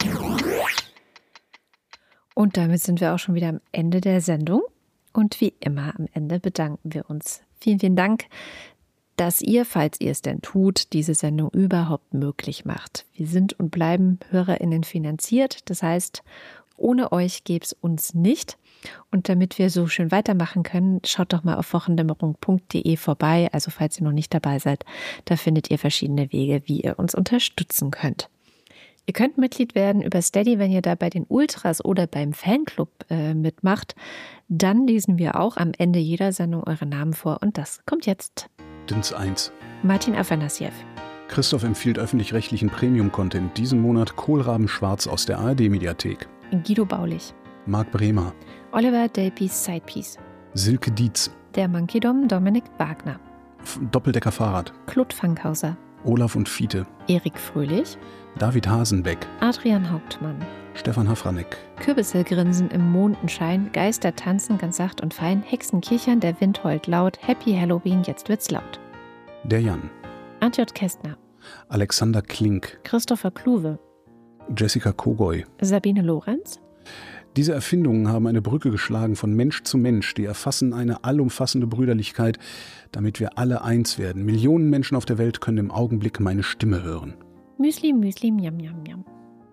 [SPEAKER 1] Und damit sind wir auch schon wieder am Ende der Sendung. Und wie immer am Ende bedanken wir uns. Vielen, vielen Dank, dass ihr, falls ihr es denn tut, diese Sendung überhaupt möglich macht. Wir sind und bleiben HörerInnen finanziert. Das heißt, ohne euch gäbe es uns nicht. Und damit wir so schön weitermachen können, schaut doch mal auf wochendämmerung punkt de vorbei. Also falls ihr noch nicht dabei seid, da findet ihr verschiedene Wege, wie ihr uns unterstützen könnt. Ihr könnt Mitglied werden über Steady, wenn ihr da bei den Ultras oder beim Fanclub äh, mitmacht. Dann lesen wir auch am Ende jeder Sendung eure Namen vor. Und das kommt jetzt.
[SPEAKER 2] Dins eins.
[SPEAKER 1] Martin Afanassjew.
[SPEAKER 2] Christoph empfiehlt öffentlich-rechtlichen Premium-Content diesen Monat Kohlraben schwarz aus der A R D-Mediathek.
[SPEAKER 1] Guido Baulich.
[SPEAKER 2] Marc Bremer.
[SPEAKER 1] Oliver Delpies Sidepiece.
[SPEAKER 2] Silke Dietz.
[SPEAKER 1] Der Monkey Dom Dominik Wagner.
[SPEAKER 2] F- Doppeldecker Fahrrad.
[SPEAKER 1] Claude Fankhauser.
[SPEAKER 2] Olaf und Fiete.
[SPEAKER 1] Erik Fröhlich.
[SPEAKER 2] David Hasenbeck.
[SPEAKER 1] Adrian Hauptmann.
[SPEAKER 2] Stefan Hafranek.
[SPEAKER 1] Kürbisse grinsen im Mondenschein, Geister tanzen ganz sacht und fein, Hexen kichern, der Wind heult laut, Happy Halloween, jetzt wird's laut.
[SPEAKER 2] Der Jan.
[SPEAKER 1] Antjot Kästner.
[SPEAKER 2] Alexander Klink.
[SPEAKER 1] Christopher Kluwe.
[SPEAKER 2] Jessica Kogoy.
[SPEAKER 1] Sabine Lorenz.
[SPEAKER 2] Diese Erfindungen haben eine Brücke geschlagen von Mensch zu Mensch. Die erfassen eine allumfassende Brüderlichkeit, damit wir alle eins werden. Millionen Menschen auf der Welt können im Augenblick meine Stimme hören.
[SPEAKER 1] Müsli, Müsli, Miam, Miam, Miam.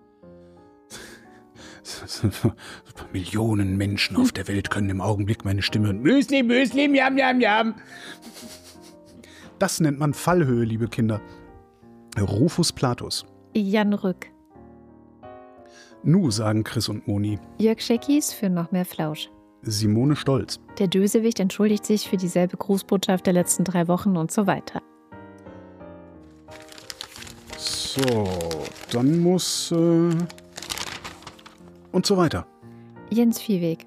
[SPEAKER 2] Millionen Menschen auf der Welt können im Augenblick meine Stimme hören. Müsli, Müsli, Miam, Miam, Miam. Das nennt man Fallhöhe, liebe Kinder. Rufus Platus.
[SPEAKER 1] Jan Rück.
[SPEAKER 2] Nu, sagen Chris und Moni.
[SPEAKER 1] Jörg Scheckis für noch mehr Flausch.
[SPEAKER 2] Simone Stolz.
[SPEAKER 1] Der Dösewicht entschuldigt sich für dieselbe Grußbotschaft der letzten drei Wochen und so weiter.
[SPEAKER 2] So, dann muss... Äh und so weiter.
[SPEAKER 1] Jens Viehweg.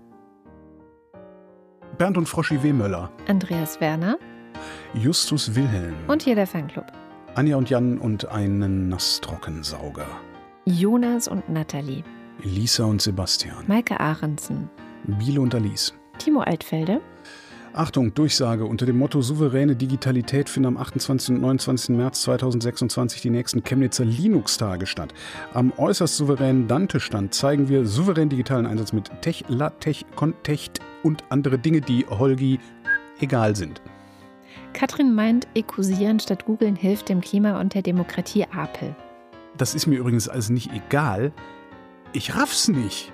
[SPEAKER 2] Bernd und Froschi Wehmöller.
[SPEAKER 1] Andreas Werner.
[SPEAKER 2] Justus Wilhelm.
[SPEAKER 1] Und hier der Fanclub.
[SPEAKER 2] Anja und Jan und einen Nasstrockensauger.
[SPEAKER 1] Jonas und Nathalie.
[SPEAKER 2] Lisa und Sebastian.
[SPEAKER 1] Maike Ahrensen.
[SPEAKER 2] Biele und Alice.
[SPEAKER 1] Timo Altfelde.
[SPEAKER 2] Achtung, Durchsage. Unter dem Motto souveräne Digitalität finden am achtundzwanzigsten und neunundzwanzigsten März zweitausendsechsundzwanzig die nächsten Chemnitzer Linux-Tage statt. Am äußerst souveränen Dante-Stand zeigen wir souverän digitalen Einsatz mit Tech, LaTeX, Context und andere Dinge, die Holgi egal sind.
[SPEAKER 1] Katrin meint, Ekusieren statt Googeln hilft dem Klima und der Demokratie Apel.
[SPEAKER 2] Das ist mir übrigens alles nicht egal. Ich raff's nicht.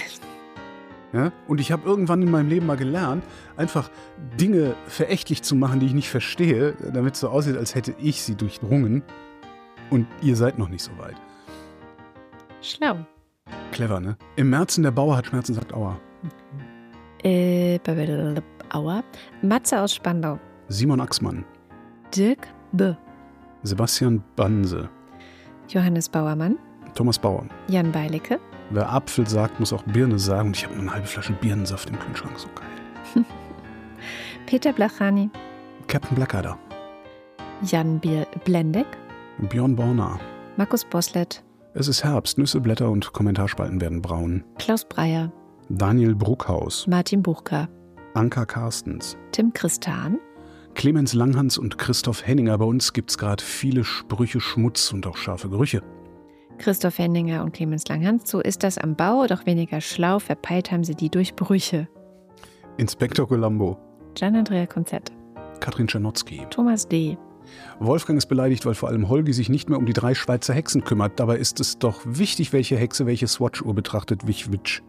[SPEAKER 2] Ja? Und ich habe irgendwann in meinem Leben mal gelernt, einfach Dinge verächtlich zu machen, die ich nicht verstehe, damit es so aussieht, als hätte ich sie durchdrungen. Und ihr seid noch nicht so weit.
[SPEAKER 1] Schlau.
[SPEAKER 2] Clever, ne? Im Märzen der Bauer hat Schmerzen, sagt Aua.
[SPEAKER 1] Äh, Aua. Matze aus Spandau.
[SPEAKER 2] Simon Axmann.
[SPEAKER 1] Dirk B.
[SPEAKER 2] Sebastian Banse.
[SPEAKER 1] Johannes Bauermann.
[SPEAKER 2] Thomas Bauer.
[SPEAKER 1] Jan Beilecke.
[SPEAKER 2] Wer Apfel sagt, muss auch Birne sagen. Und ich habe eine halbe Flasche Birnensaft im Kühlschrank. So geil.
[SPEAKER 1] Peter Blachani.
[SPEAKER 2] Captain Blackadder.
[SPEAKER 1] Jan Bier Blendeck.
[SPEAKER 2] Björn Borner.
[SPEAKER 1] Markus Boslett.
[SPEAKER 2] Es ist Herbst. Nüsse, Blätter und Kommentarspalten werden braun.
[SPEAKER 1] Klaus Breyer.
[SPEAKER 2] Daniel Bruckhaus.
[SPEAKER 1] Martin Buchka.
[SPEAKER 2] Anka Carstens.
[SPEAKER 1] Tim Christan.
[SPEAKER 2] Clemens Langhans und Christoph Henninger. Bei uns gibt es gerade viele Sprüche, Schmutz und auch scharfe Gerüche.
[SPEAKER 1] Christoph Henninger und Clemens Langhans. So ist das am Bau, doch weniger schlau. Verpeilt haben sie die durch Brüche.
[SPEAKER 2] Inspektor Columbo.
[SPEAKER 1] Gian-Andrea Konzett.
[SPEAKER 2] Katrin Czernotzki.
[SPEAKER 1] Thomas D.
[SPEAKER 2] Wolfgang ist beleidigt, weil vor allem Holgi sich nicht mehr um die drei Schweizer Hexen kümmert. Dabei ist es doch wichtig, welche Hexe welche Swatch-Uhr betrachtet. Wich, witsch.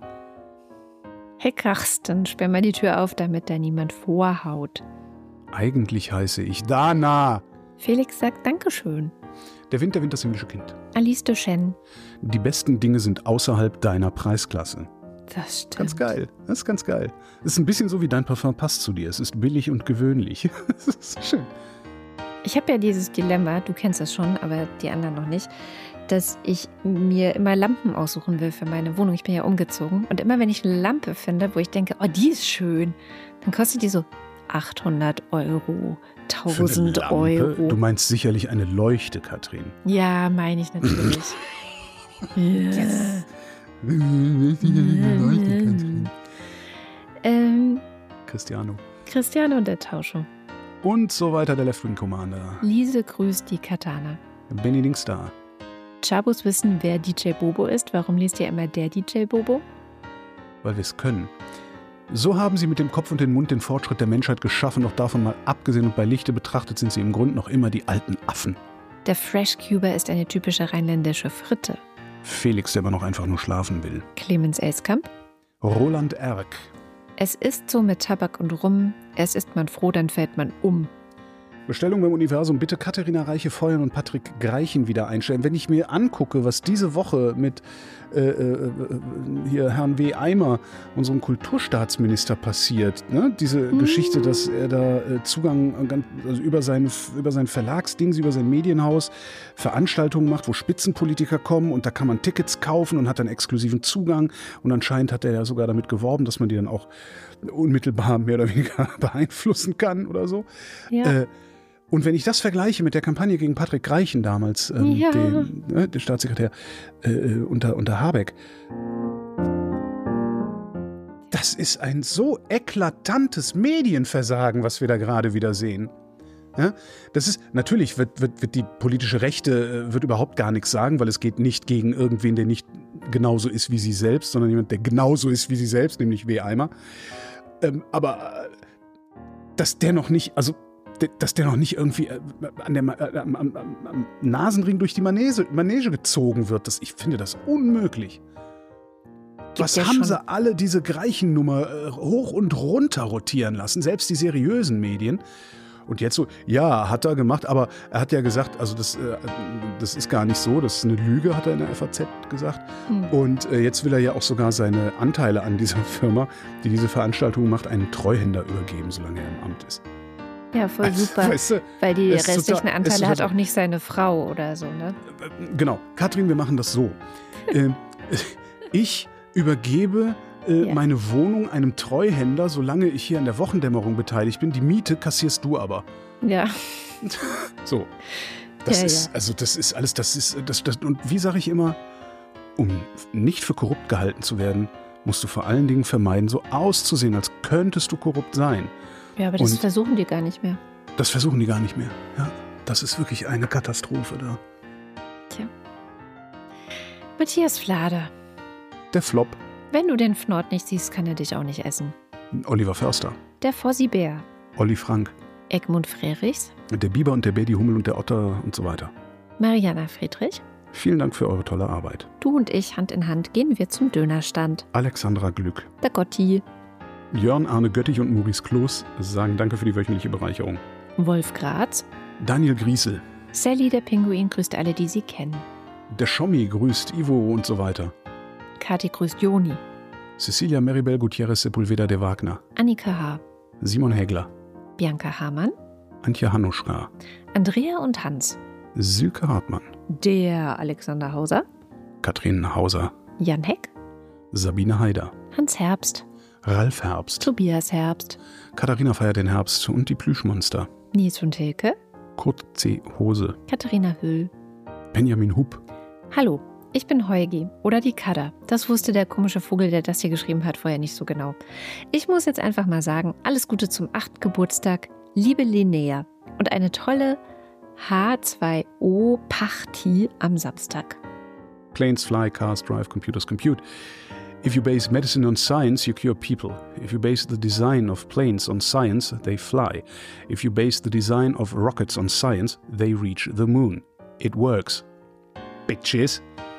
[SPEAKER 1] Hey Krachsten, sperr mal die Tür auf, damit da niemand vorhaut.
[SPEAKER 2] Eigentlich heiße ich Dana.
[SPEAKER 1] Felix sagt Dankeschön.
[SPEAKER 2] Der Wind, der Wind, das himmlische Kind.
[SPEAKER 1] Alice Duchenne.
[SPEAKER 2] Die besten Dinge sind außerhalb deiner Preisklasse.
[SPEAKER 1] Das stimmt.
[SPEAKER 2] Ganz geil. Das ist ganz geil. Es ist ein bisschen so wie dein Parfum passt zu dir. Es ist billig und gewöhnlich. Das ist schön.
[SPEAKER 1] Ich habe ja dieses Dilemma, du kennst das schon, aber die anderen noch nicht, dass ich mir immer Lampen aussuchen will für meine Wohnung. Ich bin ja umgezogen. Und immer wenn ich eine Lampe finde, wo ich denke, oh, die ist schön, dann kostet die so achthundert Euro, tausend Euro.
[SPEAKER 2] Du meinst sicherlich eine Leuchte, Katrin.
[SPEAKER 1] Ja, meine ich natürlich. Yes. ähm,
[SPEAKER 2] Cristiano.
[SPEAKER 1] Cristiano und der Tauscho.
[SPEAKER 2] Und so weiter, der Left Wing Commander.
[SPEAKER 1] Lise grüßt die Katana.
[SPEAKER 2] Benny Star.
[SPEAKER 1] Chabos wissen, wer D J Bobo ist. Warum liest ihr immer der D J Bobo?
[SPEAKER 2] Weil wir es können. So haben sie mit dem Kopf und dem Mund den Fortschritt der Menschheit geschaffen, doch davon mal abgesehen und bei Lichte betrachtet sind sie im Grunde noch immer die alten Affen.
[SPEAKER 1] Der Fresh Cuber ist eine typische rheinländische Fritte.
[SPEAKER 2] Felix, der aber noch einfach nur schlafen will.
[SPEAKER 1] Clemens Elskamp.
[SPEAKER 2] Roland Erck.
[SPEAKER 1] Es ist so mit Tabak und Rum, erst ist man froh, dann fällt man um.
[SPEAKER 2] Bestellung beim Universum, bitte Katharina Reiche-Feuern und Patrick Greichen wieder einstellen. Wenn ich mir angucke, was diese Woche mit äh, äh, hier Herrn W. Eimer, unserem Kulturstaatsminister, passiert, ne? Diese mm. Geschichte, dass er da äh, Zugang also über, sein, über sein Verlagsdings, über sein Medienhaus Veranstaltungen macht, wo Spitzenpolitiker kommen und da kann man Tickets kaufen und hat dann exklusiven Zugang und anscheinend hat er ja sogar damit geworben, dass man die dann auch unmittelbar mehr oder weniger beeinflussen kann oder so.
[SPEAKER 1] Ja.
[SPEAKER 2] Äh, Und wenn ich das vergleiche mit der Kampagne gegen Patrick Greichen damals, ähm,
[SPEAKER 1] ja.
[SPEAKER 2] den, ne, den Staatssekretär äh, unter, unter Habeck, das ist ein so eklatantes Medienversagen, was wir da gerade wieder sehen. Ja, das ist, natürlich wird, wird, wird die politische Rechte äh, wird überhaupt gar nichts sagen, weil es geht nicht gegen irgendwen, der nicht genauso ist wie sie selbst, sondern jemand, der genauso ist wie sie selbst, nämlich W. Eimer. Ähm, aber äh, dass der noch nicht, also dass der noch nicht irgendwie an der, äh, am, am, am Nasenring durch die Manege, Manege gezogen wird. Das, ich finde das unmöglich. Gibt Was ja haben schon. sie alle diese Greichennummer äh, hoch und runter rotieren lassen, selbst die seriösen Medien. Und jetzt so, ja, hat er gemacht, aber er hat ja gesagt, also das, äh, das ist gar nicht so, das ist eine Lüge, hat er in der F A Z gesagt. Hm. Und äh, jetzt will er ja auch sogar seine Anteile an dieser Firma, die diese Veranstaltung macht, einen Treuhänder übergeben, solange er im Amt ist.
[SPEAKER 1] Ja, voll super, weißt du, weil die restlichen total, Anteile hat auch nicht seine Frau oder so, ne?
[SPEAKER 2] Genau. Katrin, wir machen das so. äh, ich übergebe äh, ja. meine Wohnung einem Treuhänder, solange ich hier an der Wochendämmerung beteiligt bin. Die Miete kassierst du aber.
[SPEAKER 1] Ja.
[SPEAKER 2] So. Das
[SPEAKER 1] ja,
[SPEAKER 2] ist,
[SPEAKER 1] ja.
[SPEAKER 2] also das ist alles, das ist, das, das, und wie sage ich immer, um nicht für korrupt gehalten zu werden, musst du vor allen Dingen vermeiden, so auszusehen, als könntest du korrupt sein.
[SPEAKER 1] Ja, aber das
[SPEAKER 2] und
[SPEAKER 1] versuchen die gar nicht mehr.
[SPEAKER 2] Das versuchen die gar nicht mehr. Ja, das ist wirklich eine Katastrophe da.
[SPEAKER 1] Tja. Matthias Flader.
[SPEAKER 2] Der Flop.
[SPEAKER 1] Wenn du den Fnord nicht siehst, kann er dich auch nicht essen.
[SPEAKER 2] Oliver Förster.
[SPEAKER 1] Der Fossi Bär.
[SPEAKER 2] Olli Frank.
[SPEAKER 1] Egmund Frerichs.
[SPEAKER 2] Der Biber und der Bär, die Hummel und der Otter und so weiter.
[SPEAKER 1] Mariana Friedrich.
[SPEAKER 2] Vielen Dank für eure tolle Arbeit.
[SPEAKER 1] Du und ich, Hand in Hand, gehen wir zum Dönerstand.
[SPEAKER 2] Alexandra Glück.
[SPEAKER 1] Der Gotti.
[SPEAKER 2] Jörn Arne Göttich und Maurice Kloß sagen Danke für die wöchentliche Bereicherung.
[SPEAKER 1] Wolf Graz.
[SPEAKER 2] Daniel Griesel.
[SPEAKER 1] Sally der Pinguin grüßt alle, die sie kennen.
[SPEAKER 2] Der Schommi grüßt Ivo und so weiter.
[SPEAKER 1] Kathi grüßt Joni.
[SPEAKER 2] Cecilia Maribel Gutierrez Sepulveda de Wagner.
[SPEAKER 1] Annika H.
[SPEAKER 2] Simon Hägler.
[SPEAKER 1] Bianca Hamann.
[SPEAKER 2] Antje Hanuschka.
[SPEAKER 1] Andrea und Hans.
[SPEAKER 2] Silke Hartmann.
[SPEAKER 1] Der Alexander Hauser.
[SPEAKER 2] Katrin Hauser.
[SPEAKER 1] Jan Heck.
[SPEAKER 2] Sabine Haider.
[SPEAKER 1] Hans Herbst.
[SPEAKER 2] Ralf Herbst.
[SPEAKER 1] Tobias Herbst.
[SPEAKER 2] Katharina feiert den Herbst und die Plüschmonster.
[SPEAKER 1] Nils und Hilke.
[SPEAKER 2] Kurt C. Hose.
[SPEAKER 1] Katharina Hüll.
[SPEAKER 2] Benjamin Hupp.
[SPEAKER 1] Hallo, ich bin Heugi oder die Kadda. Das wusste der komische Vogel, der das hier geschrieben hat, vorher nicht so genau. Ich muss jetzt einfach mal sagen, alles Gute zum achten Geburtstag, liebe Linnea. Und eine tolle H zwei O-Party am Samstag.
[SPEAKER 2] Planes fly, cars drive, computers compute. If you base medicine on science, you cure people. If you base the design of planes on science, they fly. If you base the design of rockets on science, they reach the moon. It works. Bitches.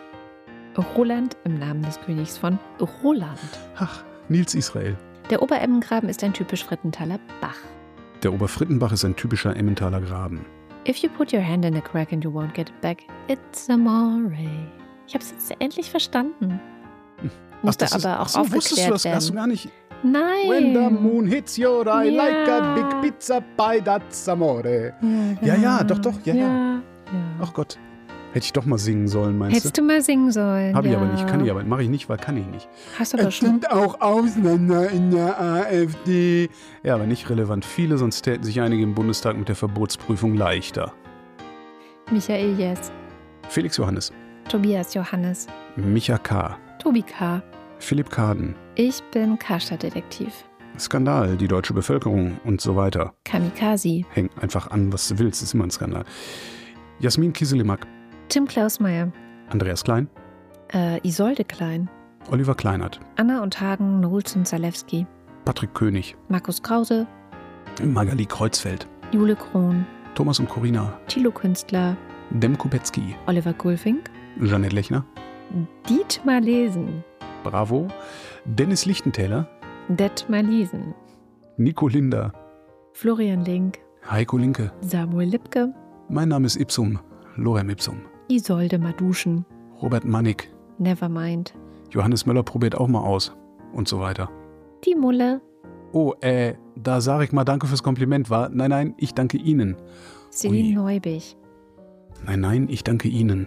[SPEAKER 1] Roland im Namen des Königs von Roland.
[SPEAKER 2] Ach, Nils Israel.
[SPEAKER 1] Der Oberemmengraben ist ein typisch Frittenthaler Bach.
[SPEAKER 2] Der Oberfrittenbach ist ein typischer Emmentaler Graben.
[SPEAKER 1] If you put your hand in a crack and you won't get it back, it's amore. Ich hab's jetzt endlich verstanden. Musste
[SPEAKER 2] ach,
[SPEAKER 1] aber
[SPEAKER 2] ist,
[SPEAKER 1] auch
[SPEAKER 2] ach so,
[SPEAKER 1] aufgeklärt
[SPEAKER 2] wusstest du das,
[SPEAKER 1] werden.
[SPEAKER 2] Hast du gar nicht...
[SPEAKER 1] Nein.
[SPEAKER 2] When the moon hits your eye
[SPEAKER 1] Ja.
[SPEAKER 2] like a big pizza pie, that's amore.
[SPEAKER 1] Ja,
[SPEAKER 2] Ja, ja,
[SPEAKER 1] genau.
[SPEAKER 2] doch, doch, ja, ja.
[SPEAKER 1] ja.
[SPEAKER 2] Ach Gott. Hätte ich doch mal singen sollen, meinst
[SPEAKER 1] Hättest du mal singen sollen.
[SPEAKER 2] Habe ich
[SPEAKER 1] ja.
[SPEAKER 2] aber nicht, kann ich aber, mache ich nicht, weil kann ich nicht.
[SPEAKER 1] Hast du aber
[SPEAKER 2] Es
[SPEAKER 1] schon.
[SPEAKER 2] sind auch Ausländer in der AfD. Ja, aber nicht relevant viele, sonst täten sich einige im Bundestag mit der Verbotsprüfung leichter.
[SPEAKER 1] Michael Jess,
[SPEAKER 2] Felix Johannes,
[SPEAKER 1] Tobias Johannes,
[SPEAKER 2] Micha K.,
[SPEAKER 1] Tobi K.
[SPEAKER 2] Philipp Kaden,
[SPEAKER 1] Ich bin Karstadt-Detektiv.
[SPEAKER 2] Skandal, die deutsche Bevölkerung und so weiter.
[SPEAKER 1] Kamikaze.
[SPEAKER 2] Häng einfach an, was du willst, ist immer ein Skandal. Jasmin Kieselimag,
[SPEAKER 1] Tim Klausmeier.
[SPEAKER 2] Andreas Klein,
[SPEAKER 1] Äh, Isolde Klein.
[SPEAKER 2] Oliver Kleinert,
[SPEAKER 1] Anna und Hagen, Nolzen Zalewski.
[SPEAKER 2] Patrick König,
[SPEAKER 1] Markus Krause.
[SPEAKER 2] Magali Kreuzfeld,
[SPEAKER 1] Jule Krohn.
[SPEAKER 2] Thomas und Corina,
[SPEAKER 1] Thilo Künstler.
[SPEAKER 2] Dem Kupetzky,
[SPEAKER 1] Oliver Gulfink.
[SPEAKER 2] Jeanette Lechner,
[SPEAKER 1] Dietmar Lesen.
[SPEAKER 2] Bravo, Dennis Lichtentäler,
[SPEAKER 1] Detmar Liesen.
[SPEAKER 2] Nico Linder,
[SPEAKER 1] Florian Link.
[SPEAKER 2] Heiko Linke.
[SPEAKER 1] Samuel Lipke.
[SPEAKER 2] Mein Name ist Ipsum, Lorem Ipsum.
[SPEAKER 1] Isolde Maduschen.
[SPEAKER 2] Robert Mannig,
[SPEAKER 1] Nevermind.
[SPEAKER 2] Johannes Möller probiert auch mal aus und so weiter.
[SPEAKER 1] Die Mulle.
[SPEAKER 2] Oh, äh, da sage ich mal danke fürs Kompliment, war? Nein, nein, ich danke Ihnen.
[SPEAKER 1] Celine
[SPEAKER 2] Ui.
[SPEAKER 1] Neubich.
[SPEAKER 2] Nein, nein, ich danke Ihnen.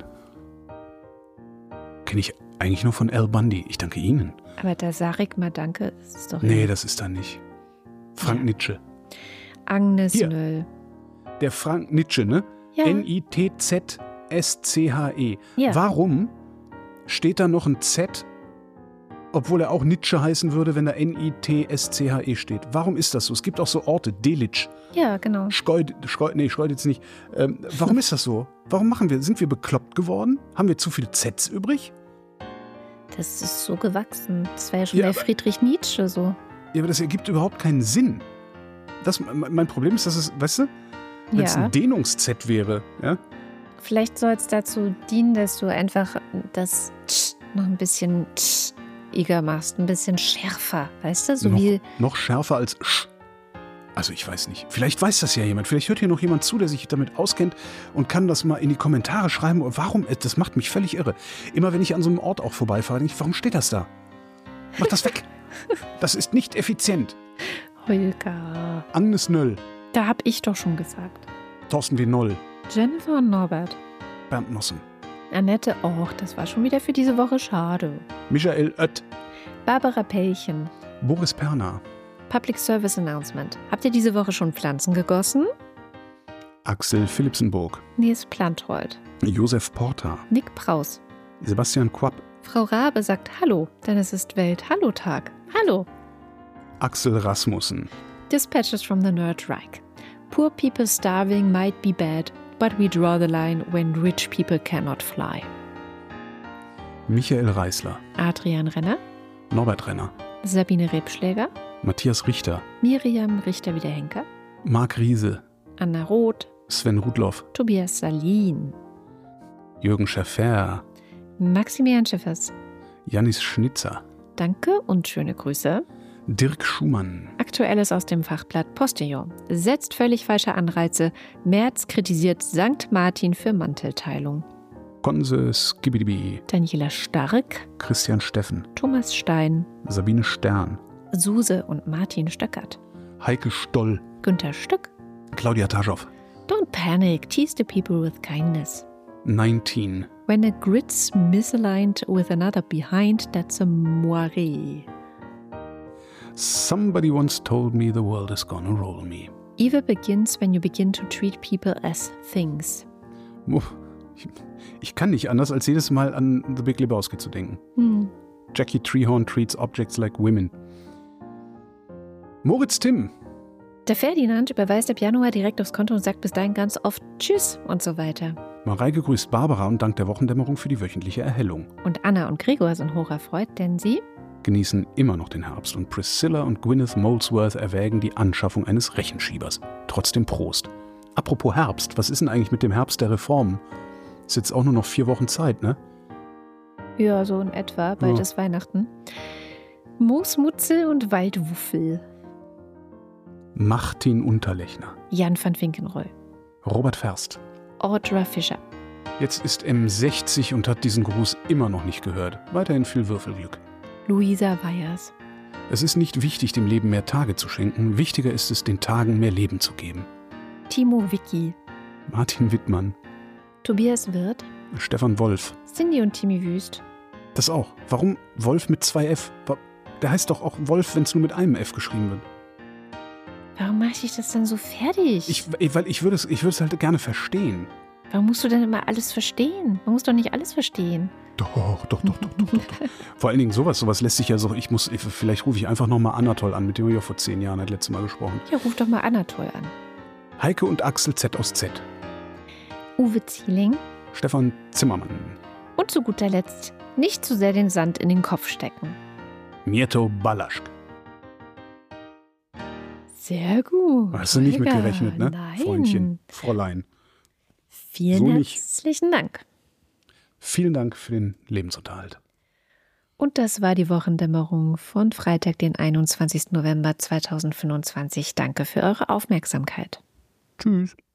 [SPEAKER 2] Kenne ich eigentlich nur von Al Bundy. Ich danke Ihnen.
[SPEAKER 1] Aber da sag ich mal danke. Das ist doch
[SPEAKER 2] Nee, das ist da nicht. Frank
[SPEAKER 1] Ja.
[SPEAKER 2] Nietzsche.
[SPEAKER 1] Agnes
[SPEAKER 2] Hier.
[SPEAKER 1] Nöll.
[SPEAKER 2] Der Frank Nietzsche, ne?
[SPEAKER 1] Ja.
[SPEAKER 2] N I T Z S C H E.
[SPEAKER 1] Ja.
[SPEAKER 2] Warum steht da noch ein Z, obwohl er auch Nietzsche heißen würde, wenn da N I T S C H E steht? Warum ist das so? Es gibt auch so Orte, Delitzsch,
[SPEAKER 1] Ja, genau.
[SPEAKER 2] Schkeud, Schkeud, nee, Schkeuditz nicht. Ähm, warum ist das so? Warum machen wir, sind wir bekloppt geworden? Haben wir zu viel Zs übrig?
[SPEAKER 1] Das ist so gewachsen. Das war ja schon
[SPEAKER 2] Ja,
[SPEAKER 1] bei
[SPEAKER 2] aber-
[SPEAKER 1] Friedrich Nietzsche so.
[SPEAKER 2] Ja, aber das ergibt überhaupt keinen Sinn. Das, mein Problem ist, dass es, weißt du, wenn es
[SPEAKER 1] Ja.
[SPEAKER 2] ein Dehnungs-Z wäre, ja?
[SPEAKER 1] Vielleicht soll es dazu dienen, dass du einfach das Tsch noch ein bisschen iger machst, ein bisschen schärfer, weißt du? So
[SPEAKER 2] noch,
[SPEAKER 1] wie,
[SPEAKER 2] noch schärfer als Sch. Also ich weiß nicht. Vielleicht weiß das ja jemand. Vielleicht hört hier noch jemand zu, der sich damit auskennt und kann das mal in die Kommentare schreiben. Warum? Das macht mich völlig irre. Immer wenn ich an so einem Ort auch vorbeifahre, denke ich, warum steht das da? Mach das weg. Das ist nicht effizient.
[SPEAKER 1] Holger.
[SPEAKER 2] Agnes Nöll,
[SPEAKER 1] Da hab ich doch schon gesagt.
[SPEAKER 2] Thorsten W. Noll,
[SPEAKER 1] Jennifer und Norbert.
[SPEAKER 2] Bernd Nossen,
[SPEAKER 1] Annette, och, das war schon wieder für diese Woche schade.
[SPEAKER 2] Michael Oett,
[SPEAKER 1] Barbara Pellchen.
[SPEAKER 2] Boris Perner,
[SPEAKER 1] Public Service Announcement. Habt ihr diese Woche schon Pflanzen gegossen?
[SPEAKER 2] Axel Philipsenburg,
[SPEAKER 1] Nils Plantrold.
[SPEAKER 2] Josef Porter,
[SPEAKER 1] Nick Praus.
[SPEAKER 2] Sebastian Quapp,
[SPEAKER 1] Frau Rabe sagt Hallo, denn es ist Welt-Hallo-Tag. Hallo.
[SPEAKER 2] Axel Rasmussen,
[SPEAKER 1] Dispatches from the Nerd Reich. Poor people starving might be bad, but we draw the line when rich people cannot fly.
[SPEAKER 2] Michael Reißler,
[SPEAKER 1] Adrian Renner,
[SPEAKER 2] Norbert Renner,
[SPEAKER 1] Sabine Rebschläger,
[SPEAKER 2] Matthias Richter,
[SPEAKER 1] Miriam Richter-Wiederhenker,
[SPEAKER 2] Marc Riese,
[SPEAKER 1] Anna Roth,
[SPEAKER 2] Sven Rudloff,
[SPEAKER 1] Tobias Salin,
[SPEAKER 2] Jürgen Schäfer,
[SPEAKER 1] Maximilian Schiffers.
[SPEAKER 2] Janis Schnitzer,
[SPEAKER 1] Danke und schöne Grüße.
[SPEAKER 2] Dirk Schumann,
[SPEAKER 1] Aktuelles aus dem Fachblatt Postillon. Setzt völlig falsche Anreize. Merz kritisiert Sankt Martin für Mantelteilung.
[SPEAKER 2] Konse Skibidibi,
[SPEAKER 1] Daniela Stark,
[SPEAKER 2] Christian Steffen,
[SPEAKER 1] Thomas Stein,
[SPEAKER 2] Sabine Stern,
[SPEAKER 1] Suse und Martin Stöckert.
[SPEAKER 2] Heike Stoll,
[SPEAKER 1] Günther Stück.
[SPEAKER 2] Claudia Taschow,
[SPEAKER 1] Don't panic, tease the people with kindness.
[SPEAKER 2] neunzehn,
[SPEAKER 1] When a grid's misaligned with another behind, that's a moiré.
[SPEAKER 2] Somebody once told me the world is gonna roll me.
[SPEAKER 1] Evil begins when you begin to treat people as things.
[SPEAKER 2] Oh, Ich, ich kann nicht anders, als jedes Mal an The Big Lebowski zu denken.
[SPEAKER 1] Hm.
[SPEAKER 2] Jackie Treehorn treats objects like women. Moritz Timm,
[SPEAKER 1] Der Ferdinand überweist ab Januar direkt aufs Konto und sagt bis dahin ganz oft Tschüss und so weiter.
[SPEAKER 2] Mareike grüßt Barbara und dankt der Wochendämmerung für die wöchentliche Erhellung.
[SPEAKER 1] Und Anna und Gregor sind hocherfreut, denn sie
[SPEAKER 2] Genießen immer noch den Herbst und Priscilla und Gwyneth Molesworth erwägen die Anschaffung eines Rechenschiebers. Trotzdem Prost. Apropos Herbst, was ist denn eigentlich mit dem Herbst der Reformen? Ist jetzt auch nur noch vier Wochen Zeit, ne?
[SPEAKER 1] ja, so in etwa, bald
[SPEAKER 2] Ja.
[SPEAKER 1] ist Weihnachten. Moosmutzel und Waldwuffel.
[SPEAKER 2] Martin Unterlechner,
[SPEAKER 1] Jan van Finkenroll.
[SPEAKER 2] Robert Ferst.
[SPEAKER 1] Audra Fischer.
[SPEAKER 2] Jetzt ist M sechzig und hat diesen Gruß immer noch nicht gehört. Weiterhin viel Würfelglück.
[SPEAKER 1] Luisa Weyers.
[SPEAKER 2] Es ist nicht wichtig, dem Leben mehr Tage zu schenken. Wichtiger ist es, den Tagen mehr Leben zu geben.
[SPEAKER 1] Timo Wicki.
[SPEAKER 2] Martin Wittmann.
[SPEAKER 1] Tobias Wirth.
[SPEAKER 2] Stefan Wolf.
[SPEAKER 1] Cindy und Timmy Wüst.
[SPEAKER 2] Das auch. Warum Wolf mit zwei F? Der heißt doch auch Wolf, wenn es nur mit einem F geschrieben wird.
[SPEAKER 1] Warum mache ich das dann so fertig?
[SPEAKER 2] Ich, weil ich würde es ich würde es halt gerne verstehen.
[SPEAKER 1] Warum musst du denn immer alles verstehen? Man muss doch nicht alles verstehen.
[SPEAKER 2] Doch, doch, doch, doch, doch, doch, doch. Vor allen Dingen sowas, sowas lässt sich ja so, ich muss, vielleicht rufe ich einfach nochmal Anatol an, mit dem wir ja vor zehn Jahren das letzte Mal gesprochen.
[SPEAKER 1] Ja, ruf doch mal Anatol an.
[SPEAKER 2] Heike und Axel Z aus Z.
[SPEAKER 1] Uwe Zieling.
[SPEAKER 2] Stefan Zimmermann.
[SPEAKER 1] Und zu guter Letzt, nicht zu sehr den Sand in den Kopf stecken.
[SPEAKER 2] Mirto Balaschk.
[SPEAKER 1] Sehr gut.
[SPEAKER 2] Hast du nicht
[SPEAKER 1] Holger.
[SPEAKER 2] Mitgerechnet, ne?
[SPEAKER 1] Nein.
[SPEAKER 2] Freundchen, Fräulein.
[SPEAKER 1] Vielen
[SPEAKER 2] So nicht.
[SPEAKER 1] herzlichen Dank.
[SPEAKER 2] Vielen Dank für den Lebensunterhalt.
[SPEAKER 1] Und das war die Wochendämmerung von Freitag, den einundzwanzigsten November zweitausendfünfundzwanzig. Danke für eure Aufmerksamkeit.
[SPEAKER 2] Tschüss.